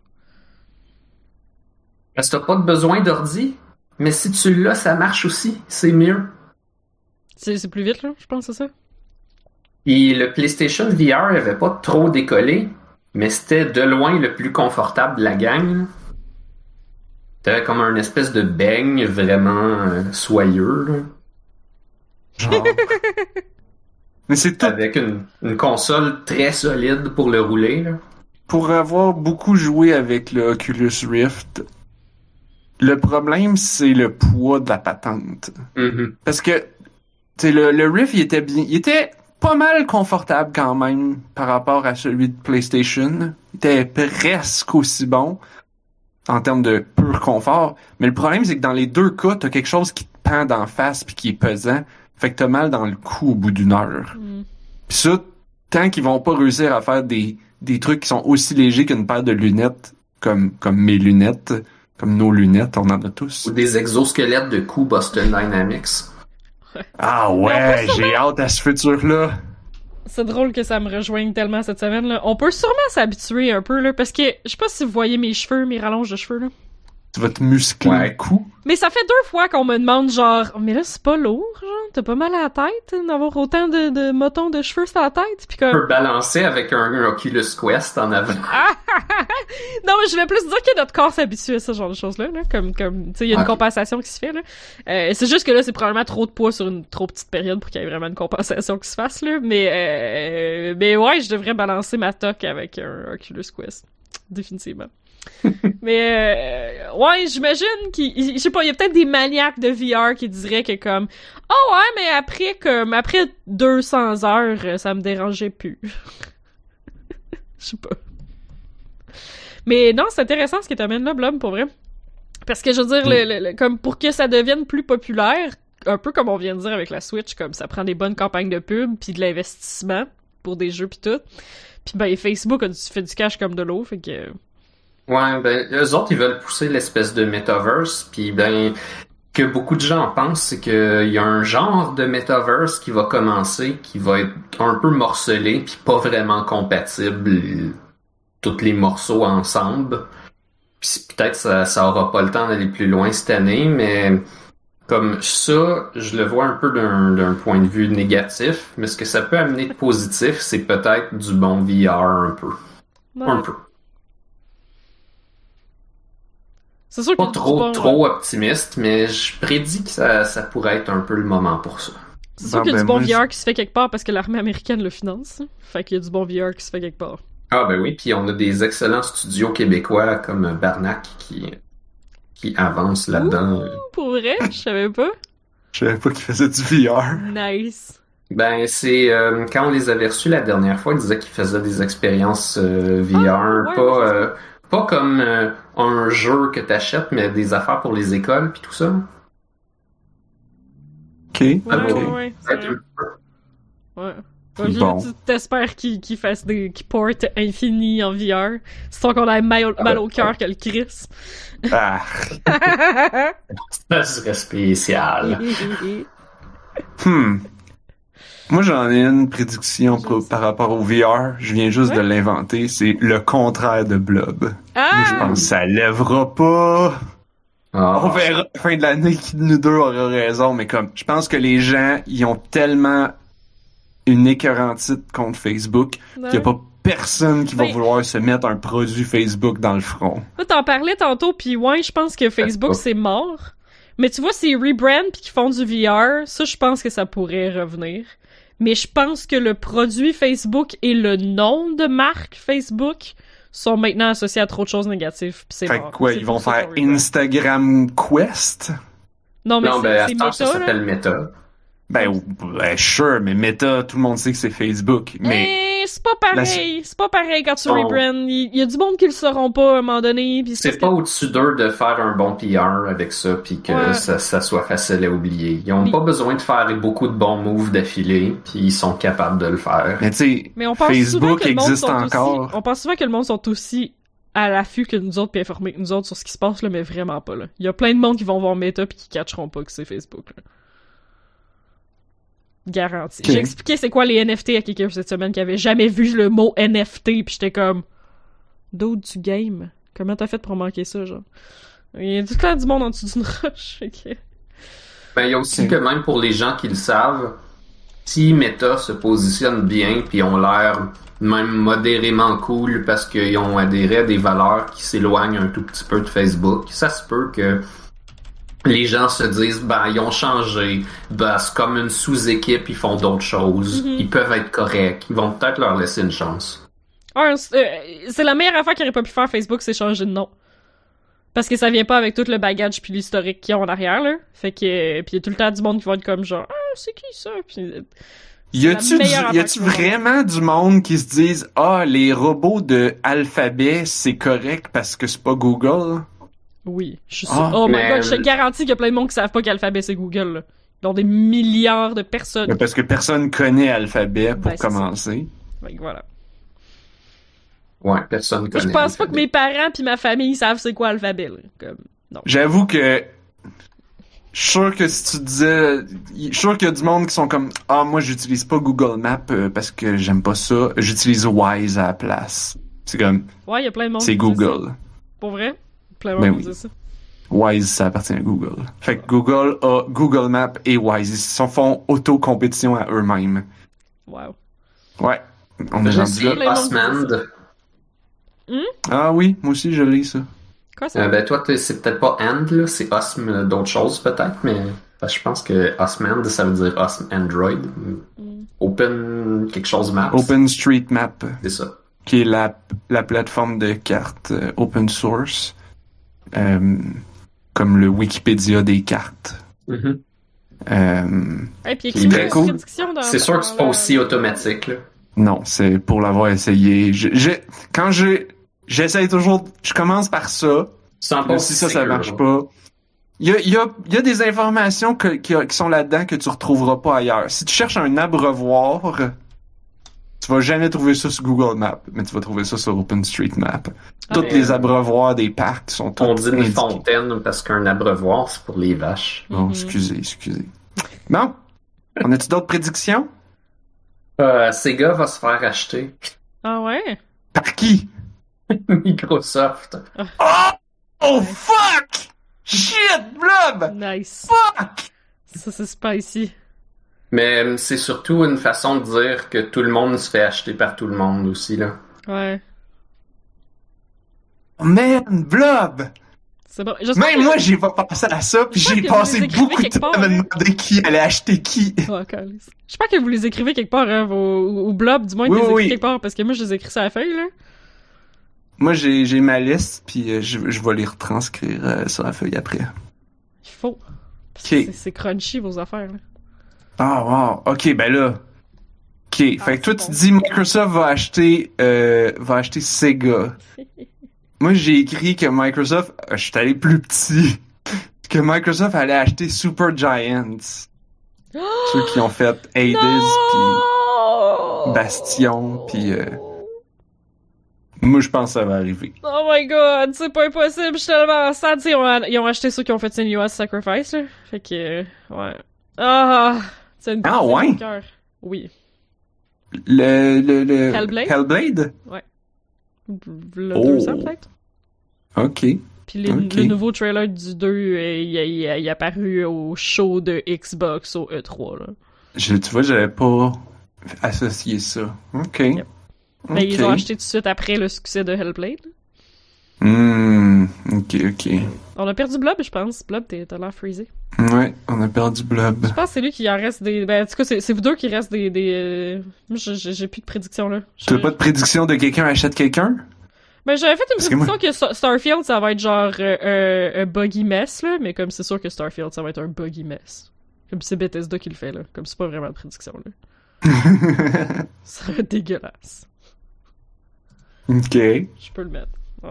Parce que t'as pas de besoin d'ordi, mais si tu l'as, ça marche aussi. C'est mieux. C'est c'est plus vite, là, je pense, c'est ça? Et le PlayStation V R avait pas trop décollé, mais c'était de loin le plus confortable de la gang. T'avais comme un espèce de beigne vraiment euh, soyeux, là, Genre. Mais c'est tout. avec une, une console très solide pour le rouler. Là. Pour avoir beaucoup joué avec le Oculus Rift, le problème, c'est le poids de la patente. Mhm. Parce que, tu sais, le, le Rift, il était bien, il était pas mal confortable quand même par rapport à celui de PlayStation. Il était presque aussi bon en termes de pur confort. Mais le problème, c'est que dans les deux cas, t'as quelque chose qui te pend d'en face puis qui est pesant. Fait que t'as mal dans le cou au bout d'une heure. Mm. Pis ça, tant qu'ils vont pas réussir à faire des, des trucs qui sont aussi légers qu'une paire de lunettes, comme, comme mes lunettes, comme nos lunettes, on en a tous. Ou des exosquelettes de coups Boston Dynamics. Ah Mais on ouais, peut j'ai hâte à ce futur-là. C'est drôle que ça me rejoigne tellement cette semaine, là. On peut sûrement s'habituer un peu, là, parce que, je sais pas si vous voyez mes cheveux, mes rallonges de cheveux, là. Tu vas te muscler Ouais. le cou. Mais ça fait deux fois qu'on me demande, genre, mais là, c'est pas lourd, genre, t'as pas mal à la tête, hein, d'avoir autant de, de motons de cheveux sur la tête, pis Tu comme... peux balancer avec un, un Oculus Quest en avant. Non, mais je vais plus dire que notre corps s'habitue à ce genre de choses-là, là, comme, comme, tu sais, il y a une Ok. compensation qui se fait, là. Euh, c'est juste que là, c'est probablement trop de poids sur une trop petite période pour qu'il y ait vraiment une compensation qui se fasse, là, mais, euh, mais ouais, je devrais balancer ma toque avec un Oculus Quest. Définitivement. Mais euh, ouais, j'imagine qu'il, je sais pas, il y a peut-être des maniaques de V R qui diraient que comme, oh ouais, mais après comme après deux cents heures, euh, ça me dérangeait plus. Je sais pas. Mais non, c'est intéressant ce que t'amènes là, Blob, pour vrai. Parce que je veux dire, le, le- le- comme pour que ça devienne plus populaire, un peu comme on vient de dire avec la Switch, comme ça prend des bonnes campagnes de pub puis de l'investissement pour des jeux puis tout. Puis ben Facebook a du, fait du cash comme de l'eau, fait que Ouais, ben, eux autres, ils veulent pousser l'espèce de metaverse, puis ben, que beaucoup de gens pensent, c'est qu'il y a un genre de metaverse qui va commencer, qui va être un peu morcelé, puis pas vraiment compatible, tous les morceaux ensemble. Puis peut-être ça, ça aura pas le temps d'aller plus loin cette année, mais comme ça, je le vois un peu d'un, d'un point de vue négatif, mais ce que ça peut amener de positif, c'est peut-être du bon V R un peu. ouais. Un peu. C'est sûr Pas que trop, du bon, trop optimiste, mais je prédis que ça, ça pourrait être un peu le moment pour ça. C'est sûr Bon, qu'il y a ben, du bon moi, V R qui se fait quelque part parce que l'armée américaine le finance. Fait qu'il y a du bon V R qui se fait quelque part. Ah ben oui, puis on a des excellents studios québécois comme Barnac qui, qui avancent là-dedans. Pour vrai, je savais pas. Je savais pas qu'il faisait du V R. Nice. Ben c'est euh, quand on les avait reçus la dernière fois, ils disaient qu'ils faisaient des expériences euh, V R, Ah, ouais, pas ouais, c'est euh, pas comme euh, un jeu que t'achètes, mais des affaires pour les écoles puis tout ça. Ok. Ouais, Ok. ouais, ouais. c'est vrai. Ouais. Ouais, là, Bon. tu t'espères qu'ils qu'ils fassent des qu'ils portent infini en V R. C'est qu'on a mal, mal au cœur que le Chris. Ah. Ça serait spécial. Hmm. Moi, j'en ai une prédiction pour- par rapport au V R. Je viens juste Ouais. de l'inventer. C'est le contraire de Blob. Moi, je Ah! pense que ça lèvera pas. Ah. On verra fin de l'année qui de nous deux aura raison, mais comme, je pense que les gens, ils ont tellement une écœurantite contre Facebook, Ouais. qu'il y a pas personne qui va Ben- vouloir se mettre un produit Facebook dans le front. Là, t'en parlais tantôt, puis ouais, je pense que Facebook, c'est mort. Mais tu vois, c'est rebrand puis qu'ils font du V R, ça, je pense que ça pourrait revenir. Mais je pense que le produit Facebook et le nom de marque Facebook sont maintenant associés à trop de choses négatives, pis c'est Fait mort. que quoi, C'est ils pour vont ça faire qu'on rebrand. Instagram Quest? Non, mais Non, c'est ben, à c'est ce temps, ça Meta, là. s'appelle Meta. Ben, ou- ben, sure, mais Meta, tout le monde sait que c'est Facebook. Mais Eh, c'est pas pareil, c'est pas pareil quand tu Bon. rebrand. Il y, y a du monde qui le sauront pas à un moment donné, pis C'est parce pas que- au-dessus d'eux de faire un bon P R avec ça, puis que Ouais. ça, ça soit facile à oublier. Ils ont Mais- pas besoin de faire beaucoup de bons moves d'affilée, puis ils sont capables de le faire. mais tu sais, Mais on pense souvent Facebook que le monde existe sont encore. Aussi, on pense souvent que le monde sont aussi à l'affût que nous autres, puis informés que nous autres sur ce qui se passe, là, mais vraiment pas, là. Il y a plein de monde qui vont voir Meta pis qui catcheront pas que c'est Facebook, là. Garanti. Okay. J'ai expliqué c'est quoi les N F T à quelqu'un cette semaine qui avait jamais vu le mot N F T, pis j'étais comme... Dude, du game. Comment t'as fait pour manquer ça, genre? Il y a tout le temps du monde en dessous d'une roche, ok. Ben, il y a aussi Ok. que même pour les gens qui le savent, si Meta se positionne bien, puis ont l'air même modérément cool parce qu'ils ont adhéré à des valeurs qui s'éloignent un tout petit peu de Facebook, ça se peut que les gens se disent, ben, ils ont changé, ben, c'est comme une sous-équipe, ils font d'autres choses, Mhm. ils peuvent être corrects, ils vont peut-être leur laisser une chance. Un, c'est euh, c'est la meilleure affaire qu'il aurait pas pu faire Facebook, c'est changer de nom. Parce que ça vient pas avec tout le bagage puis l'historique qu'ils ont en arrière, là. Fait que... euh, Pis y a tout le temps du monde qui va être comme genre « Ah, c'est qui ça? » Pis... euh, Y a-tu, la du- meilleure y affaire a-tu qu'ils vont faire. vraiment du monde qui se disent ah, les robots de Alphabet, c'est correct parce que c'est pas Google? Oui, je suis Ah, sûre. Oh my mais- god, je te garantis qu'il y a plein de monde qui savent pas qu'Alphabet c'est Google, là. Ils ont des milliards de personnes. Mais parce que personne connaît Alphabet pour Ben, c'est commencer. Fait que voilà. Ouais, personne Moi, connaît. je pense pas que Alphabet. mes parents pis ma famille savent c'est quoi Alphabet, là. Comme... Non. J'avoue que je suis sûr que si tu disais, je suis sûr qu'il y a du monde qui sont comme ah, moi j'utilise pas Google Maps euh, parce que j'aime pas ça, j'utilise Wise à la place. C'est comme Ouais, il y a plein de monde c'est qui dit ça. Google. Pour vrai? Plein de Ben monde qui oui. dit ça. Wise, ça appartient à Google. Fait que Google a Google Maps et Wise. Ils se font auto-compétition à eux-mêmes. Wow. Ouais. On est J'ai rendu essayé là. Osmand. Ah oui, moi aussi je lis ça. Quoi ça? Euh, ben toi, t'es- c'est peut-être pas And, là, c'est Osm d'autres choses peut-être, mais parce que je pense que Osmand, ça veut dire Osm Android. Mm. Open quelque chose Maps. OpenStreetMap, C'est ça. qui est la, la plateforme de cartes euh, open source, euh, comme le Wikipédia des cartes. Mhm. Euh, Et puis C'est écrivez très une cool. prédiction dans C'est sûr que c'est pas dans aussi la- automatique, là. non, c'est pour l'avoir essayé. Je- j'ai- quand j'ai, j'essaye toujours, je commence par ça. C'est Là, si ça, ça marche pas. Il y a, il y a, il y a des informations que, qui, qui sont là-dedans que tu retrouveras pas ailleurs. Si tu cherches un abreuvoir, tu vas jamais trouver ça sur Google Maps, mais tu vas trouver ça sur OpenStreetMap. Ah, Tous mais- les abreuvoirs des parcs sont tous On dit une indiqués. fontaine parce qu'un abreuvoir, c'est pour les vaches. Bon, Mhm. excusez, excusez. Bon, on a-tu d'autres prédictions? Euh, Sega va se faire acheter. Ah ouais? Par qui? Microsoft. Oh fuck! Shit, blob! Nice. Fuck! Ça, c'est spicy. Mais euh, c'est surtout une façon de dire que tout le monde se fait acheter par tout le monde aussi, là. Ouais. Oh man, blob! C'est bon. J'espère Même que- moi, j'ai pas pensé à ça, puis J'espère j'ai que vous passé les écrivez beaucoup de quelque temps à part, me hein. demander qui allait acheter qui. Oh, calice. J'espère que vous les écrivez quelque part, hein, vos... ou Blob, du moins, Oui, que les oui, écrivez oui. quelque part, parce que moi, je les écris sur la feuille, là. Moi, j'ai, j'ai ma liste, puis euh, je, je vais les retranscrire euh, sur la feuille après. Il faut. Parce que Ok. c'est- c'est crunchy, vos affaires, là. Ah, wow. Ok, ben là. Ok, Ah, fait que toi, c'est tu bon. dis Microsoft va acheter, euh, va acheter Sega. Moi, j'ai écrit que Microsoft, euh, je suis allé plus petit, que Microsoft allait acheter Super Giants. Ceux qui ont fait Hades, puis Non! Bastion, puis euh, moi, je pense que ça va arriver. Oh my god, c'est pas impossible, je suis tellement sad. Tu sais, ils ont, ils ont acheté ceux qui ont fait Senua's Sacrifice, là. Fait que, euh, ouais. Ah! C'est une Ah, c'est ouais? mon cœur. Oui. Le, le, le... Hellblade? Hellblade? Le Oh. deux cents, peut-être? Ok. Puis les- Ok. le nouveau trailer du deux, euh, il, a- il, a- il est apparu au show de Xbox au E trois, là. Je, tu vois, j'avais pas... associer ça. OK. Yep. Ben, OK. ils ont acheté tout de suite après le succès de Hellblade. Hmm, ok, ok. On a perdu Blob, je pense. Blob, t'es- t'as l'air freezé. Ouais, on a perdu Blob. Je pense que c'est lui qui en reste des... Ben, en tout cas, c'est, c'est vous deux qui restent des... des... euh, Moi, j'ai, j'ai j'ai plus de prédiction, là. Je- Tu as pas de prédiction de quelqu'un achète quelqu'un? Ben, j'avais fait une Parce que prédiction que, Star- Starfield, ça va être genre euh, un, un buggy mess, là, mais comme c'est sûr que Starfield, ça va être un buggy mess. Comme c'est Bethesda qui le fait, là. Comme c'est pas vraiment de prédiction, là. Ça va être dégueulasse. Ok. Je peux le mettre. Ouais.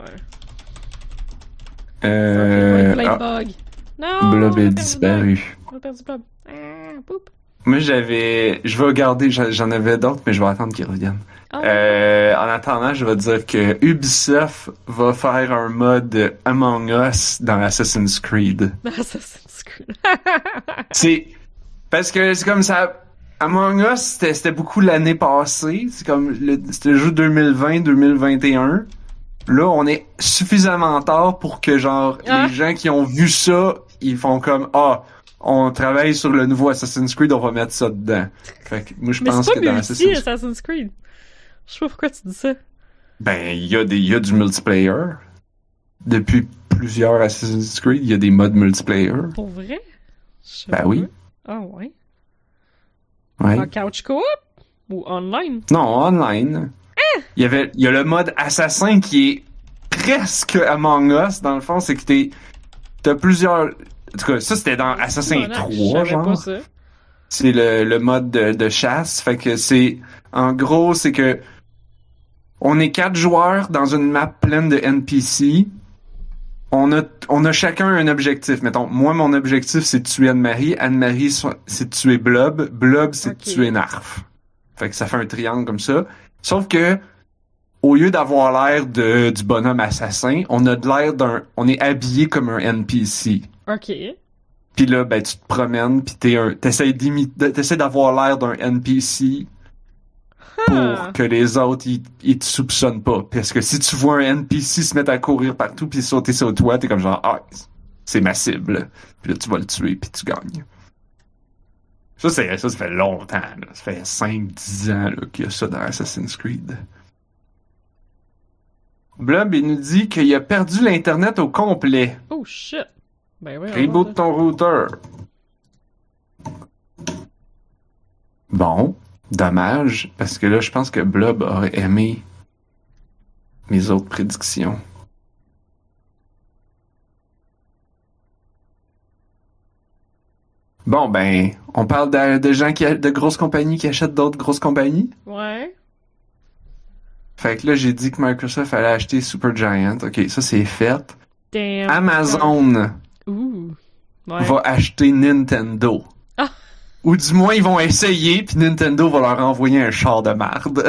Euh... Starfield, ah, Blade bug. Non! Blob on a est perdu disparu. Blob. On a perdu Blob. Ah, boop. Moi, j'avais... Je vais garder... J'en j'en avais d'autres, mais je vais attendre qu'ils reviennent. Ah. Euh, en attendant, je vais dire que Ubisoft va faire un mode Among Us dans Assassin's Creed. Assassin's Creed. C'est... Parce que c'est comme ça... Among Us, c'était, c'était beaucoup l'année passée. C'est comme... Le, c'était le jeu deux mille vingt deux mille vingt et un. Là, on est suffisamment tard pour que, genre, Ah. les gens qui ont vu ça, ils font comme, ah, on travaille sur le nouveau Assassin's Creed, on va mettre ça dedans. Fait que moi, je Mais pense c'est que pas dans multi, Assassin's Assassin's Creed. Je sais pas pourquoi tu dis ça. ben, il y a des, il y a du multiplayer. Depuis plusieurs Assassin's Creed, il y a des modes multiplayer. Pour vrai? Je sais Ben pas. oui. Ah ouais. Ouais. En couch co-op? Ou online? Non, online. Il y avait, il y a le mode assassin qui est presque Among Us, dans le fond, c'est que t'es, t'as plusieurs, en tout cas, ça c'était dans Assassin Bon, trois, je savais genre. pas ça. C'est le, le mode de, de chasse. Fait que c'est... En gros, c'est que... On est quatre joueurs dans une map pleine de N P C. On a, on a chacun un objectif. Mettons, moi, mon objectif, c'est de tuer Anne-Marie. Anne-Marie, so- c'est de tuer Blob. Blob, c'est Ok. de tuer Narf. Fait que ça fait un triangle comme ça. Sauf que, au lieu d'avoir l'air de, du bonhomme assassin, on a de l'air d'un... On est habillé comme un N P C. Ok. Puis là, ben, tu te promènes, puis t'es un, t'essaies d'imiter, t'essaies d'avoir l'air d'un N P C pour Ah. que les autres, ils, ils te soupçonnent pas. Parce que si tu vois un N P C se mettre à courir partout puis sauter sur toi, t'es comme genre, ah, c'est ma cible. Puis là, tu vas le tuer puis tu gagnes. Ça, c'est, ça, ça fait longtemps, là. Ça fait cinq dix ans, là, qu'il y a ça dans Assassin's Creed. Blob, il nous dit qu'il a perdu l'Internet au complet. Oh shit. Ben oui. Reboot ton routeur. Bon, dommage, parce que là, je pense que Blob aurait aimé mes autres prédictions. Bon, ben, on parle de, de gens qui a- de grosses compagnies qui achètent d'autres grosses compagnies. Ouais. Fait que là, j'ai dit que Microsoft allait acheter Supergiant. Ok, ça c'est fait. Damn. Amazon Ouh. Ouais. va acheter Nintendo. Ah. Ou du moins, ils vont essayer, puis Nintendo va leur envoyer un char de marde.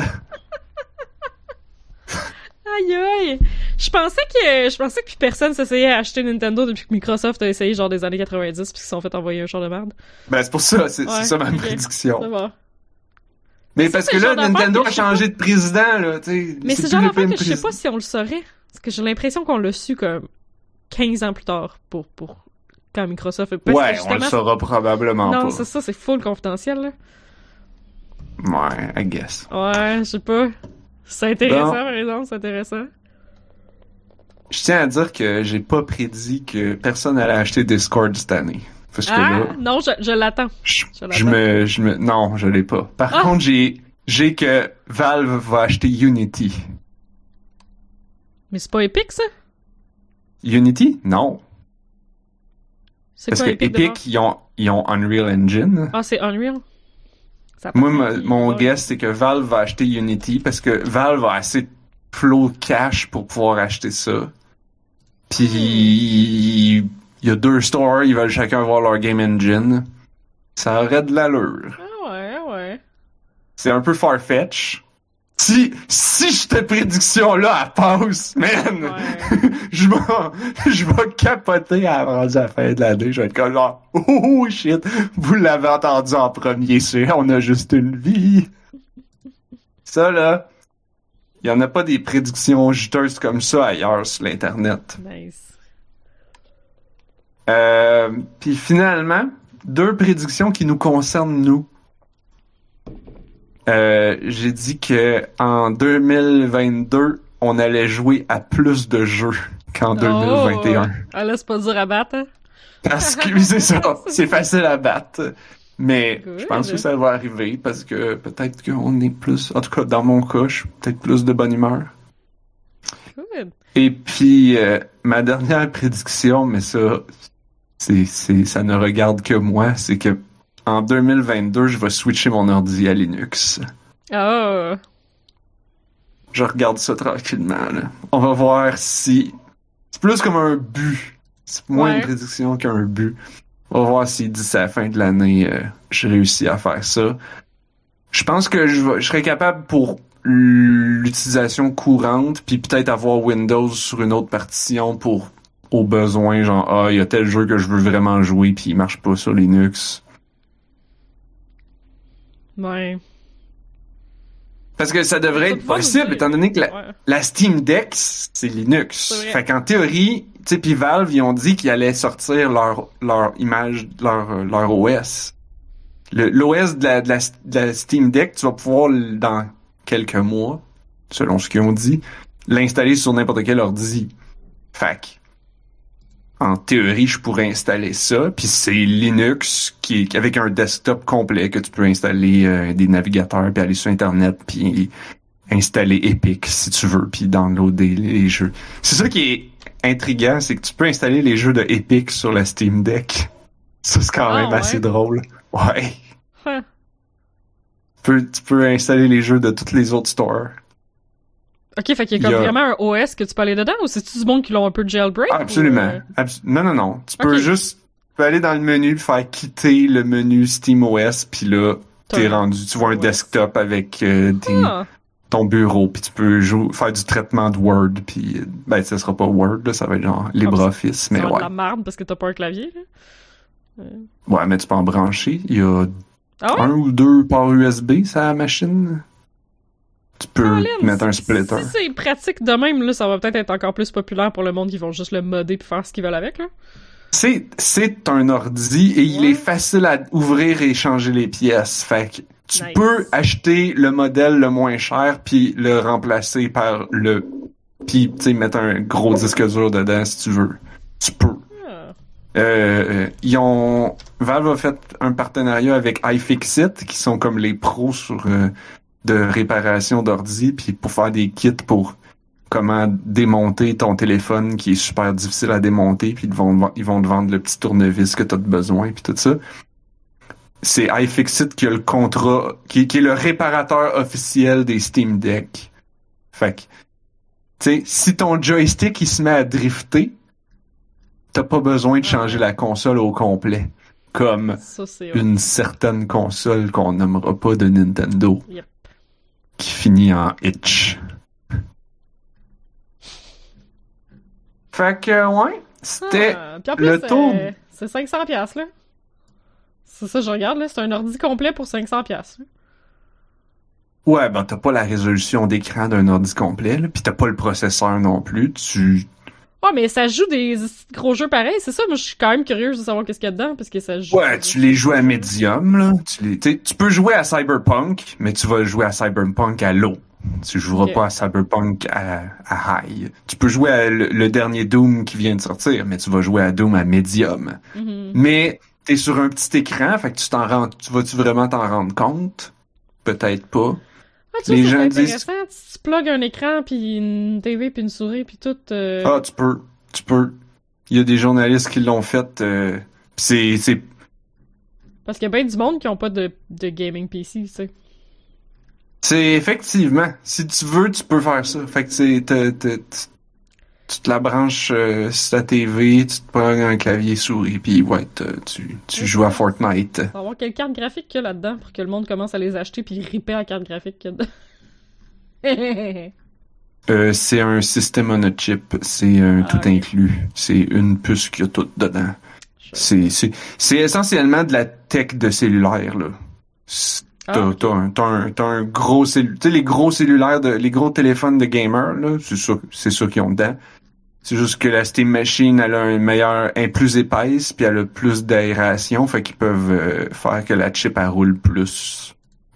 Aïe aïe. Je pensais que je pensais que plus personne s'essayait à acheter Nintendo depuis que Microsoft a essayé genre des années quatre-vingt-dix puis qu'ils se sont fait envoyer un char de merde. Ben, c'est pour ça, c'est, Ouais, c'est ça ma ok. prédiction. C'est bon. Mais Ça, parce c'est que le là, genre d'affaire Nintendo que a je sais changé de président, là, tu sais. Mais c'est plus le genre le d'affaire même que je sais président. pas si on le saurait. Parce que j'ai l'impression qu'on l'a su comme quinze ans plus tard pour, pour quand Microsoft... Parce Ouais, que on le justement- saura probablement Non, pas. c'est ça, c'est full confidentiel, là. Ouais, I guess. Ouais, je sais pas. C'est intéressant, Bon. par exemple, c'est intéressant. Je tiens à dire que j'ai pas prédit que personne allait acheter Discord cette année. Parce que Ah, là, non, je, je l'attends. je, je je l'attends. me, je me, non, je l'ai pas. Par Ah! contre, j'ai, j'ai que Valve va acheter Unity. Mais c'est pas épique, ça? Unity? Non. C'est Parce quoi que Epic, d'abord? Epic, ils ont, ils ont Unreal Engine. Ah, c'est Unreal? Ça Moi, appartient- ma- mon Ouais. guess, c'est que Valve va acheter Unity parce que Valve a assez de flow de cash pour pouvoir acheter ça. Puis, il y a deux stores, ils veulent chacun avoir leur game engine. Ça aurait de l'allure. Ah ouais, ah ouais. C'est un peu far-fetch. Si, si cette prédiction-là, elle passe, man, Ouais. je vais, je vais capoter à rendu à la fin de l'année. Je vais être comme genre, oh, oh shit, vous l'avez entendu en premier, c'est, on a juste une vie. Ça, là, il y en a pas des prédictions juteuses comme ça ailleurs sur l'Internet. Nice. Euh, puis finalement, deux prédictions qui nous concernent nous. Euh, j'ai dit que en deux mille vingt-deux, on allait jouer à plus de jeux qu'en deux mille vingt et un. Oh, ah là, c'est pas dur à battre, hein? Parce que c'est ça, c'est facile à battre. Mais Good. je pense que ça va arriver parce que peut-être qu'on est plus, en tout cas dans mon cas, je suis peut-être plus de bonne humeur. Good. Et puis euh, ma dernière prédiction, mais ça, c'est, c'est, ça ne regarde que moi, c'est que en deux mille vingt-deux, je vais switcher mon ordi à Linux. Oh. Je regarde ça tranquillement, là. On va voir si... C'est plus comme un but. C'est moins Ouais. une prédiction qu'un but. On va voir si d'ici à la fin de l'année, euh, je réussis à faire ça. Je pense que je, vais, je serais capable pour l'utilisation courante, puis peut-être avoir Windows sur une autre partition pour, au besoin, genre, ah, il y a tel jeu que je veux vraiment jouer, puis il marche pas sur Linux. Ouais. Parce que ça devrait Ça être peut possible, nous étant donné que la, Ouais. la Steam Deck, c'est Linux. C'est vrai. Fait qu'en théorie, tu sais, pis Valve, ils ont dit qu'ils allaient sortir leur, leur image, leur, leur O S. Le, l'O S de la, de, la, de la Steam Deck, tu vas pouvoir, dans quelques mois, selon ce qu'ils ont dit, l'installer sur n'importe quel ordi. Fait que, en théorie, je pourrais installer ça, puis c'est Linux qui avec un desktop complet que tu peux installer euh, des navigateurs, puis aller sur Internet, puis installer Epic si tu veux, puis downloader les jeux. C'est ça qui est intriguant, c'est que tu peux installer les jeux de Epic sur la Steam Deck. Ça, c'est quand Ah, même ouais. assez drôle. Ouais. Huh. Tu peux, tu peux installer les jeux de tous les autres stores. Ok, fait qu'il y a Il comme y a- vraiment un O S que tu peux aller dedans, ou c'est-tu du monde qui l'ont un peu jailbreak? Ah, absolument. ou, euh, Abs- non, non, non. Tu peux Ok. juste tu peux aller dans le menu, faire quitter le menu SteamOS, puis là, t'es T'as- rendu. Tu vois un O S. desktop avec euh, des, Ah, ton bureau, puis tu peux jou- faire du traitement de Word, puis euh, ben, ça sera pas Word, là, ça va être genre LibreOffice, ça mais va être de ouais. la merde parce que t'as pas un clavier, là. Ouais, mais tu peux en brancher. Il y a Ah ouais? un ou deux ports U S B, ça, la machine. Tu peux Colin, mettre un si- splitter. Si c'est pratique de même, là, ça va peut-être être encore plus populaire pour le monde qui vont juste le modder puis faire ce qu'ils veulent avec, là. C'est, c'est un ordi et il Ouais. est facile à ouvrir et changer les pièces. Fait que tu Nice. peux acheter le modèle le moins cher puis le remplacer par le... Puis, tu sais, mettre un gros disque dur dedans si tu veux. Tu peux. Ah. Euh, ils ont... Valve a fait un partenariat avec iFixit, qui sont comme les pros sur euh, de réparation d'ordi, puis pour faire des kits pour comment démonter ton téléphone qui est super difficile à démonter, puis ils vont, ils vont te vendre le petit tournevis que tu as besoin, puis tout ça. C'est iFixit qui a le contrat, qui, qui est le réparateur officiel des Steam Deck. Fait que, tu sais, si ton joystick il se met à drifter, t'as pas besoin de changer la console au complet. Comme Ça, c'est... ouais. une certaine console qu'on nommera pas de Nintendo. Yep. Qui finit en itch. Fait que, ouais, c'était Ah, puis en plus, le tour. euh, c'est cinq cents piastres, là. C'est ça, je regarde, là. C'est un ordi complet pour cinq cents piastres. là. Ouais, ben t'as pas la résolution d'écran d'un ordi complet, là, pis t'as pas le processeur non plus. Tu... Ouais, mais ça joue des gros jeux pareils, c'est ça. Moi, je suis quand même curieuse de savoir qu'est-ce qu'il y a dedans, parce que ça joue... Ouais, tu les joues à médium, là. Tu, les... t'sais, tu peux jouer à Cyberpunk, mais tu vas jouer à Cyberpunk à low. Tu joueras Ok. pas à Cyberpunk à, à high. Tu peux jouer à le, le dernier Doom qui vient de sortir, mais tu vas jouer à Doom à médium. Mhm. Mais t'es sur un petit écran, fait que tu t'en rends, tu vas-tu vraiment t'en rendre compte? Peut-être pas. Ah, tu Les vois, gens c'est disent- intéressant. Tu plugues un écran, puis une T V, puis une souris, puis tout... euh, Ah, tu peux, tu peux. Il y a des journalistes qui l'ont fait. Euh, pis c'est, c'est, Parce qu'il y a bien du monde qui ont pas de, de gaming P C, tu sais. c'est effectivement. Si tu veux, tu peux faire ça. Fait que c'est, t'as- t'as- tu tu te la branches euh, sur ta T V, tu te prends un clavier souris, puis ouais, t'as- tu, tu joues à Fortnite. On va voir quelle carte graphique qu'il y a là-dedans pour que le monde commence à les acheter puis ripper la carte graphique qu'il y a dedans. Euh, c'est un système on a chip, c'est un Ah, tout ok. inclus. C'est une puce qu'il y a tout dedans. C'est, c'est, c'est essentiellement de la tech de cellulaire, là. C'est- Ah, T'as, ok. t'as un, t'as un, t'as un gros cellulaire. Tu sais, les gros cellulaires, de, les gros téléphones de gamer, là, c'est ça, c'est ça qu'ils ont dedans. C'est juste que la Steam Machine, elle a un meilleur, elle est plus épaisse, puis elle a plus d'aération, fait qu'ils peuvent euh, faire que la chip, elle roule plus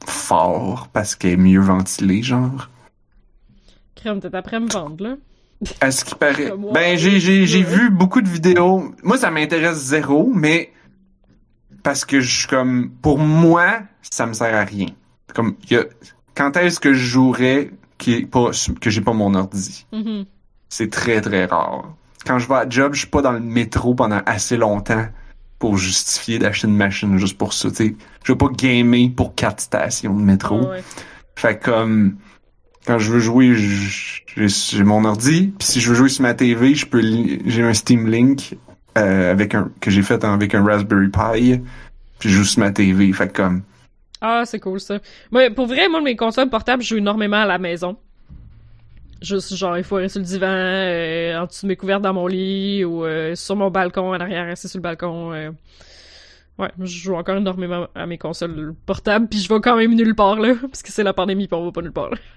fort parce qu'elle est mieux ventilée, genre. Crème, t'es après me vendre, là. À ce qui paraît. Comme, Ben, ouais, j'ai, j'ai, j'ai ouais. vu beaucoup de vidéos. Moi, ça m'intéresse zéro, mais parce que je suis comme, pour moi, ça me sert à rien. Comme, y a, quand est-ce que je jouerais qui est pas, que j'ai pas mon ordi? Mm-hmm. C'est très, très rare. Quand je vais à job, je suis pas dans le métro pendant assez longtemps pour justifier d'acheter une machine juste pour ça, tu sais. Je veux pas gamer pour quatre stations de métro. Ah ouais. Fait que, comme, quand je veux jouer, j'ai, j'ai mon ordi, puis si je veux jouer sur ma T V, je peux, li- j'ai un Steam Link euh, avec un que j'ai fait avec un Raspberry Pi, puis je joue sur ma T V. Fait que, comme, Ah, c'est cool, ça. Moi, pour vrai, moi, mes consoles portables, je joue énormément à la maison. Juste, genre, il faut rester sur le divan, euh, en dessous de mes couvertes dans mon lit, ou euh, sur mon balcon, en arrière, assis sur le balcon. euh. Ouais, je joue encore énormément à mes consoles portables, puis je vais quand même nulle part, là, parce que c'est la pandémie, puis on va pas nulle part, là.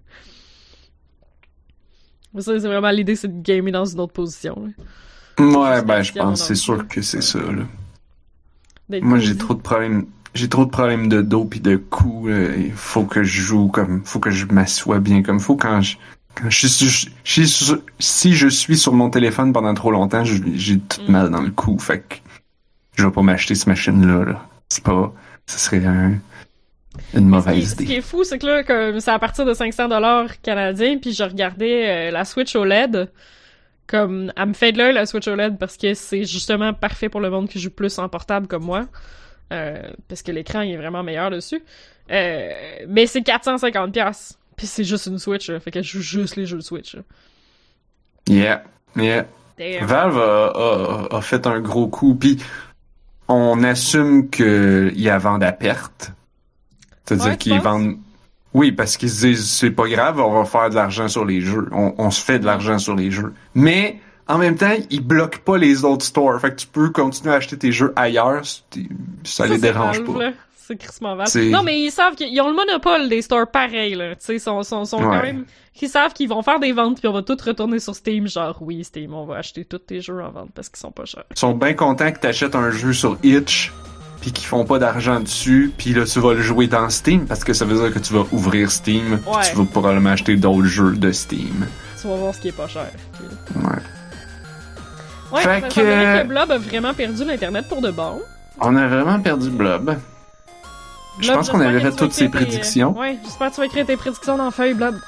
Mais ça, c'est vraiment l'idée, c'est de gamer dans une autre position, là. ouais, ben, je Jusqu'à mon pense, c'est ordi. sûr que c'est ça, là. D'être Moi, j'ai cosy. trop de problèmes. J'ai trop de problèmes de dos pis de cou. là. Il faut que je joue comme, faut que je m'assoie bien comme faut. Quand je, quand je suis, je, je suis sur- si je suis sur mon téléphone pendant trop longtemps, je- j'ai tout Mm. mal dans le cou. Fait que je vais pas m'acheter cette machine-là. Là. C'est pas, ce serait un, une Ce qui, mauvaise ce qui idée. est fou, c'est que là, comme c'est à partir de cinq cents dollars canadiens, puis je regardais euh, la Switch O L E D, comme, elle me fait de l'œil, la Switch O L E D, parce que c'est justement parfait pour le monde qui joue plus en portable comme moi, euh, parce que l'écran, il est vraiment meilleur dessus. Euh, mais c'est quatre cent cinquante dollars, puis c'est juste une Switch, là, fait que je joue juste les jeux de Switch. Là. Yeah, yeah. Damn. Valve a, a, a fait un gros coup. Puis on assume qu'ils la vendent à perte. C'est-à-dire Ouais, tu qu'ils penses? vendent. Oui, parce qu'ils se disent c'est pas grave, on va faire de l'argent sur les jeux. On, on se fait de l'argent sur les jeux. Mais en même temps, ils bloquent pas les autres stores. Fait que tu peux continuer à acheter tes jeux ailleurs. Ça, ça les c'est dérange Valve, pas. là. C'est crissement Valve. C'est- Non, mais ils savent qu'ils ont le monopole des stores pareils, là. Tu sais, ils sont, sont, sont Ouais. quand même... Ils savent qu'ils vont faire des ventes, puis on va tout retourner sur Steam, genre, oui, Steam, on va acheter tous tes jeux en vente parce qu'ils sont pas chers. Ils sont bien contents que t'achètes un jeu sur Itch puis qu'ils font pas d'argent dessus, puis là tu vas le jouer dans Steam parce que ça veut dire que tu vas ouvrir Steam, puis Ouais. tu vas probablement acheter d'autres jeux de Steam. Tu vas voir ce qui est pas cher. Puis- Ouais. Ouais, Fait ça que- semblerait que Blob a vraiment perdu l'Internet pour de bon. On a vraiment perdu Blob. Je Blob, pense qu'on j'espère avait que fait tu vas toutes ses écrire tes- prédictions. Ouais, j'espère que tu vas écrire tes prédictions dans la feuille, Blob.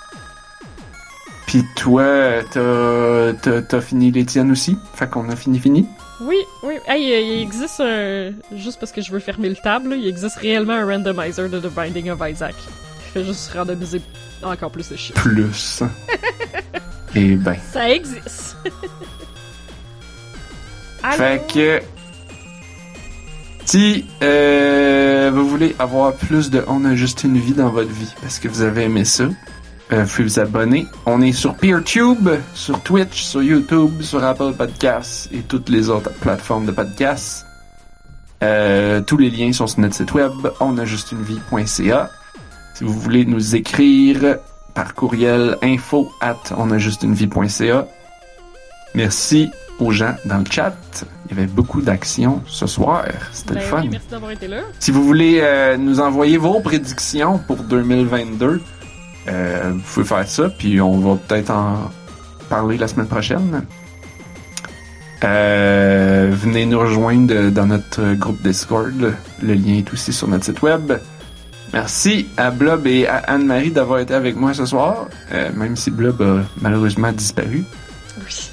Puis toi, t'as, t'as, t'as fini les tiennes aussi? Fait qu'on a fini fini? Oui, oui. Hey, il, il existe un... Juste parce que je veux fermer le table, là, il existe réellement un randomizer de The Binding of Isaac. Qui fait juste randomiser encore plus de shit. Plus. Eh ben. Ça existe! Allô? Fait que si euh, vous voulez avoir plus de On a juste une vie dans votre vie parce que vous avez aimé ça, euh, vous pouvez vous abonner. On est sur PeerTube, sur Twitch, sur YouTube, sur Apple Podcasts et toutes les autres plateformes de podcasts. Euh, tous les liens sont sur notre site web onajustunevie point c a. Si vous voulez nous écrire par courriel info at onajustunevie point c a. Merci aux gens dans le chat. Il y avait beaucoup d'actions ce soir. C'était Ben le fun. oui, merci d'avoir été là. Si vous voulez euh, nous envoyer vos prédictions pour deux mille vingt-deux, euh, vous pouvez faire ça, puis on va peut-être en parler la semaine prochaine. Euh, venez nous rejoindre de- dans notre groupe Discord. Le lien est aussi sur notre site web. Merci à Blob et à Anne-Marie d'avoir été avec moi ce soir, euh, même si Blob a malheureusement disparu. Oui.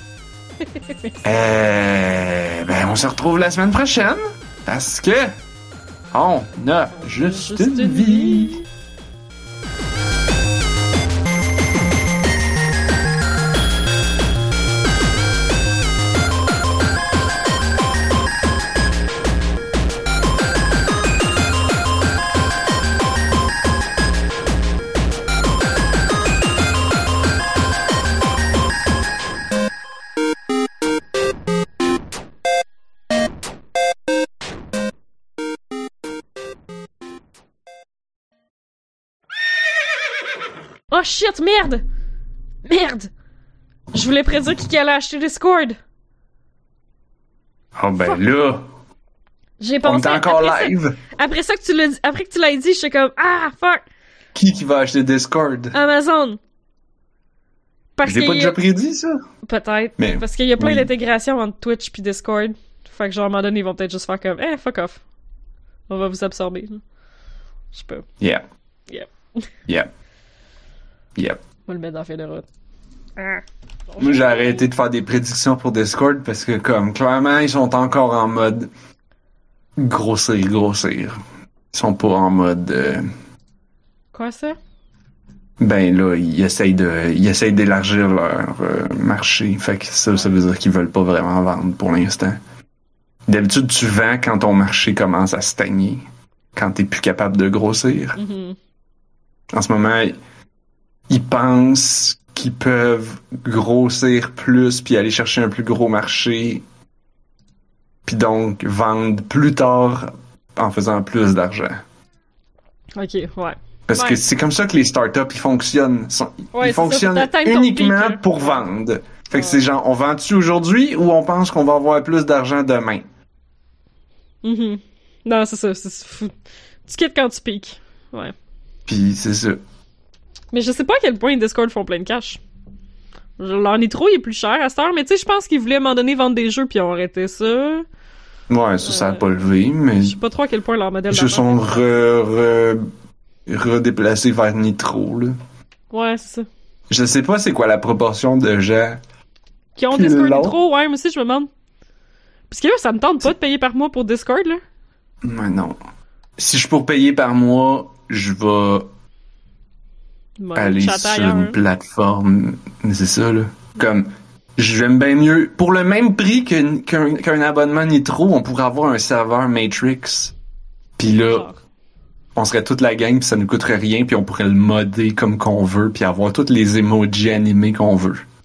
Euh, ben, on se retrouve la semaine prochaine parce que on a juste, Juste une une vie. vie. Oh shit, merde! Merde! Je voulais prédire qui allait acheter Discord. Oh ben Fuck. là, J'ai On pensé... est encore après live. Ça, après ça que tu l'as dit, après que tu l'as dit, j'étais comme, ah, fuck! Qui qui va acheter Discord? Amazon! Parce J'ai qu'il pas y a- déjà prédit ça? Peut-être. Mais, Parce qu'il y a plein oui. d'intégrations entre Twitch puis Discord. Fait que genre, à un moment donné, ils vont peut-être juste faire comme, eh, fuck off. On va vous absorber. Je sais pas. Yeah. Yep. Yep. Yep. On va le mettre dans la feuille de route. Ah. Moi, j'ai arrêté de faire des prédictions pour Discord parce que, comme, clairement, ils sont encore en mode grossir, grossir. Ils sont pas en mode... euh, Quoi ça? Ben là, ils essayent de, ils essayent d'élargir leur euh, marché. Fait que ça, ça veut dire qu'ils veulent pas vraiment vendre pour l'instant. D'habitude, tu vends quand ton marché commence à stagner. Quand t'es plus capable de grossir. Mhm. En ce moment, ils pensent qu'ils peuvent grossir plus puis aller chercher un plus gros marché. Puis donc vendre plus tard en faisant plus d'argent. Ok, ouais. Parce Ouais. que c'est comme ça que les startups ils fonctionnent. Sont- Ouais, ils c'est ça, fonctionnent faut t'atteindre ton uniquement pic, là. pour vendre. Fait que Ouais. c'est genre, on vend-tu aujourd'hui ou on pense qu'on va avoir plus d'argent demain? Mhm. Non, c'est ça, c'est fou. Tu quittes quand tu piques. Ouais. Puis c'est ça. Mais je sais pas à quel point Discord font plein de cash. Leur nitro, il est plus cher à cette heure, mais tu sais, je pense qu'ils voulaient à un moment donné vendre des jeux puis ils ont arrêté ça. Ouais, ça, ça a Euh, pas levé, mais Je sais pas trop à quel point leur modèle ils se d'affaires sont fait. re, re- redéplacés vers Nitro, là. Ouais, c'est ça. Je sais pas c'est quoi la proportion de gens. Qui ont Puis Discord l'autre- nitro, ouais, moi aussi, je me demande. Parce que là, ça me tente pas de payer par mois pour Discord, là. Mais non. Si je suis pour payer par mois, je vais Ouais, aller chatter sur ailleurs, une hein. plateforme. Mais c'est ça, là. Comme, j'aime bien mieux. Pour le même prix qu'un, qu'un, qu'un abonnement Nitro, on pourrait avoir un serveur Matrix. Puis là, Genre. on serait toute la gang, puis ça nous coûterait rien, puis on pourrait le modder comme qu'on veut, puis avoir tous les emojis animés qu'on veut.